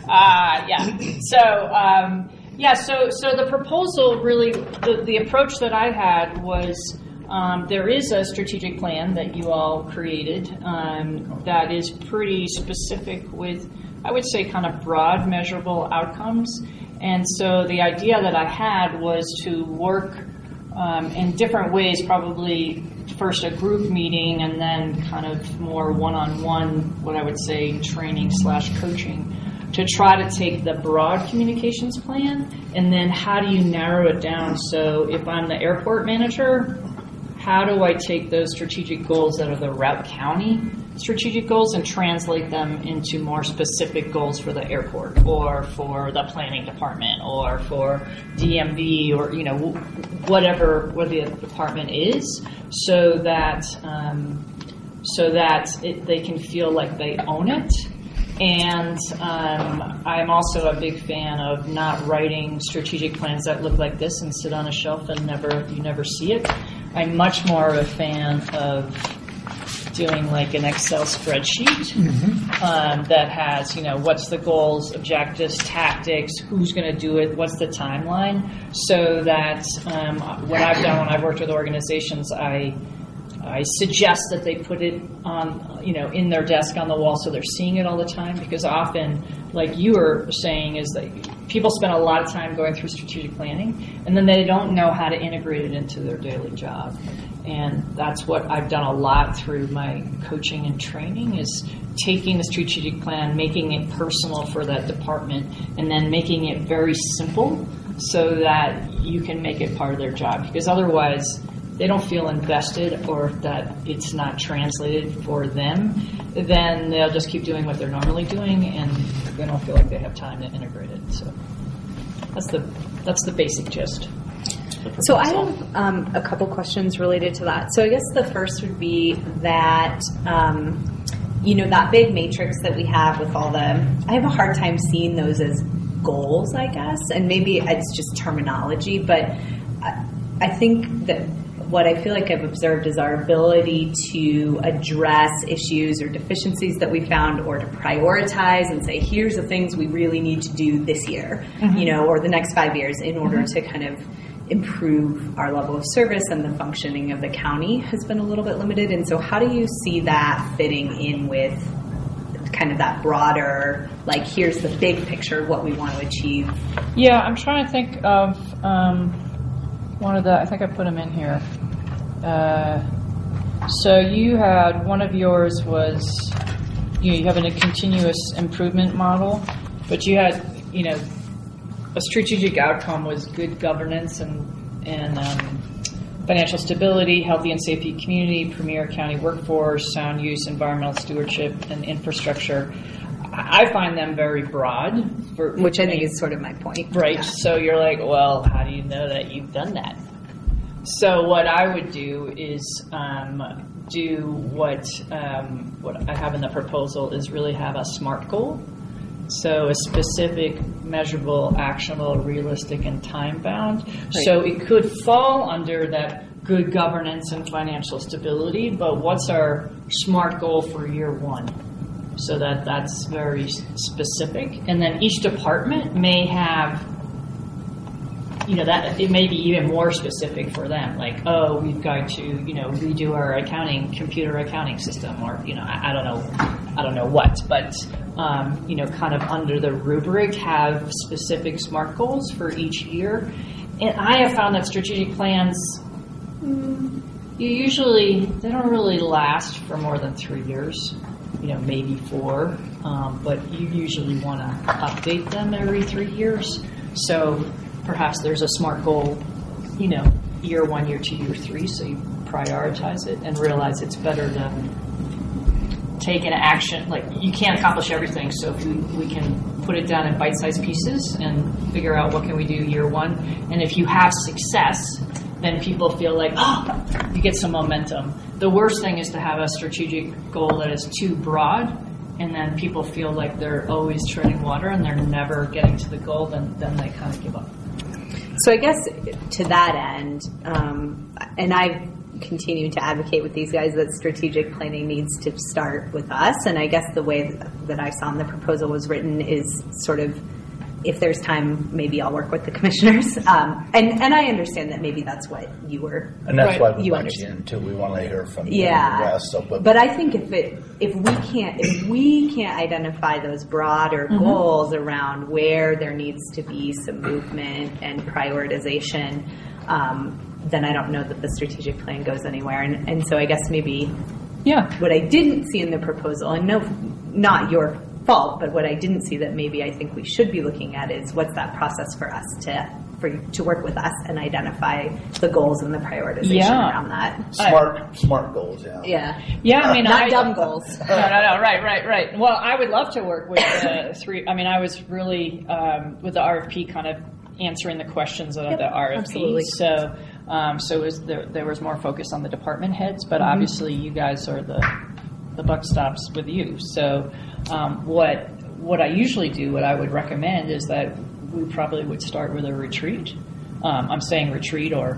So the proposal really, the approach that I had was there is a strategic plan that you all created that is pretty specific with, I would say, kind of broad measurable outcomes. And so the idea that I had was to work in different ways, probably first a group meeting and then kind of more one-on-one, what I would say, training/coaching, to try to take the broad communications plan and then how do you narrow it down. So if I'm the airport manager, how do I take those strategic goals that are the Routt County strategic goals and translate them into more specific goals for the airport or for the planning department or for DMV or, whatever the department is, so that they can feel like they own it. And I'm also a big fan of not writing strategic plans that look like this and sit on a shelf and you never see it. I'm much more of a fan of doing like an Excel spreadsheet that has, what's the goals, objectives, tactics, who's going to do it, what's the timeline, so that what I've done when I've worked with organizations, I suggest that they put it on, in their desk on the wall so they're seeing it all the time, because often, like you were saying, is that people spend a lot of time going through strategic planning and then they don't know how to integrate it into their daily job. And that's what I've done a lot through my coaching and training, is taking the strategic plan, making it personal for that department, and then making it very simple so that you can make it part of their job. Because otherwise, they don't feel invested, or that it's not translated for them, then they'll just keep doing what they're normally doing, and they don't feel like they have time to integrate it. So that's the basic gist. So I have a couple questions related to that. So I guess the first would be that, that big matrix that we have with all I have a hard time seeing those as goals, I guess, and maybe it's just terminology, but I think that what I feel like I've observed is our ability to address issues or deficiencies that we found, or to prioritize and say, here's the things we really need to do this year, or the next 5 years, in order to kind of improve our level of service and the functioning of the county has been a little bit limited. And so how do you see that fitting in with kind of that broader, like, here's the big picture of what we want to achieve? Yeah, I'm trying to think of one of I think I put them in here. So you had, one of yours was, you have a continuous improvement model, but you had, a strategic outcome was good governance and financial stability, healthy and safety community, premier county workforce, sound use, environmental stewardship, and infrastructure. I find them very broad. Which I think is sort of my point. Right. Yeah. So you're like, well, how do you know that you've done that? So what I would do is do what I have in the proposal is really have a SMART goal. So a specific, measurable, actionable, realistic, and time-bound. Right. So it could fall under that good governance and financial stability, but what's our SMART goal for year one? So that's very specific. And then each department may have, that it may be even more specific for them. Like, oh, we've got to, redo our computer accounting system, or, I don't know what, but, kind of under the rubric have specific SMART goals for each year. And I have found that strategic plans, they don't really last for more than 3 years. Maybe 4, but you usually want to update them every 3 years. So perhaps there's a SMART goal, year 1, year 2, year 3, so you prioritize it and realize it's better to take an action. Like, you can't accomplish everything, so if we can put it down in bite-sized pieces and figure out what can we do year 1. And if you have success, then people feel like, you get some momentum. The worst thing is to have a strategic goal that is too broad, and then people feel like they're always treading water and they're never getting to the goal, then they kind of give up. So I guess to that end, and I've continued to advocate with these guys that strategic planning needs to start with us, and I guess the way that I saw in the proposal was written is sort of, if there's time, maybe I'll work with the commissioners. And I understand that maybe that's what you were. And that's why we you want you in too. We want to hear from you. Yeah. And the rest, so, but I think if we can't identify those broader goals around where there needs to be some movement and prioritization, then I don't know that the strategic plan goes anywhere. And so I guess maybe what I didn't see in the proposal, and no, not your fault, but what I didn't see that maybe I think we should be looking at is what's that process for us to work with us and identify the goals and the prioritization around that. Smart goals, Yeah. I mean, not dumb goals. No. Right. Well, I would love to work with I was really with the RFP kind of answering the questions of the RFP. Absolutely. So there was more focus on the department heads, but obviously you guys are the buck stops with you. So what I usually do, what I would recommend is that we probably would start with a retreat. I'm saying retreat or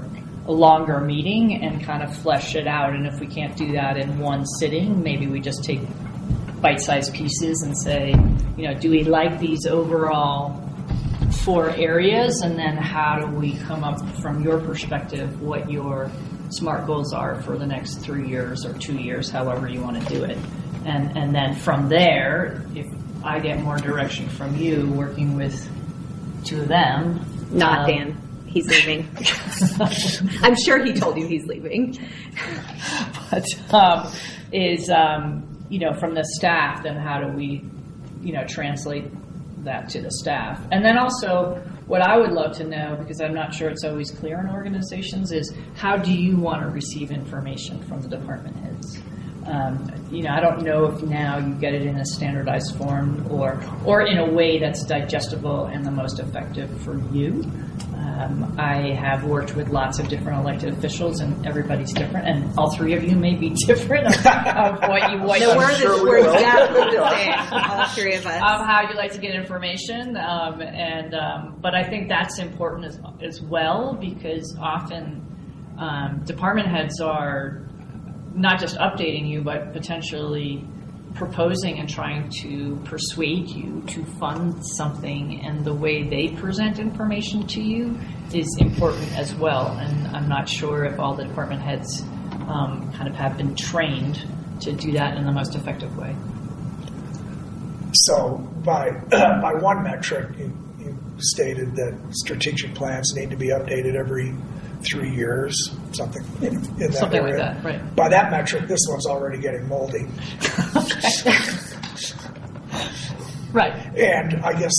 a longer meeting and kind of flesh it out. And if we can't do that in one sitting, maybe we just take bite-sized pieces and say, do we like these overall 4 areas? And then how do we come up from your perspective what your SMART goals are for the next 3 years or 2 years, however you want to do it. And then from there, if I get more direction from you working with 2 of them. Not Dan. He's leaving. I'm sure he told you he's leaving. But from the staff, then how do we, translate that to the staff? And then also, what I would love to know, because I'm not sure it's always clear in organizations, is how do you want to receive information from the department heads? I don't know if now you get it in a standardized form or in a way that's digestible and the most effective for you. I have worked with lots of different elected officials, and everybody's different, and all 3 of you may be different of what you want. No, we're exactly the same, all 3 of us. Of how you like to get information, but I think that's important as well, because often department heads are not just updating you, but potentially proposing and trying to persuade you to fund something, and the way they present information to you is important as well. And I'm not sure if all the department heads kind of have been trained to do that in the most effective way. So by one metric, you stated that strategic plans need to be updated every 3 years, something in that something area. Like that, right? By that metric, this one's already getting moldy. Right. And I guess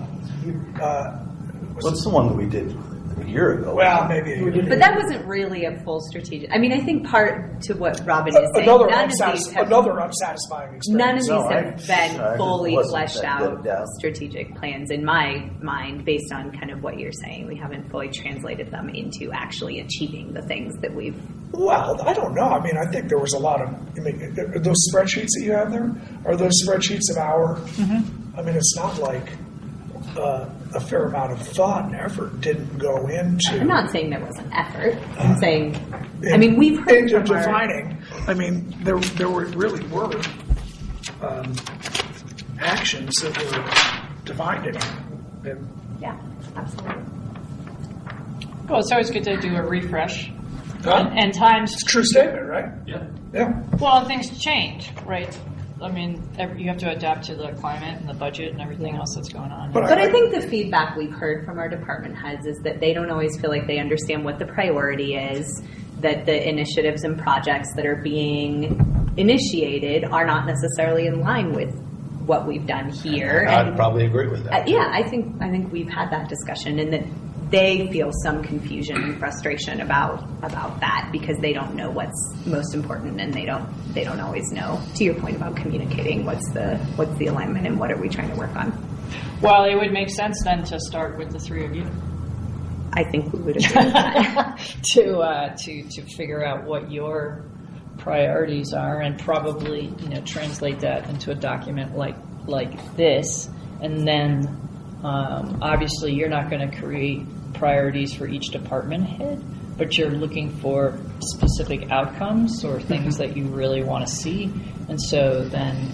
what's the one that we did a year ago? Well, maybe a year ago. But that wasn't really a full strategic. I mean, I think part to what Robin is saying, another unsatisfying experience. None of these have been fully fleshed out good, yeah. strategic plans in my mind, based on kind of what you're saying. We haven't fully translated them into actually achieving the things that we've. Well, I don't know. I mean, I think there was a lot of. Are those spreadsheets that you have there, are those spreadsheets of our? Mm-hmm. I mean, it's not like a fair amount of thought and effort didn't go into. I'm not saying there wasn't effort. I'm saying, we've heard from defining. There really were actions that were defined in it. Yeah, absolutely. Well, it's always good to do a refresh. And times. It's a true statement, right? Yeah. Well, things change, right? You have to adapt to the climate and the budget and everything else that's going on. But I think the feedback we've heard from our department heads is that they don't always feel like they understand what the priority is, that the initiatives and projects that are being initiated are not necessarily in line with what we've done here. I'd probably agree with that. I think we've had that discussion, and that they feel some confusion and frustration about that, because they don't know what's most important, and they don't always know, to your point about communicating, what's the alignment and what are we trying to work on. Well, it would make sense then to start with the 3 of you. I think we would agree with that. to figure out what your priorities are, and probably translate that into a document like this, and then obviously you're not going to create priorities for each department head, but you're looking for specific outcomes or things that you really want to see. And so then,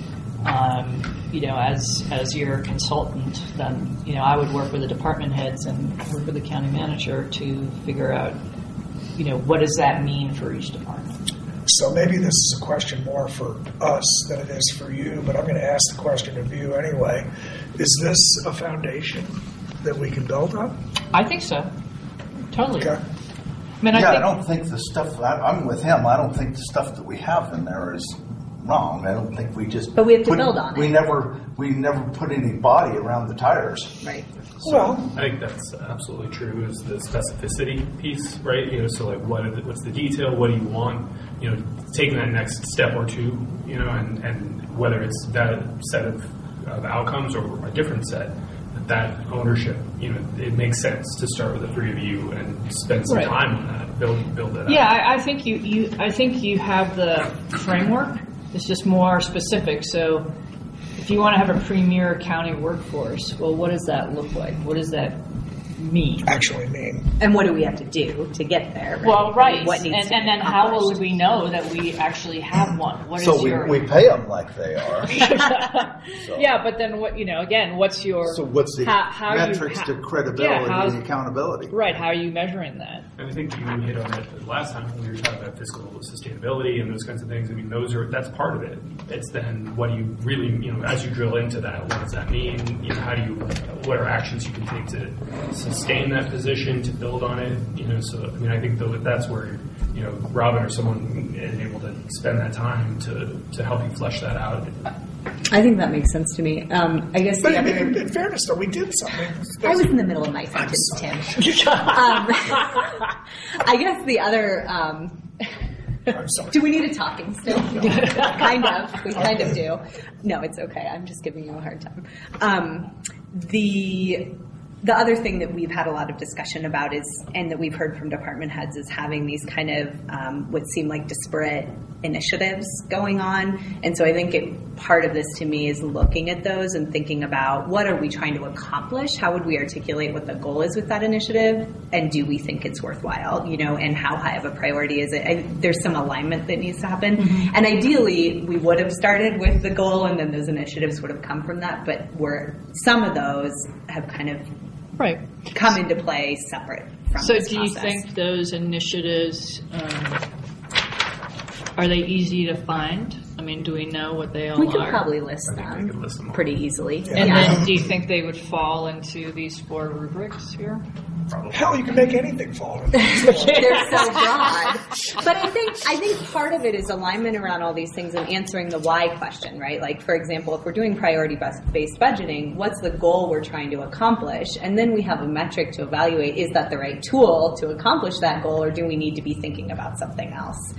as your consultant, then, I would work with the department heads and work with the county manager to figure out, what does that mean for each department? So maybe this is a question more for us than it is for you, but I'm going to ask the question of you anyway. Is this a foundation that we can build on? I think so. Totally. Okay. I don't think the stuff, I'm with him, I don't think the stuff that we have in there is wrong. I don't think we just. But we have to build on it. We never put any body around the tires. Right. So I think that's absolutely true. Is the specificity piece, right? So like, what's the detail? What do you want? Taking that next step or two, and whether it's that set of outcomes or a different set, that ownership, it makes sense to start with the 3 of you and spend some time on that, build that. Yeah, out. I think you have the framework. It's just more specific. So if you want to have a premier county workforce, well, what does that look like? What does that mean? Actually mean. And what do we have to do to get there? Right? Well, right. What needs to and be then how will accomplished? we know that we actually have one? What is So your... we pay them like they are. Yeah, but then what, again, what's your... So what's the how metrics to credibility and accountability? Right, how are you measuring that? And I think you hit on it last time when we were talking about fiscal sustainability and those kinds of things. I mean, that's part of it. It's then what do you really, as you drill into that, what does that mean? What are actions you can take to sustain that position, to build on it? So I think that's where Robin or someone is able to spend that time to help you flesh that out. I think that makes sense to me. I guess. But in fairness, though, we did something. I was in the middle of my sentence, Tim. I guess the other. I'm sorry. Do we need a talking still? Kind of. We kind of do. No, it's okay. I'm just giving you a hard time. The other thing that we've had a lot of discussion about and that we've heard from department heads is having these kind of what seem like disparate initiatives going on. And so I think part of this to me is looking at those and thinking about what are we trying to accomplish? How would we articulate what the goal is with that initiative? And do we think it's worthwhile, and how high of a priority is it? There's some alignment that needs to happen. Mm-hmm. And ideally, we would have started with the goal and then those initiatives would have come from that. But some of those have kind of come into play separate from So this do you process. think those initiatives, are they easy to find? I mean, do we know what they all We are? could probably list them pretty easily. And then do you think they would fall into these 4 rubrics here? Hell, you can make anything fall into these. They're so broad. But I think part of it is alignment around all these things and answering the why question, right? Like, for example, if we're doing priority-based budgeting, what's the goal we're trying to accomplish? And then we have a metric to evaluate, is that the right tool to accomplish that goal, or do we need to be thinking about something else?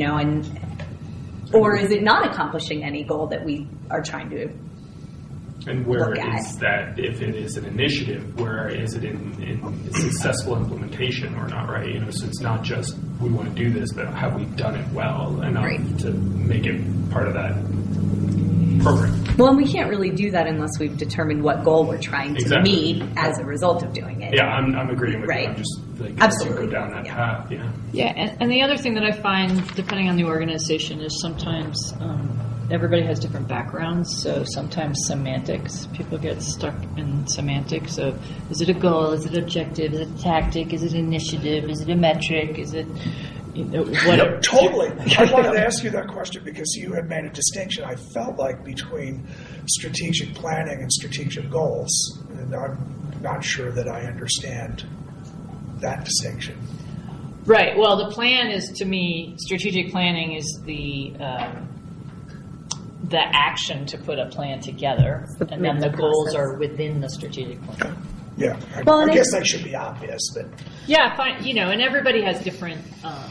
Or is it not accomplishing any goal that we are trying to And where look at? is that, if it is an initiative, where is it in successful implementation or not, right? So it's not just we want to do this, but have we done it well enough to make it part of that program? Well, and we can't really do that unless we've determined what goal we're trying to meet as a result of doing it. Yeah, I'm agreeing with you. I'm just Absolutely. go down that path. Yeah. Yeah, and the other thing that I find, depending on the organization, is sometimes everybody has different backgrounds, so sometimes semantics. People get stuck in semantics of, is it a goal, is it objective, is it a tactic, is it initiative, is it a metric, is it... Yep, totally. I wanted to ask you that question because you had made a distinction, I felt like, between strategic planning and strategic goals. And I'm not sure that I understand that distinction. Right. Well, the plan is, to me, strategic planning is the action to put a plan together, and then the goals are within the strategic plan. Yeah, I guess that should be obvious, but yeah, fine. And everybody has different.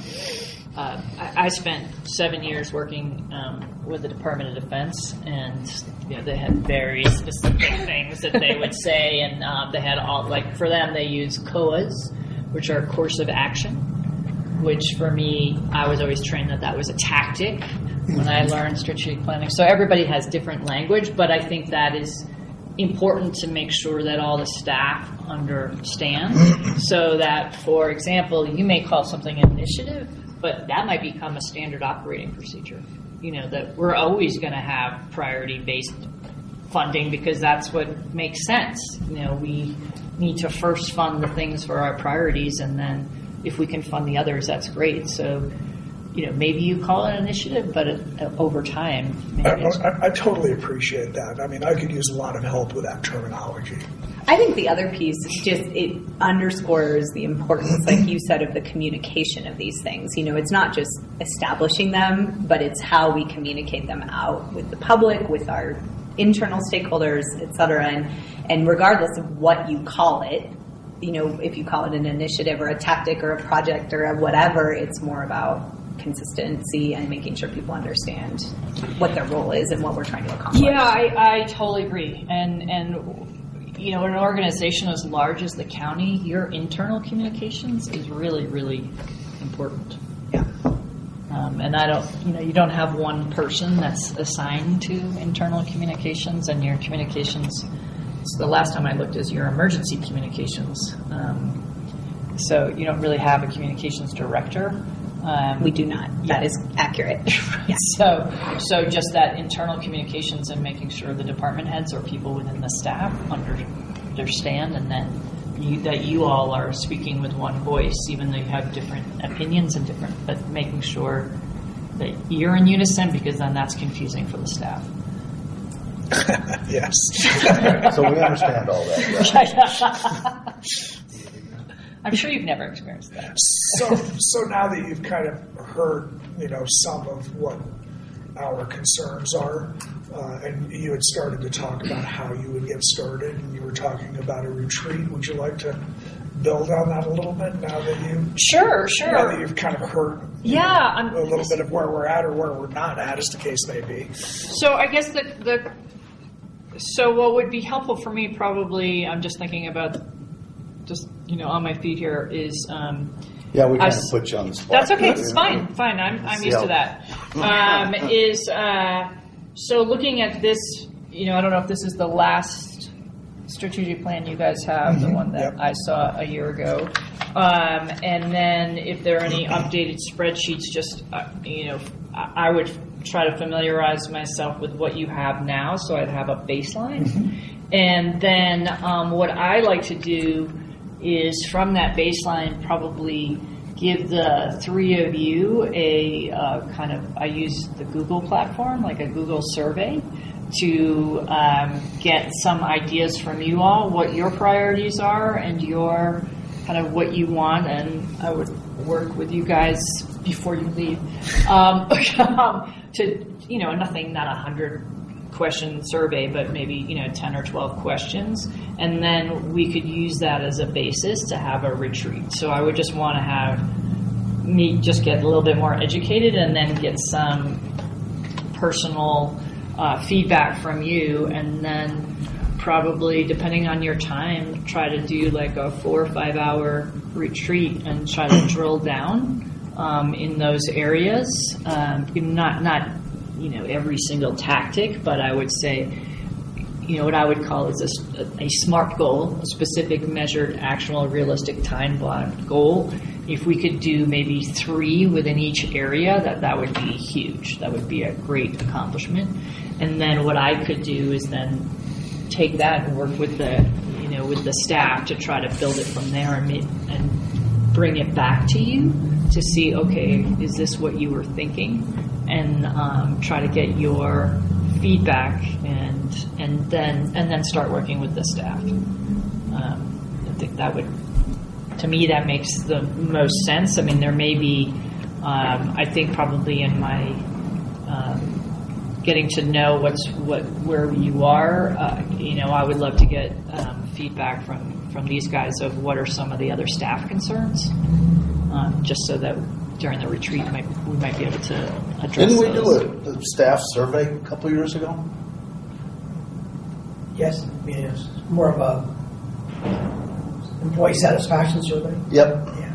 I spent 7 years working with the Department of Defense, and they had very specific things that they would say, and they had for them they use COAs, which are course of action. Which for me, I was always trained that was a tactic when I learned strategic planning. So everybody has different language, but I think that is important to make sure that all the staff understand, so that, for example, you may call something an initiative, but that might become a standard operating procedure. That we're always going to have priority-based funding because that's what makes sense. We need to first fund the things for our priorities, and then if we can fund the others, that's great. So, maybe you call it an initiative, but over time. I totally appreciate that. I mean, I could use a lot of help with that terminology. I think the other piece it underscores the importance, like you said, of the communication of these things. It's not just establishing them, but it's how we communicate them out with the public, with our internal stakeholders, et cetera. And regardless of what you call it, if you call it an initiative or a tactic or a project or a whatever, it's more about consistency and making sure people understand what their role is and what we're trying to accomplish. Yeah, I totally agree. And in an organization as large as the county, your internal communications is really, really important. Yeah. And you don't have one person that's assigned to internal communications, and your communications the last time I looked is your emergency communications. So you don't really have a communications director. We do not. That is accurate. Yeah. So just that internal communications and making sure the department heads or people within the staff understand, and then that you all are speaking with one voice, even though you have different opinions and but making sure that you're in unison, because then that's confusing for the staff. Yes. So we understand all that. Yeah. I'm sure you've never experienced that. So now that you've kind of heard, some of what our concerns are, and you had started to talk about how you would get started, and you were talking about a retreat. Would you like to build on that a little bit now that Sure. Now that you've kind of heard a little bit of where we're at or where we're not at, as the case may be. So I guess so what would be helpful for me, probably, I'm just thinking about on my feet here, is yeah, we kind of put you on the spot. That's okay. It's fine. I'm used to that. So looking at this, I don't know if this is the last strategic plan you guys have, the one that I saw a year ago, and then if there are any updated spreadsheets, just I would try to familiarize myself with what you have now, so I'd have a baseline, and then what I like to do is from that baseline probably give the three of you a I use the Google platform, like a Google survey, to get some ideas from you all, what your priorities are and your kind of what you want, and I would work with you guys before you leave to, not 100 question survey, but maybe 10 or 12 questions, and then we could use that as a basis to have a retreat. So I would just want to have me just get a little bit more educated, and then get some personal feedback from you, and then probably, depending on your time, try to do like a 4 or 5 hour retreat and try to drill down in those areas. Not every single tactic, but I would say, what I would call is a SMART goal, a specific, measured, actionable, realistic, time-bound goal. If we could do maybe 3 within each area, that would be huge. That would be a great accomplishment. And then what I could do is then take that and work with the staff to try to build it from there and bring it back to you to see, okay, is this what you were thinking? And try to get your feedback and then start working with the staff. I think that would, to me, that makes the most sense. I mean, there may be, I think probably in my getting to know where you are, I would love to get feedback from these guys of what are some of the other staff concerns, just so that during the retreat we might be able to address those. Didn't we do a staff survey a couple years ago? Yes, it's more of a employee satisfaction survey. Yep. Yeah.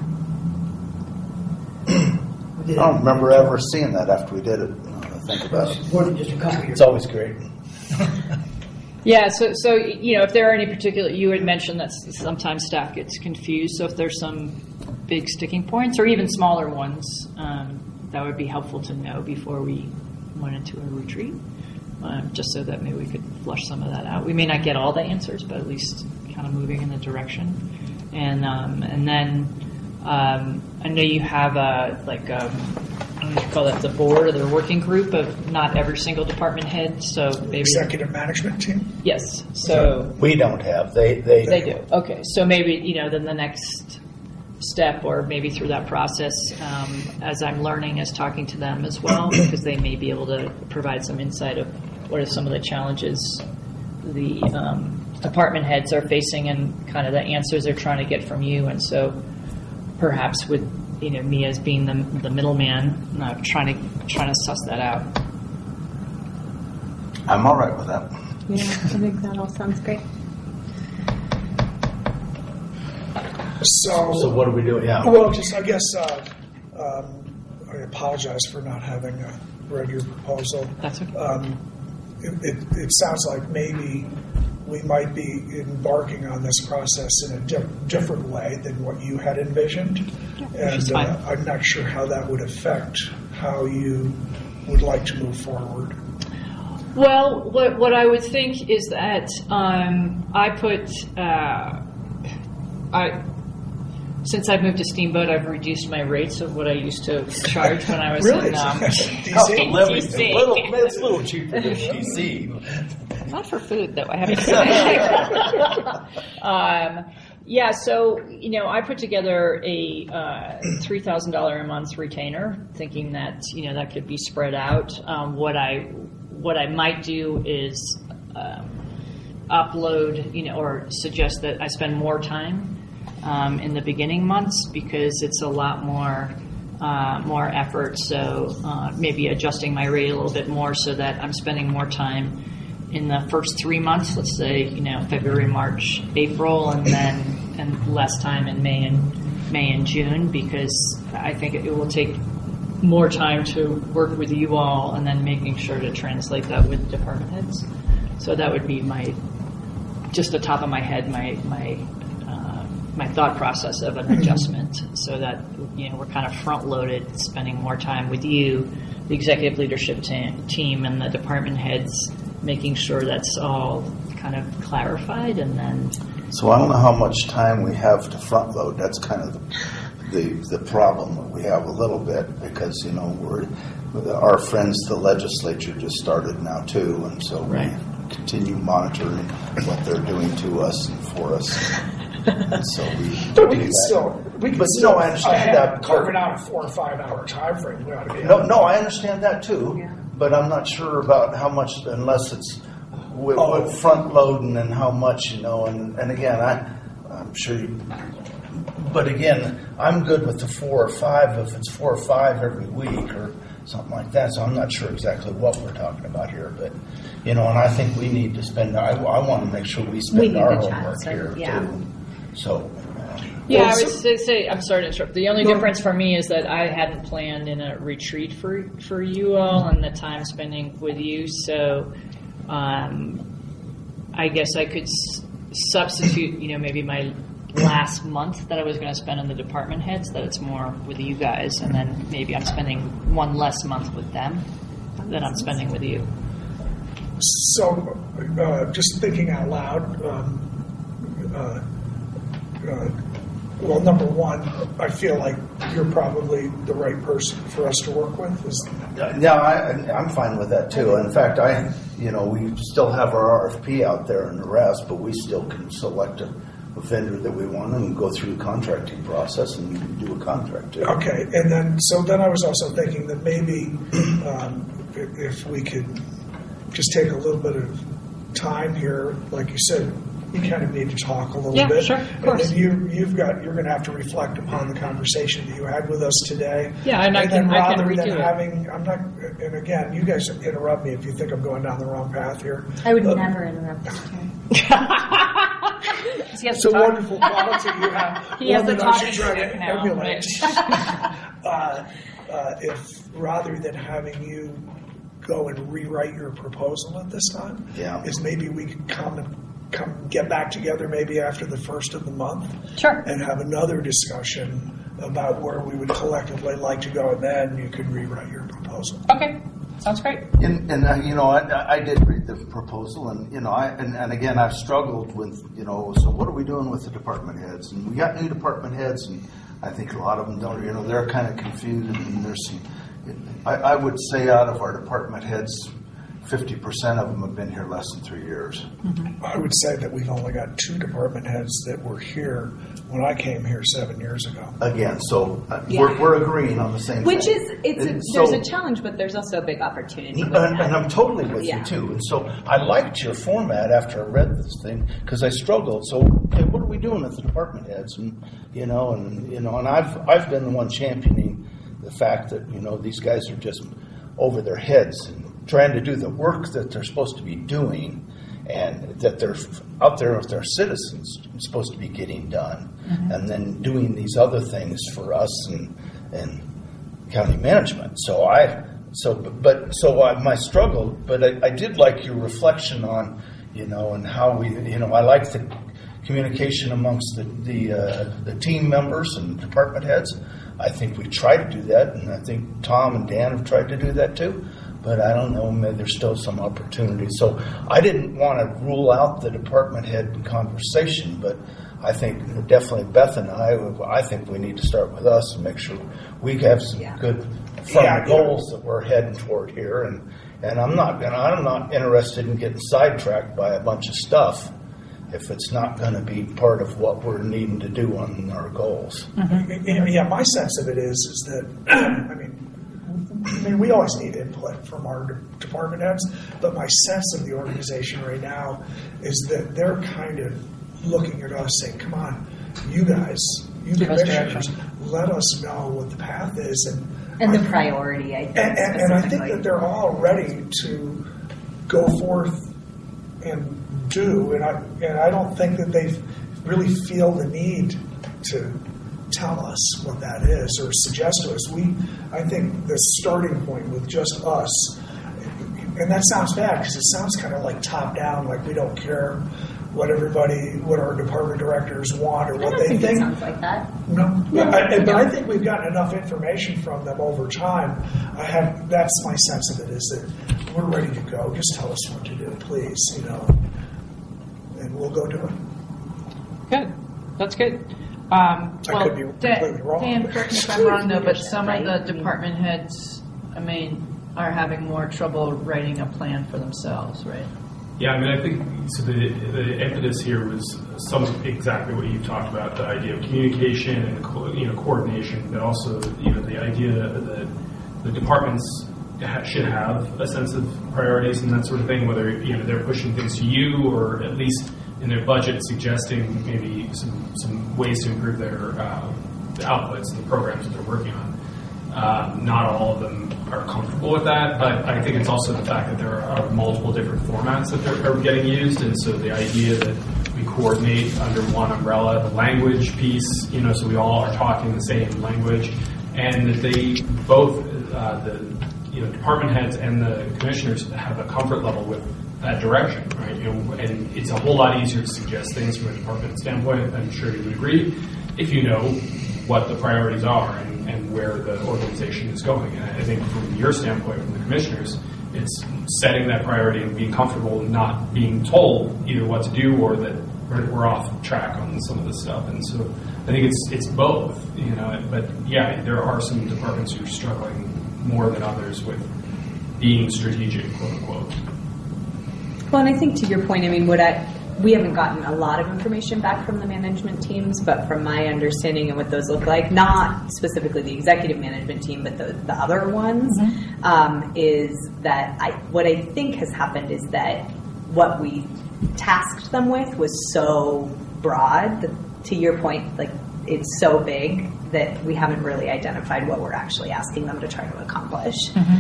I don't remember ever seeing that after we did it. Think about it. More than just a couple years. It's always great. Yeah, so if there are any particular, you had mentioned that sometimes staff gets confused. So if there's some big sticking points or even smaller ones, that would be helpful to know before we went into a retreat, just so that maybe we could flush some of that out. We may not get all the answers, but at least kind of moving in the direction. And then I know you have I don't know if you call that the board or the working group of not every single department head. So maybe executive management team. Yes. So we don't have. They do. Okay. So maybe then the next step, or maybe through that process, as I'm learning, as talking to them as well, because they may be able to provide some insight of what are some of the challenges the department heads are facing and kind of the answers they're trying to get from you. And so perhaps with me as being the middleman, trying to suss that out. I'm all right with that. Yeah, I think that all sounds great. So what are we doing? Yeah. Well, I guess I apologize for not having read your proposal. That's okay. It sounds like maybe we might be embarking on this process in a different way than what you had envisioned. And I'm not sure how that would affect how you would like to move forward. Well, what I would think is that since I've moved to Steamboat, I've reduced my rates of what I used to charge when I was Really? in DC? It's a little cheaper than DC. Not for food, though, I have to say. Yeah, so, I put together a $3,000 a month retainer, thinking that, that could be spread out. What I might do is upload, or suggest that I spend more time in the beginning months, because it's a lot more effort. So maybe adjusting my rate a little bit more so that I'm spending more time in the first 3 months, let's say, February, March, April, and less time in May and June, because I think it will take more time to work with you all and then making sure to translate that with department heads. So that would be just the top of my head, my thought process of an adjustment, so that we're kind of front loaded, spending more time with you, the executive leadership team, and the department heads, making sure that's all kind of clarified, and then. So I don't know how much time we have to front load. That's kind of the problem that we have a little bit, because our friends, the legislature, just started now too, and so we continue monitoring what they're doing to us and for us. And so we can still I understand that. Carving out a 4 or 5 hour time frame. We ought to be no, I understand that too. Yeah. But I'm not sure about how much, unless it's with front loading and how much, And again, I'm sure. But again, I'm good with the 4 or 5 if it's 4 or 5 every week or something like that. So I'm not sure exactly what we're talking about here, but and I think we need to spend. I want to make sure we spend our homework here too. So. Yeah, I would say, I'm sorry to interrupt. The only difference for me is that I hadn't planned in a retreat for you all and the time spending with you. So I guess I could substitute, maybe my last month that I was going to spend on the department heads, that it's more with you guys, and then maybe I'm spending one less month with them than I'm spending with you. So just thinking out loud, well, number one, I feel like you're probably the right person for us to work with. I'm fine with that too. In fact, we still have our RFP out there and the rest, but we still can select a vendor that we want and go through the contracting process and do a contract too. Okay, and then I was also thinking that maybe if we could just take a little bit of time here, like you said. We kind of need to talk a little bit. Yeah, sure, of course. And then you're going to have to reflect upon the conversation that you had with us today. Yeah, and I can redo it. And again, you guys interrupt me if you think I'm going down the wrong path here. I would never interrupt you. It's a wonderful quality you have. He has the talking trying to now. emulate. If rather than having you go and rewrite your proposal at this time, is maybe we could come get back together maybe after the first of the month, and have another discussion about where we would collectively like to go, and then you could rewrite your proposal. Okay, sounds great. And I did read the proposal, and and again I've struggled with so what are we doing with the department heads? And we got new department heads, and I think a lot of them don't. They're kind of confused, and there's some. I would say out of our department heads, 50% of them have been here less than 3 years. Mm-hmm. I would say that we've only got 2 department heads that were here when I came here 7 years ago. Again, so we're agreeing on the same Which thing. There's a challenge, but there's also a big opportunity. And I'm totally with you too. And so I liked your format after I read this thing because I struggled. So what are we doing with the department heads? And and I've been the one championing the fact that these guys are just over their heads and trying to do the work that they're supposed to be doing, and that they're out there with their citizens supposed to be getting done, and then doing these other things for us and county management. So I struggled, but I did like your reflection on, and how we, I like the communication amongst the team members and department heads. I think we try to do that, and I think Tom and Dan have tried to do that too. But I don't know, maybe there's still some opportunity. So I didn't want to rule out the department head conversation, but I think definitely Beth and I think we need to start with us and make sure we have some good firm goals that we're heading toward here. And I'm not interested in getting sidetracked by a bunch of stuff if it's not going to be part of what we're needing to do on our goals. Yeah, my sense of it is that, I mean, we always need input from our department heads, but my sense of the organization right now is that they're kind of looking at us saying, come on, you guys, you commissioners, let us know what the path is. And the priority, I think. And I think that they're all ready to go forth and do, and I don't think that they really feel the need to tell us what that is or suggest to us. I think the starting point with just us, and that sounds bad because it sounds kind of like top down, like we don't care what our department directors want or what they think. It sounds like that. No. But I think we've gotten enough information from them over time. That's my sense of it, is that we're ready to go. Just tell us what to do, please, and we'll go do it. Good. That's good. I could be completely wrong. Dan, correct me if I'm wrong though, but some of the department heads, are having more trouble writing a plan for themselves, right? Yeah, I think so. The impetus here was exactly what you've talked about, the idea of communication and coordination, but also the idea that the departments should have a sense of priorities and that sort of thing. Whether they're pushing things to you or at least in their budget suggesting maybe some ways to improve their the outputs and the programs that they're working on. Not all of them are comfortable with that, but I think it's also the fact that there are multiple different formats that are getting used, and so the idea that we coordinate under one umbrella, the language piece, so we all are talking the same language, and that they both, the department heads and the commissioners have a comfort level with that direction, right? And it's a whole lot easier to suggest things from a department standpoint. I'm sure you would agree if you know what the priorities are and where the organization is going. And I think from your standpoint, from the commissioners, it's setting that priority and being comfortable not being told either what to do or that we're off track on some of this stuff. And so I think it's both, but yeah, there are some departments who are struggling more than others with being strategic, quote unquote. Well, and I think to your point, we haven't gotten a lot of information back from the management teams, but from my understanding and what those look like, not specifically the executive management team, but the other ones, is that what I think has happened is that what we tasked them with was so broad that, to your point, like it's so big that we haven't really identified what we're actually asking them to try to accomplish.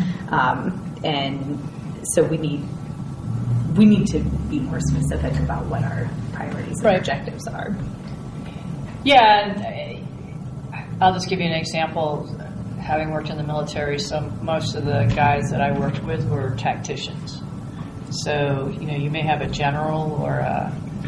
And so we need to be more specific about what our priorities and objectives are. Yeah, and I'll just give you an example. Having worked in the military, most of the guys that I worked with were tacticians. So, you may have a general or a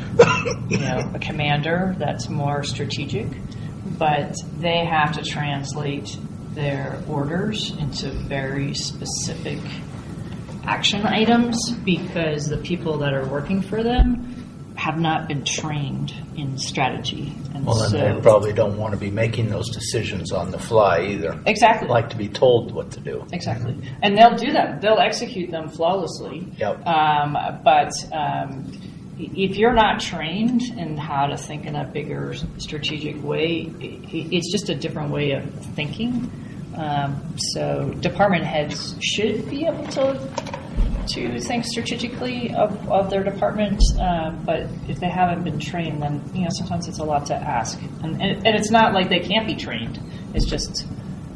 commander that's more strategic, but they have to translate their orders into very specific action items because the people that are working for them have not been trained in strategy. And they probably don't want to be making those decisions on the fly either. Exactly. They like to be told what to do. Exactly. And they'll do them. They'll execute them flawlessly. Yep. But if you're not trained in how to think in a bigger strategic way, it's just a different way of thinking. So department heads should be able to think strategically of their department, but if they haven't been trained, then sometimes it's a lot to ask. And it's not like they can't be trained. It's just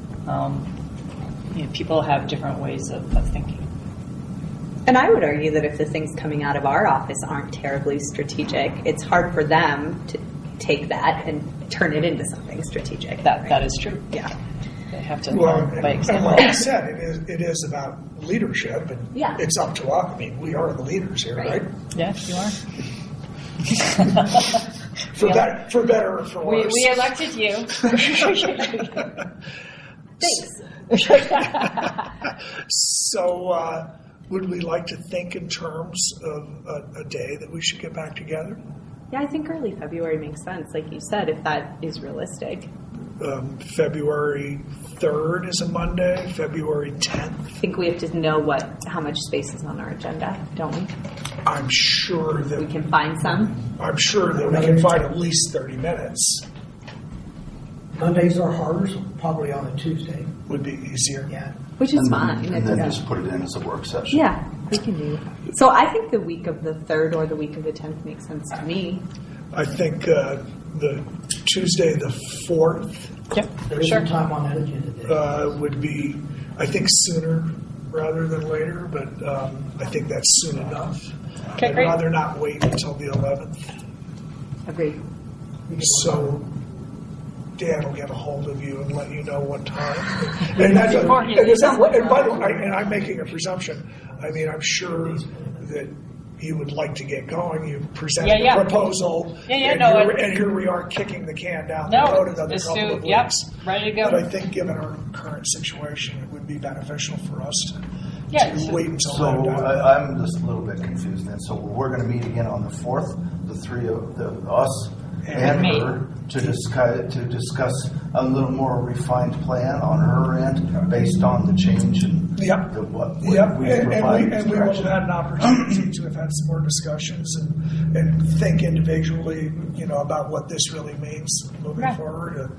people have different ways of thinking. And I would argue that if the things coming out of our office aren't terribly strategic, it's hard for them to take that and turn it into something strategic. That is true. Yeah. have to Well, learn by and example. like I said, it is about leadership, and Yeah. it's up to us. I mean, we are the leaders here, right? Yes, you are. For better or for worse. We elected you. So, would we like to think in terms of a day that we should get back together? Yeah, I think early February makes sense, like you said, if that is realistic. February 3rd is a Monday, February 10th. I think we have to know how much space is on our agenda, don't we? I'm sure that we can find some. I'm sure that we can find at least 30 minutes. Mondays are harder, so probably on a Tuesday. Would be easier. Yeah. Which is fine. And then just put it in as a work session. Yeah, we can do that. So I think the week of the 3rd or the week of the 10th makes sense to me. I think the Tuesday the 4th There is some time on that agenda. would be, I think, sooner rather than later, but I think that's soon enough. Okay, I'd great. rather not wait until the 11th. Agreed. So Dan will get a hold of you and let you know what time. And that's and by the way, and I'm making a presumption. I mean, I'm sure that you would like to get going. You presented Yeah. a proposal, and here we are kicking the can down the road another couple of weeks. Ready to go. But I think, given our current situation, it would be beneficial for us to wait until So then. I'm just a little bit confused then. So we're going to meet again on the 4th, the three of us and me. her to discuss a little more refined plan on her end based on the change in what we provide. And we will have had an opportunity to have had some more discussions and think individually, about what this really means moving forward.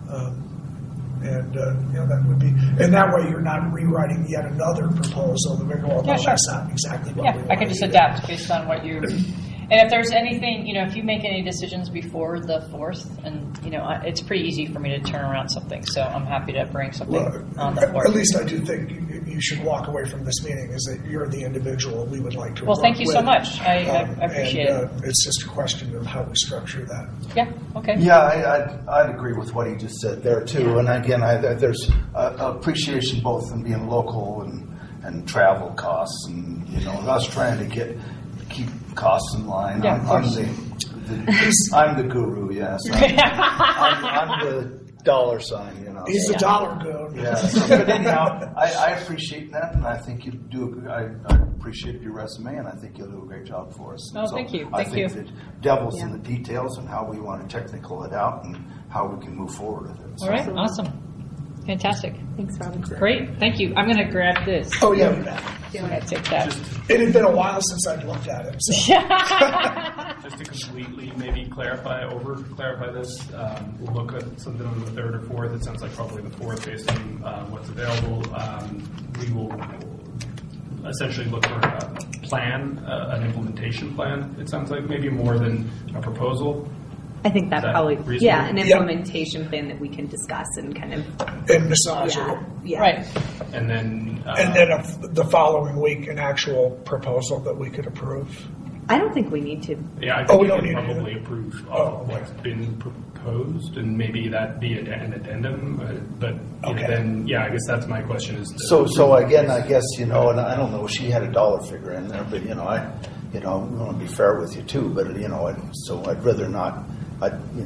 That would be, and that way you're not rewriting yet another proposal that we go, well, that's not exactly what we want. I can just adapt based on what you. And if there's anything, if you make any decisions before the 4th, and it's pretty easy for me to turn around something, so I'm happy to bring something on the 4th. At least I do think you should walk away from this meeting is that you're the individual we would like to Well, work thank you with. so much. I appreciate it. It's just a question of how we structure that. Yeah. Okay. Yeah, I'd agree with what he just said there too. And again, there's appreciation both in being local and travel costs, and us trying to keep costs in line. Yeah, I'm the guru, yes. I'm the dollar sign, He's the dollar guru. Yeah. But anyhow, I appreciate that, and I think you do. I appreciate your resume, and I think you'll do a great job for us. Oh, thank you. I think the devil's in the details and how we want to technical it out and how we can move forward with it. All right. Awesome. Fantastic. Thanks, Robin. Great. Thank you. I'm going to grab this. Oh, yeah. I'm going to take that. It had been a while since I'd looked at it. So. Just to completely maybe clarify this, we'll look at something on the 3rd or 4th. It sounds like probably the 4th based on what's available. We will essentially look for a plan, an implementation plan. It sounds like maybe more than a proposal. I think that probably, reasonable? an implementation plan that we can discuss and kind of and massage it. Yeah. Right. And then the following week, an actual proposal that we could approve. I don't think we need to. Yeah, I think we we don't can need to probably approve what's been proposed, and maybe that be an addendum. But then, I guess that's my question. Is So again, I guess and I don't know. She had a dollar figure in there, but I want to be fair with you too. But so I'd rather not. I think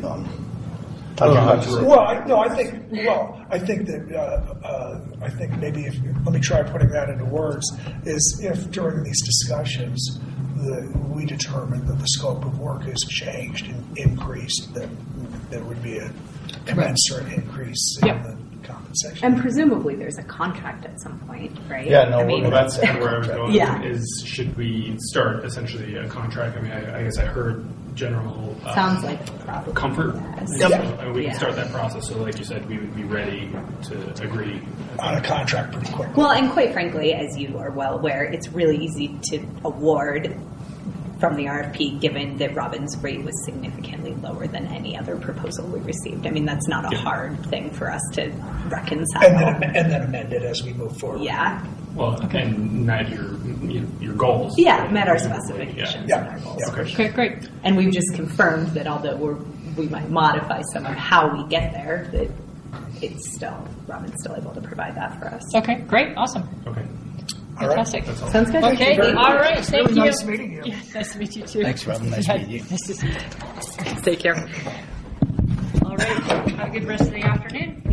maybe let me try putting that into words. Is if during these discussions we determine that the scope of work has changed and increased, that there would be a commensurate increase in the compensation. And presumably there's a contract at some point, right? Yeah, no, well, that's where I was going. Yeah. Is should we start essentially a contract? I mean, I guess I heard general sounds like probably comfort. Yes. So, we can start that process. So, like you said, we would be ready to agree on a contract pretty quickly. Well, and quite frankly, as you are well aware, it's really easy to award from the RFP, given that Robin's rate was significantly lower than any other proposal we received. I mean, that's not a hard thing for us to reconcile. And then amend it as we move forward. Yeah. Well, and met your goals. Yeah, met our specifications and our goals. Yeah, okay, great. And we've just confirmed that although we might modify some of how we get there, that Robin's still able to provide that for us. Okay, great, awesome. Okay. All right. Fantastic. Sounds good. Thank Okay, you very much. all right, thank Really you. nice meeting you. Yeah, nice to meet you too. Thanks, Robin. Nice meeting you. Nice to see you. Take care. All right, have a good rest of the afternoon.